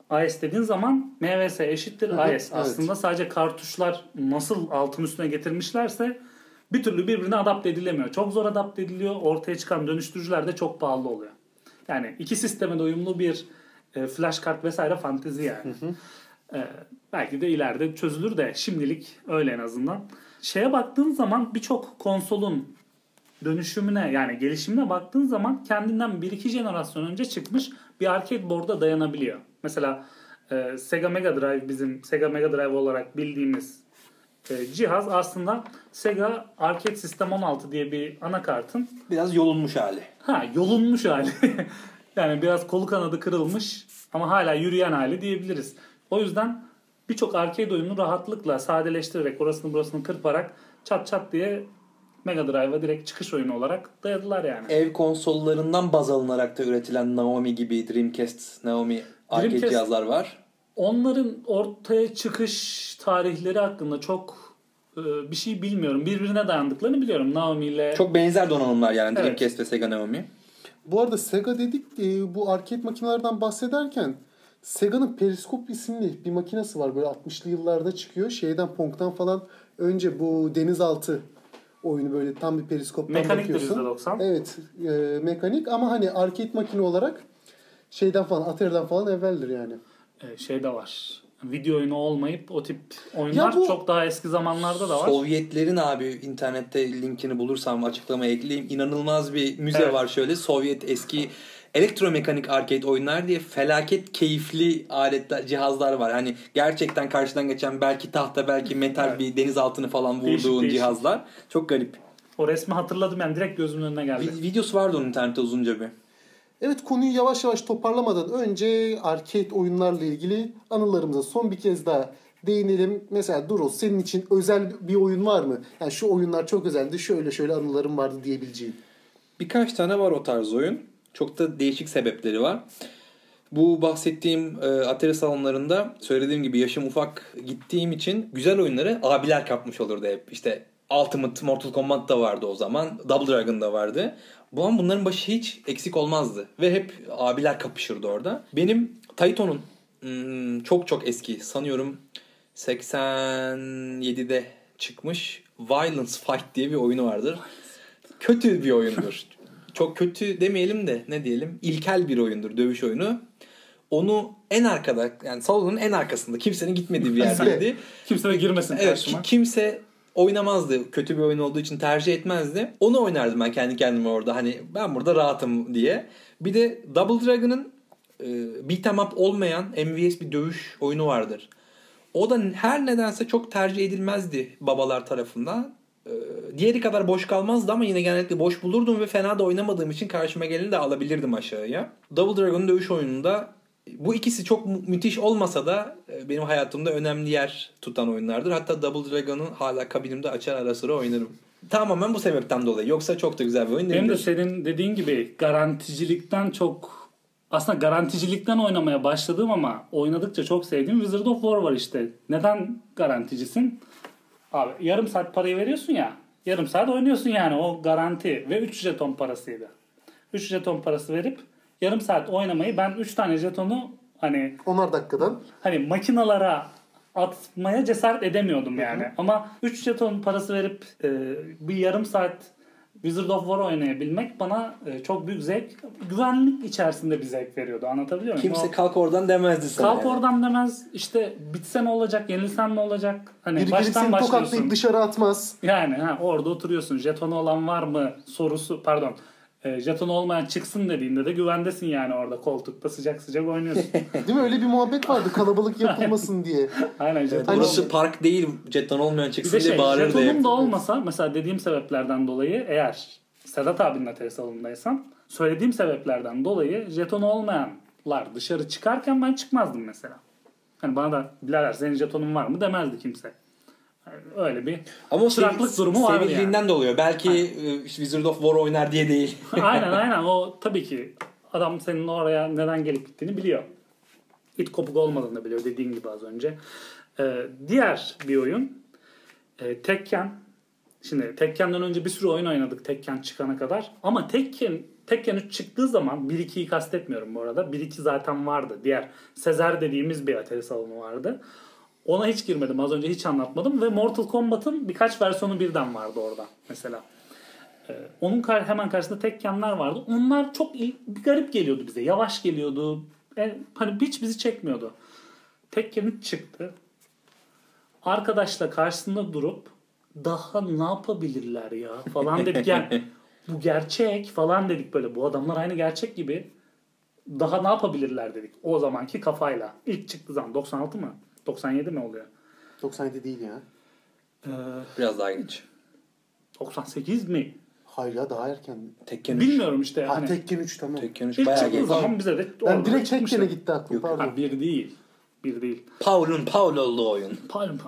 I S dediğin zaman M V S eşittir Hı hı, I S. Aslında evet. sadece kartuşlar nasıl altın üstüne getirmişlerse bir türlü birbirine adapte edilemiyor. Çok zor adapte ediliyor. Ortaya çıkan dönüştürücüler de çok pahalı oluyor. Yani iki sisteme de uyumlu bir e, flash kart vesaire fantezi yani. Hı hı. E, belki de ileride çözülür de şimdilik öyle en azından. Şeye baktığın zaman birçok konsolun dönüşümüne yani gelişimine baktığın zaman kendinden bir iki jenerasyon önce çıkmış bir arcade board'a dayanabiliyor. Mesela e, Sega Mega Drive bizim Sega Mega Drive olarak bildiğimiz e, cihaz aslında Sega Arcade System on altı diye bir anakartın Biraz yolunmuş hali. ha yolunmuş hali. Yani biraz kolu kanadı kırılmış ama hala yürüyen hali diyebiliriz. O yüzden birçok arcade oyunu rahatlıkla sadeleştirerek orasını burasını kırparak çat çat diye Mega Drive'a direkt çıkış oyunu olarak dayadılar yani. Ev konsollarından baz alınarak da üretilen Naomi gibi Dreamcast, Naomi arcade Dreamcast, cihazlar var. Onların ortaya çıkış tarihleri hakkında çok e, bir şey bilmiyorum. Birbirine dayandıklarını biliyorum Naomi ile. Çok benzer donanımlar yani Evet. Dreamcast ve Sega Naomi. Bu arada Sega dedik e, bu arcade makinelerden bahsederken Sega'nın Periskop isimli bir makinesi var. Böyle altmışlı yıllarda çıkıyor. Şeyden Pong'dan falan önce bu denizaltı oyunu böyle tam bir periskoptan Mekaniktir bakıyorsun. yüzde doksan. Evet, e, mekanik ama hani arcade makine olarak şeyden falan Atari'den falan evveldir yani. E, şey de var. Video oyunu olmayıp o tip oyunlar bu, çok daha eski zamanlarda da var. Sovyetlerin abi internette linkini bulursam açıklamaya ekleyeyim. İnanılmaz bir müze Evet. var şöyle. Sovyet eski elektromekanik arcade oyunlar diye felaket keyifli aletler, cihazlar var. Hani gerçekten karşıdan geçen belki tahta belki metal Evet. bir denizaltını falan vurduğun Değişik, değişik. cihazlar. Çok garip. O resmi hatırladım yani direkt gözümün önüne geldi. Vi- videosu vardı onun internette uzunca bir. Evet, konuyu yavaş yavaş toparlamadan önce arcade oyunlarla ilgili anılarımıza son bir kez daha değinelim. Mesela Durul, senin için özel bir oyun var mı? Yani şu oyunlar çok özeldi, şöyle şöyle anılarım vardı diyebileceğin. Birkaç tane var o tarz oyun. Çok da değişik sebepleri var. Bu bahsettiğim e, Atari salonlarında söylediğim gibi yaşım ufak gittiğim için güzel oyunları abiler kapmış olurdu hep. İşte Ultimate Mortal Kombat da vardı o zaman. Double Dragon da vardı. Bu an bunların başı hiç eksik olmazdı. Ve hep abiler kapışırdı orada. Benim Taito'nun hmm, çok çok eski sanıyorum seksen yedide çıkmış Violence Fight diye bir oyunu vardır. Kötü bir oyundur. Çok kötü demeyelim de ne diyelim, ilkel bir oyundur, dövüş oyunu. Onu en arkada yani salonun en arkasında kimsenin gitmediği bir yerdeydi. Kimse de girmesin Evet, karşıma. ki- kimse oynamazdı. Kötü bir oyun olduğu için tercih etmezdi. Onu oynardım ben kendi kendime orada. Hani ben burada rahatım diye. Bir de Double Dragon'ın e, beat 'em up olmayan M V S bir dövüş oyunu vardır. O da her nedense çok tercih edilmezdi babalar tarafından. Ee, diğeri kadar boş kalmazdı ama yine genellikle boş bulurdum ve fena da oynamadığım için karşıma geleni de alabilirdim aşağıya. Double Dragon dövüş oyununda bu ikisi çok mü- müthiş olmasa da e, benim hayatımda önemli yer tutan oyunlardır. Hatta Double Dragon'ı hala kabinimde açar ara sıra oynarım. Tamamen bu sebepten dolayı. Yoksa çok da güzel bir oyun Benim de değildir. senin dediğin gibi garanticilikten çok aslında garanticilikten oynamaya başladığım ama oynadıkça çok sevdiğim Wizard of War var işte. Neden garanticisin? Abi yarım saat parayı veriyorsun ya. Yarım saat oynuyorsun yani o garanti ve üç jeton parasıydı. üç jeton parası verip yarım saat oynamayı ben üç tane jetonu hani Onar dakikadan. hani makinalara atmaya cesaret edemiyordum yani. Hı hı. Ama üç jeton parası verip e, bir yarım saat Wizard of War oynayabilmek bana e, çok büyük zevk, güvenlik içerisinde bir zevk veriyordu. Anlatabiliyor muyum? Kimse O, kalk oradan demezdi sana. kalk yani. oradan demez. İşte bitse ne olacak, yenilsen ne olacak? Hani Biri gelip baştan seni başlıyorsun. tokatlayıp dışarı atmaz. Yani ha, orada oturuyorsun. Jetonu olan var mı sorusu, pardon. E, jetonu olmayan çıksın dediğinde de güvendesin yani orada koltukta sıcak sıcak oynuyorsun. Değil mi? Öyle bir muhabbet vardı kalabalık yapılmasın diye. Aynen Evet, jeton burası olmayan- park değil, jeton olmayan Bir çıksın de diye şey, bağırırdı jetonum hep. da olmasa mesela dediğim sebeplerden dolayı eğer Sedat abinin atari salonundaysam söylediğim sebeplerden dolayı jetonu olmayanlar dışarı çıkarken ben çıkmazdım mesela. Hani bana da birader senin jetonun var mı demezdi kimse. Yani öyle bir Ama o çıraklık sev- durumu vardı sevildiğinden yani. de oluyor. Belki e, işte Wizard of War oynar diye değil. Aynen aynen o tabii ki adam senin oraya neden gelip gittiğini biliyor. İt kopuk olmadığını da biliyor dediğin gibi az önce. Ee, diğer bir oyun e, Tekken. Şimdi Tekken'den önce bir sürü oyun oynadık Tekken çıkana kadar. Ama Tekken Tekken üç çıktığı zaman bir ikiyi kastetmiyorum bu arada. bir iki zaten vardı. Diğer Sezer dediğimiz bir Atari salonu vardı. Ona hiç girmedim. Az önce hiç anlatmadım. Ve Mortal Kombat'ın birkaç versiyonu birden vardı orada mesela. Ee, onun kar- hemen karşısında Tekken'ler vardı. Onlar çok il- bir garip geliyordu bize. Yavaş geliyordu. E, hani hiç bizi çekmiyordu. Tekken üç çıktı. Arkadaşla karşısında durup daha ne yapabilirler ya falan dedik. Yani bu gerçek falan dedik böyle. Bu adamlar aynı gerçek gibi. Daha ne yapabilirler dedik. O zamanki kafayla. İlk çıktığı zaman doksan altı mı? doksan yedi mi oluyor? doksan yedi değil ya. Ee, Biraz daha geç. doksan sekiz mi? Hayır ya daha erken. Tekken üç. Bilmiyorum işte. Ha Hani Tekken üç tamam. Tekken üç ilk bayağı çıktığı geç. zaman bize de Ben orada direkt çıkmıştı. Tekken'e gitti aklım Yok. pardon. Ha, bir değil. Bir değil. Paul'un Paul olduğu oyun. Pardon.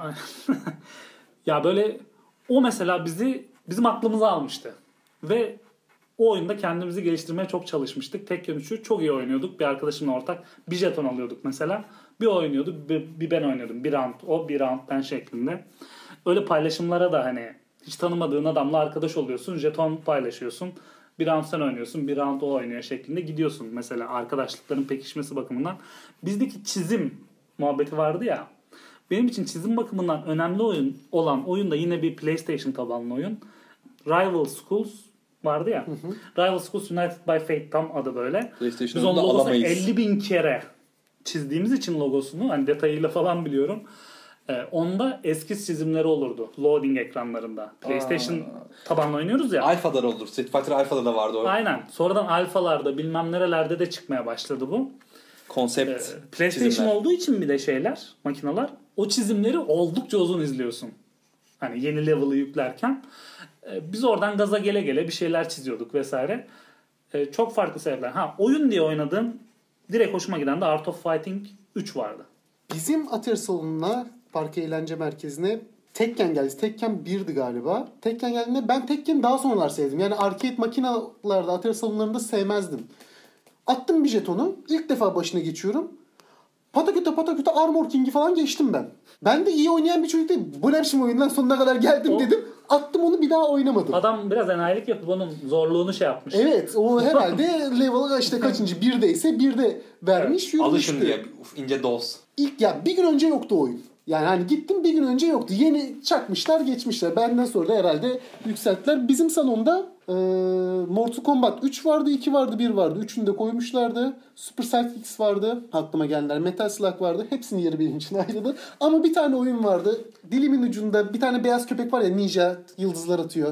Ya böyle o mesela bizi bizim aklımıza almıştı. Ve o oyunda kendimizi geliştirmeye çok çalışmıştık. Tekken üçü çok iyi oynuyorduk. Bir arkadaşımla ortak bir jeton alıyorduk mesela. Bir o oynuyordu, bir, bir ben oynuyordum. Bir round o, bir round ben şeklinde. Öyle paylaşımlara da hani hiç tanımadığın adamla arkadaş oluyorsun. Jeton paylaşıyorsun. Bir round sen oynuyorsun, bir round o oynuyor şeklinde gidiyorsun. Mesela arkadaşlıkların pekişmesi bakımından. Bizdeki çizim muhabbeti vardı ya. Benim için çizim bakımından önemli oyun olan oyun da yine bir PlayStation tabanlı oyun. Rival Schools vardı ya. Hı hı. Rival Schools United by Fate tam adı böyle. Biz onun logosunu elli bin kere çizdiğimiz için logosunu hani detayıyla falan biliyorum. Ee, onda eskiz çizimleri olurdu. Loading ekranlarında. PlayStation Aa. tabanlı oynuyoruz ya. Alfa'da olur. Street Fighter Alfa'da da vardı o. Aynen. Sonradan alfalarda bilmem nerelerde de çıkmaya başladı bu. Konsept ee, PlayStation çizimler. olduğu için bir de şeyler, makineler o çizimleri oldukça uzun izliyorsun. Hani yeni level'ı yüklerken. Ee, biz oradan gaza gele gele bir şeyler çiziyorduk vesaire. Ee, çok farklı sebepler. Ha oyun diye oynadığım direkt hoşuma giden de Art of Fighting üç vardı. Bizim Atari salonuna, park eğlence merkezine Tekken geldi. Tekken birdi galiba. Tekken geldiğinde ben Tekken'i daha sonralar sevdim. Yani arcade makinalarda, Atari salonlarında sevmezdim. Attım bir jetonu. İlk defa başına geçiyorum. Pataküte pataküte Armor King'i falan geçtim ben. Ben de iyi oynayan bir çocuk değil. Bu ne biçim oyundan sonuna kadar geldim O... dedim. Attım onu bir daha oynamadım. Adam biraz enayilik yapıp onun zorluğunu şey yapmış. Evet o herhalde level'ı işte kaçıncı birdeyse birde vermiş Evet, yürümüştü. alışın diye ince dos. İlk ya bir gün önce yoktu oyun. Yani hani gittim bir gün önce yoktu. Yeni çakmışlar geçmişler. Benden sonra da herhalde yükselttiler. Bizim salonda e, Mortal Kombat üç vardı, iki vardı, bir vardı. Üçünü de koymuşlardı. Super Sidekicks vardı. Aklıma gelenler. Metal Slug vardı. Hepsinin yeri benim için ayrıldı. Ama bir tane oyun vardı. Dilimin ucunda bir tane beyaz köpek var ya ninja yıldızlar atıyor.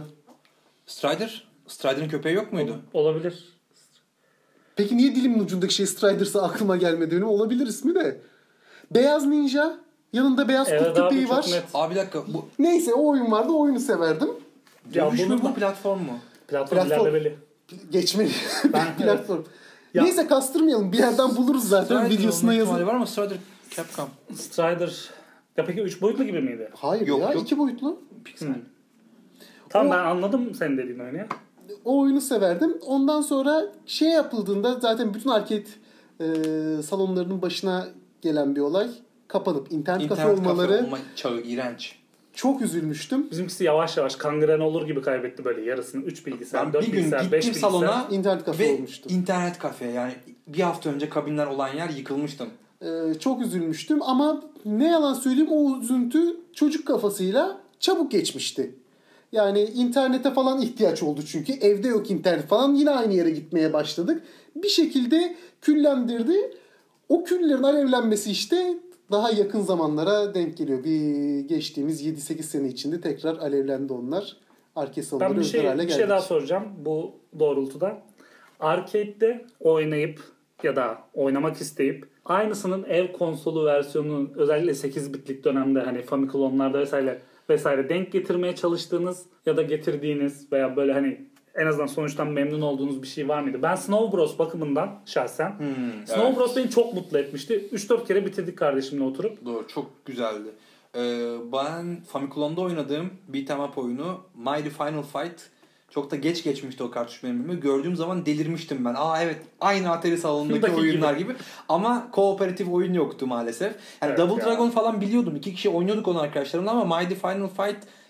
Strider? Strider'ın köpeği yok muydu? Olabilir. Peki niye dilimin ucundaki şey Strider'sa aklıma gelmedi benim? Olabilir ismi de. Beyaz ninja. Yanında beyaz Evet, kurt köpeği var. net. Abi bir dakika. Bu Neyse o oyun vardı. O oyunu severdim. dövüş mü bunun bu da- platform mu? Platform, Platform. ilerlemeli. Geçmeli. Ben- Platform. Ya- Neyse kastırmayalım. Bir yerden buluruz zaten. Strider Videosuna olma yazın. ihtimali var ama Strider Capcom. Strider. Ya peki üç boyutlu gibi miydi? Hayır Yok, ya. yok. iki boyutlu. Pixel. Hı. Tamam O- ben anladım senin dediğin oyunu ya. O oyunu severdim. Ondan sonra şey yapıldığında zaten bütün arcade e, salonlarının başına gelen bir olay. Kapanıp internet, İnternet kafe olmaları. kafe olma çağı iğrenç. Çok üzülmüştüm. Bizimkisi yavaş yavaş kangren olur gibi kaybetti böyle yarısını. üç bilgisayar, Ben dört bir gün bilgisayar, beş gittim bilgisayar. salona İnternet kafe ve olmuştu. internet kafe yani bir hafta önce kabinler olan yer yıkılmıştım. Ee, çok üzülmüştüm ama ne yalan söyleyeyim o üzüntü çocuk kafasıyla çabuk geçmişti. Yani internete falan ihtiyaç oldu çünkü. Evde yok internet falan. Yine aynı yere gitmeye başladık. Bir şekilde küllendirdi. O küllerin alevlenmesi işte daha yakın zamanlara denk geliyor. Bir geçtiğimiz yedi sekiz sene içinde tekrar alevlendi onlar. Arcade salonları Ben bir özgür hale şey, bir geldik. şey daha soracağım bu doğrultuda. Arcade'de oynayıp ya da oynamak isteyip aynısının ev konsolu versiyonunu özellikle sekiz bitlik dönemde hani Famicom'larda vesaire vesaire denk getirmeye çalıştığınız ya da getirdiğiniz veya böyle hani en azından sonuçtan memnun olduğunuz bir şey var mıydı? Ben Snow Bros bakımından şahsen Hmm, Snow evet. Bros beni çok mutlu etmişti. üç dört kere bitirdik kardeşimle oturup. Doğru, çok güzeldi. Ee, ben Famicom'da oynadığım beat'em up oyunu Mighty Final Fight çok da geç geçmişti o kartuş benimle. Gördüğüm zaman delirmiştim ben. Aa evet aynı Atari salonundaki Buradaki oyunlar gibi. gibi. Ama kooperatif oyun yoktu maalesef. Yani Evet Double ya. Dragon falan biliyordum. İki kişi oynuyorduk onu arkadaşlarımla ama Mighty Final Fight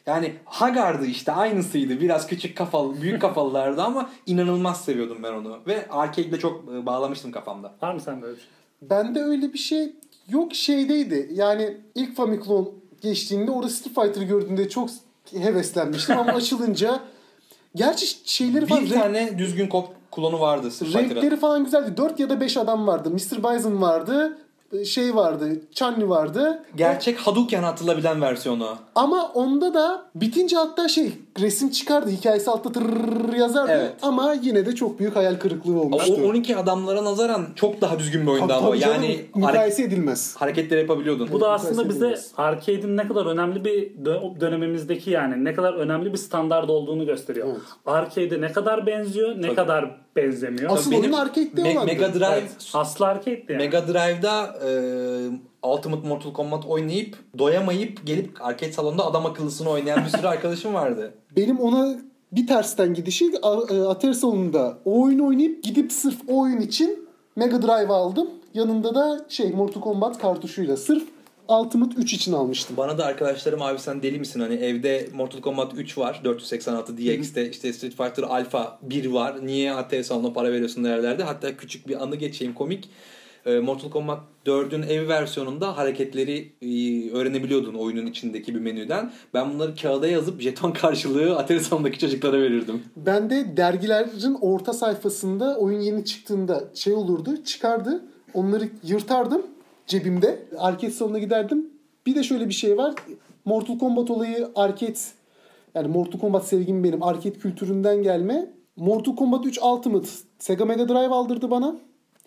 Yani Haggard'ı işte aynısıydı. Biraz küçük kafalı, büyük kafalılardı ama inanılmaz seviyordum ben onu. Ve arcade'le çok bağlamıştım kafamda. Var mı sen böyle bir şey? Bende öyle bir şey yok, şeydeydi. Yani ilk Famicom geçtiğinde orada Street Fighter'ı gördüğümde çok heveslenmiştim ama açılınca gerçi şeyleri falan Bir tane düzgün kop klonu vardı Street Fighter'ın. renkleri falan güzeldi. dört ya da beş adam vardı. mister Bison vardı. Şey vardı. Chun-Li vardı. Gerçek Hadouken atılabilen versiyonu. Ama onda da bitince hatta şey resim çıkardı. Hikayesi altta tırrrr yazardı. Evet. Ama yine de çok büyük hayal kırıklığı olmuştu. O on iki adamlara nazaran çok daha düzgün bir oyundu Tabii, ama. tabii canım, Yani mukayese edilmez. hareketler yapabiliyordun. Bu da aslında bize edilmez. arcade'in ne kadar önemli bir dö- dönemimizdeki yani ne kadar önemli bir standart olduğunu gösteriyor. Evet. Arcade'e ne kadar benziyor, ne Tabii. kadar benzemiyor. Asıl Benim oyun arcade'de Me- olandı. Mega Drive Evet, aslı arcade'di yani. Mega Drive'da e, Ultimate Mortal Kombat oynayıp doyamayıp gelip arcade salonunda adam akıllısını oynayan bir sürü arkadaşım vardı. Benim ona bir tersten gidişi A- e, Atari salonunda o oyunu oynayıp gidip sırf o oyun için Mega Drive aldım. Yanında da şey Mortal Kombat kartuşuyla. Sırf Ultimate üç için almıştım. Bana da arkadaşlarım abi sen deli misin hani evde Mortal Kombat üç var dört yüz seksen altı D X'te işte Street Fighter Alpha bir var niye Atari salonuna para veriyorsun derlerdi. Hatta küçük bir anı geçeyim komik. Mortal Kombat dördün ev versiyonunda hareketleri öğrenebiliyordun oyunun içindeki bir menüden. Ben bunları kağıda yazıp jeton karşılığı Atari salonundaki çocuklara verirdim. Ben de dergilerin orta sayfasında oyun yeni çıktığında şey olurdu, çıkardı. Onları yırtardım cebimde. Arcade salonuna giderdim. Bir de şöyle bir şey var. Mortal Kombat olayı arcade, yani Mortal Kombat sevgim benim arcade kültüründen gelme. Mortal Kombat üç Ultimate Sega Mega Drive aldırdı bana.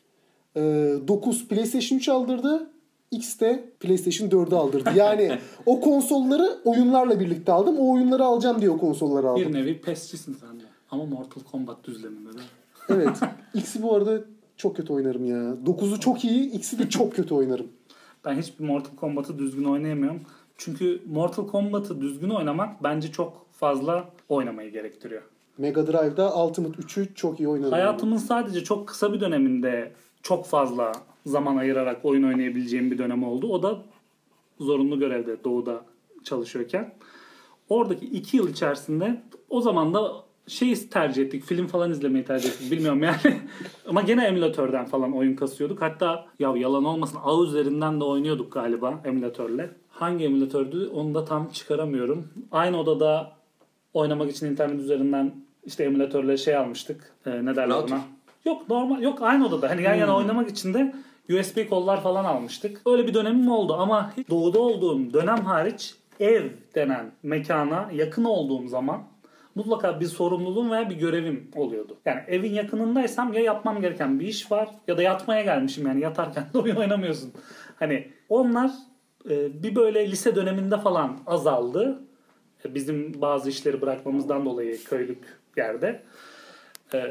dokuz PlayStation üç aldırdı. X de PlayStation dördü aldırdı. Yani o konsolları oyunlarla birlikte aldım. O oyunları alacağım diye o konsolları aldım. Bir nevi pesçisin sen de. Ama Mortal Kombat düzleminde de. Evet. X'i bu arada çok kötü oynarım ya. dokuzu çok iyi, X'i de çok kötü oynarım. Ben hiçbir Mortal Kombat'ı düzgün oynayamıyorum. Çünkü Mortal Kombat'ı düzgün oynamak bence çok fazla oynamayı gerektiriyor. Mega Drive'da Ultimate üçü çok iyi oynadım. Hayatımın sadece çok kısa bir döneminde çok fazla zaman ayırarak oyun oynayabileceğim bir dönem oldu. O da zorunlu görevde Doğu'da çalışıyorken. Oradaki iki yıl içerisinde o zaman da şeyi tercih ettik. Film falan izlemeyi tercih ettik. Bilmiyorum yani. Ama gene emülatörden falan oyun kasıyorduk. Hatta ya yalan olmasın ağ üzerinden de oynuyorduk galiba emülatörle. Hangi emülatördü onu da tam çıkaramıyorum. Aynı odada oynamak için internet üzerinden işte emülatörle şey almıştık. Ee, ne derler Router. ona? Yok normal. Yok aynı odada. Hani yan yana oynamak için de U S B kollar falan almıştık. Öyle bir dönemim oldu ama hiç Doğu'da olduğum dönem hariç ev denen mekana yakın olduğum zaman mutlaka bir sorumluluğum veya bir görevim oluyordu. Yani evin yakınındaysam ya yapmam gereken bir iş var ya da yatmaya gelmişim yani yatarken de oyun oynamıyorsun. Hani onlar e, bir böyle lise döneminde falan azaldı. E, bizim bazı işleri bırakmamızdan dolayı köylük yerde. E,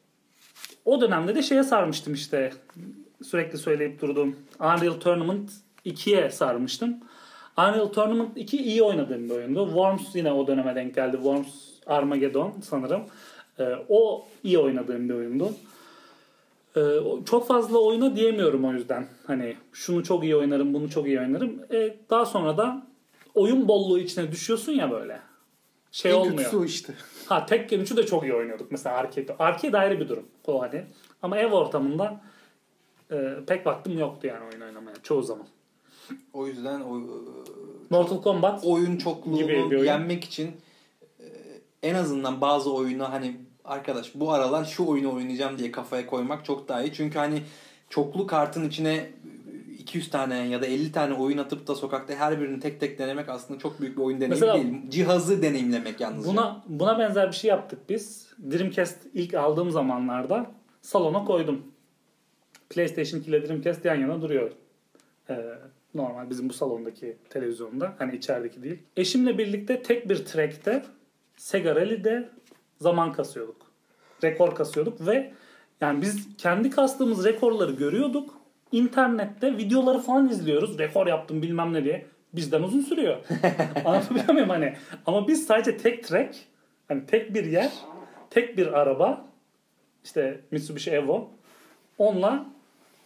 o dönemde de şeye sarmıştım işte sürekli söyleyip durduğum Unreal Tournament ikiye sarmıştım. Unreal Tournament iki iyi oynadığım bir oyundu. Worms yine o döneme denk geldi. Worms Armageddon sanırım. Ee, o iyi oynadığım bir oyundu. Ee, çok fazla oyuna diyemiyorum o yüzden. Hani şunu çok iyi oynarım, bunu çok iyi oynarım. Ee, daha sonra da oyun bolluğu içine düşüyorsun ya böyle. Şey en olmuyor. kötüsü o işte. Ha Tekken üçü de çok iyi oynuyorduk mesela arcade. Arcade ayrı bir durum o hani. Ama ev ortamında e, pek vaktim yoktu yani oyun oynamaya çoğu zaman. O yüzden o Mortal Kombat oyun gibi bir çokluğunu oyun. yenmek için e, en azından bazı oyunu hani arkadaş bu aralar şu oyunu oynayacağım diye kafaya koymak çok daha iyi. Çünkü hani çoklu kartın içine iki yüz tane ya da elli tane oyun atıp da sokakta her birini tek tek denemek aslında çok büyük bir oyun deneyimi Mesela değil. Cihazı deneyimlemek yalnızca. Buna buna benzer bir şey yaptık biz. Dreamcast ilk aldığım zamanlarda salona koydum. PlayStation iki ile Dreamcast yan yana duruyor. Ee, normal bizim bu salondaki televizyonda. Hani içerideki değil. Eşimle birlikte tek bir track'te Sega Rally'de zaman kasıyorduk. Rekor kasıyorduk ve yani biz kendi kastığımız rekorları görüyorduk. İnternette videoları falan izliyoruz. Rekor yaptım bilmem ne diye. Bizden uzun sürüyor. Anlatabiliyor muyum hani? Ama biz sadece tek track, hani tek bir yer, tek bir araba, işte Mitsubishi Evo. Onunla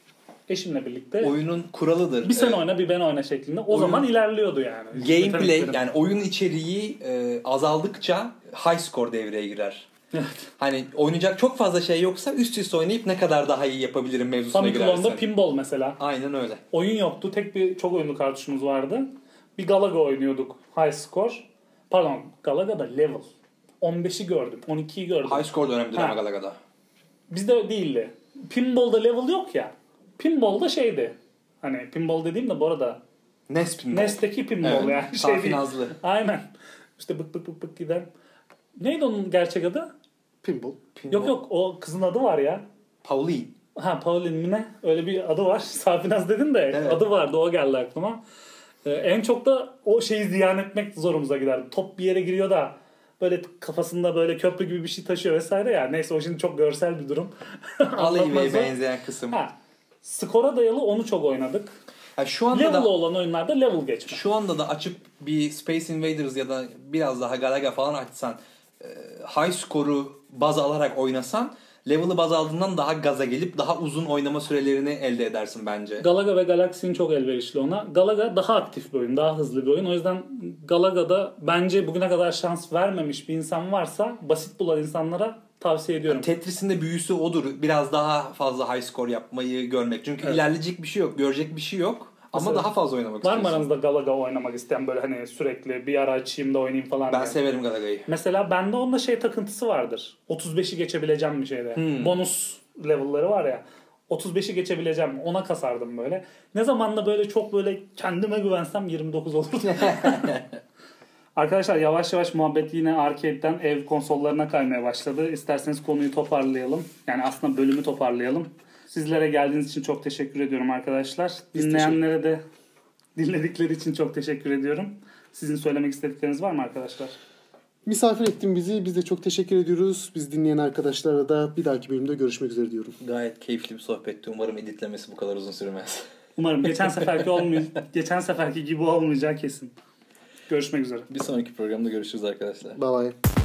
eşimle birlikte Oyunun kuralıdır. bir sen Evet. oyna bir ben oyna şeklinde. O Oyun- zaman ilerliyordu yani. Gameplay Yeteneklerim. yani oyun içeriği e, azaldıkça high score devreye girer. Evet. Hani oynayacak çok fazla şey yoksa üst üste oynayıp ne kadar daha iyi yapabilirim mevzusuna Famicom'da girersin. pinball mesela. Aynen öyle. Oyun yoktu. Tek bir çok oyunlu kartuşumuz vardı. Bir Galaga oynuyorduk. High score. Pardon, Galaga'da level. on beşi gördüm. on ikiyi gördüm. High score dönemidir Ha. ama Galaga'da. Bizde değildi. Pinball'da level yok ya. Pinball'da şeydi. Hani pinball dediğim de bu arada N E S pinball. N E S'teki pinball Evet, yani. Şey Safi değil. Nazlı. Aynen. İşte bık bık bık bık gider. Neydi onun gerçek adı? Pinball. Yok yok, o kızın adı var ya. Pauline. Ha, Pauline mi ne? Öyle bir adı var. Safinaz dedin de Evet. adı vardı, o geldi aklıma. Ee, en çok da o şeyi ziyan etmek zorumuza giderdi. Top bir yere giriyor da böyle kafasında böyle köprü gibi bir şey taşıyor vesaire ya. Neyse, o şimdi çok görsel bir durum. Alayıve'ye Anlatmazsa- benzeyen kısım. Ha, skora dayalı onu çok oynadık. Ha, şu anda Level da olan oyunlarda level geçme. şu anda da açıp bir Space Invaders ya da biraz daha Galaga falan açsan e, high score'u baz alarak oynasan level'ı baz aldığından daha gaza gelip daha uzun oynama sürelerini elde edersin bence. Galaga ve Galaxy'nin çok elverişli ona. Galaga daha aktif bir oyun, daha hızlı bir oyun. O yüzden Galaga'da bence bugüne kadar şans vermemiş bir insan varsa basit bulan insanlara tavsiye ediyorum. Tetris'in de büyüsü odur. Biraz daha fazla high score yapmayı görmek. Çünkü Evet. ilerleyecek bir şey yok, görecek bir şey yok. Ama Mesela daha fazla oynamak Var mı istiyorsun. aranızda Galaga oynamak isteyen, böyle hani sürekli bir ara açayım da oynayayım falan Ben diye? severim Galaga'yı. Mesela bende onda şey takıntısı vardır. otuz beşi geçebileceğim bir şeyde. Hmm. Bonus level'ları var ya. otuz beşi geçebileceğim. Ona kasardım böyle. Ne zaman da böyle çok böyle kendime güvensem yirmi dokuz olurdu. Arkadaşlar, yavaş yavaş muhabbet yine arcade'den ev konsollarına kaymaya başladı. İsterseniz konuyu toparlayalım. Yani aslında bölümü toparlayalım. Sizlere geldiğiniz için çok teşekkür ediyorum arkadaşlar. Dinleyenlere de dinledikleri için çok teşekkür ediyorum. Sizin söylemek istedikleriniz var mı arkadaşlar? Misafir ettin bizi. Biz de çok teşekkür ediyoruz. Biz dinleyen arkadaşlara da bir dahaki bölümde görüşmek üzere diyorum. Gayet keyifli bir sohbetti. Umarım editlemesi bu kadar uzun sürmez. Umarım geçen seferki olmay geçen seferki gibi olmayacağı kesin. Görüşmek üzere. Bir sonraki programda görüşürüz arkadaşlar. Bye bye.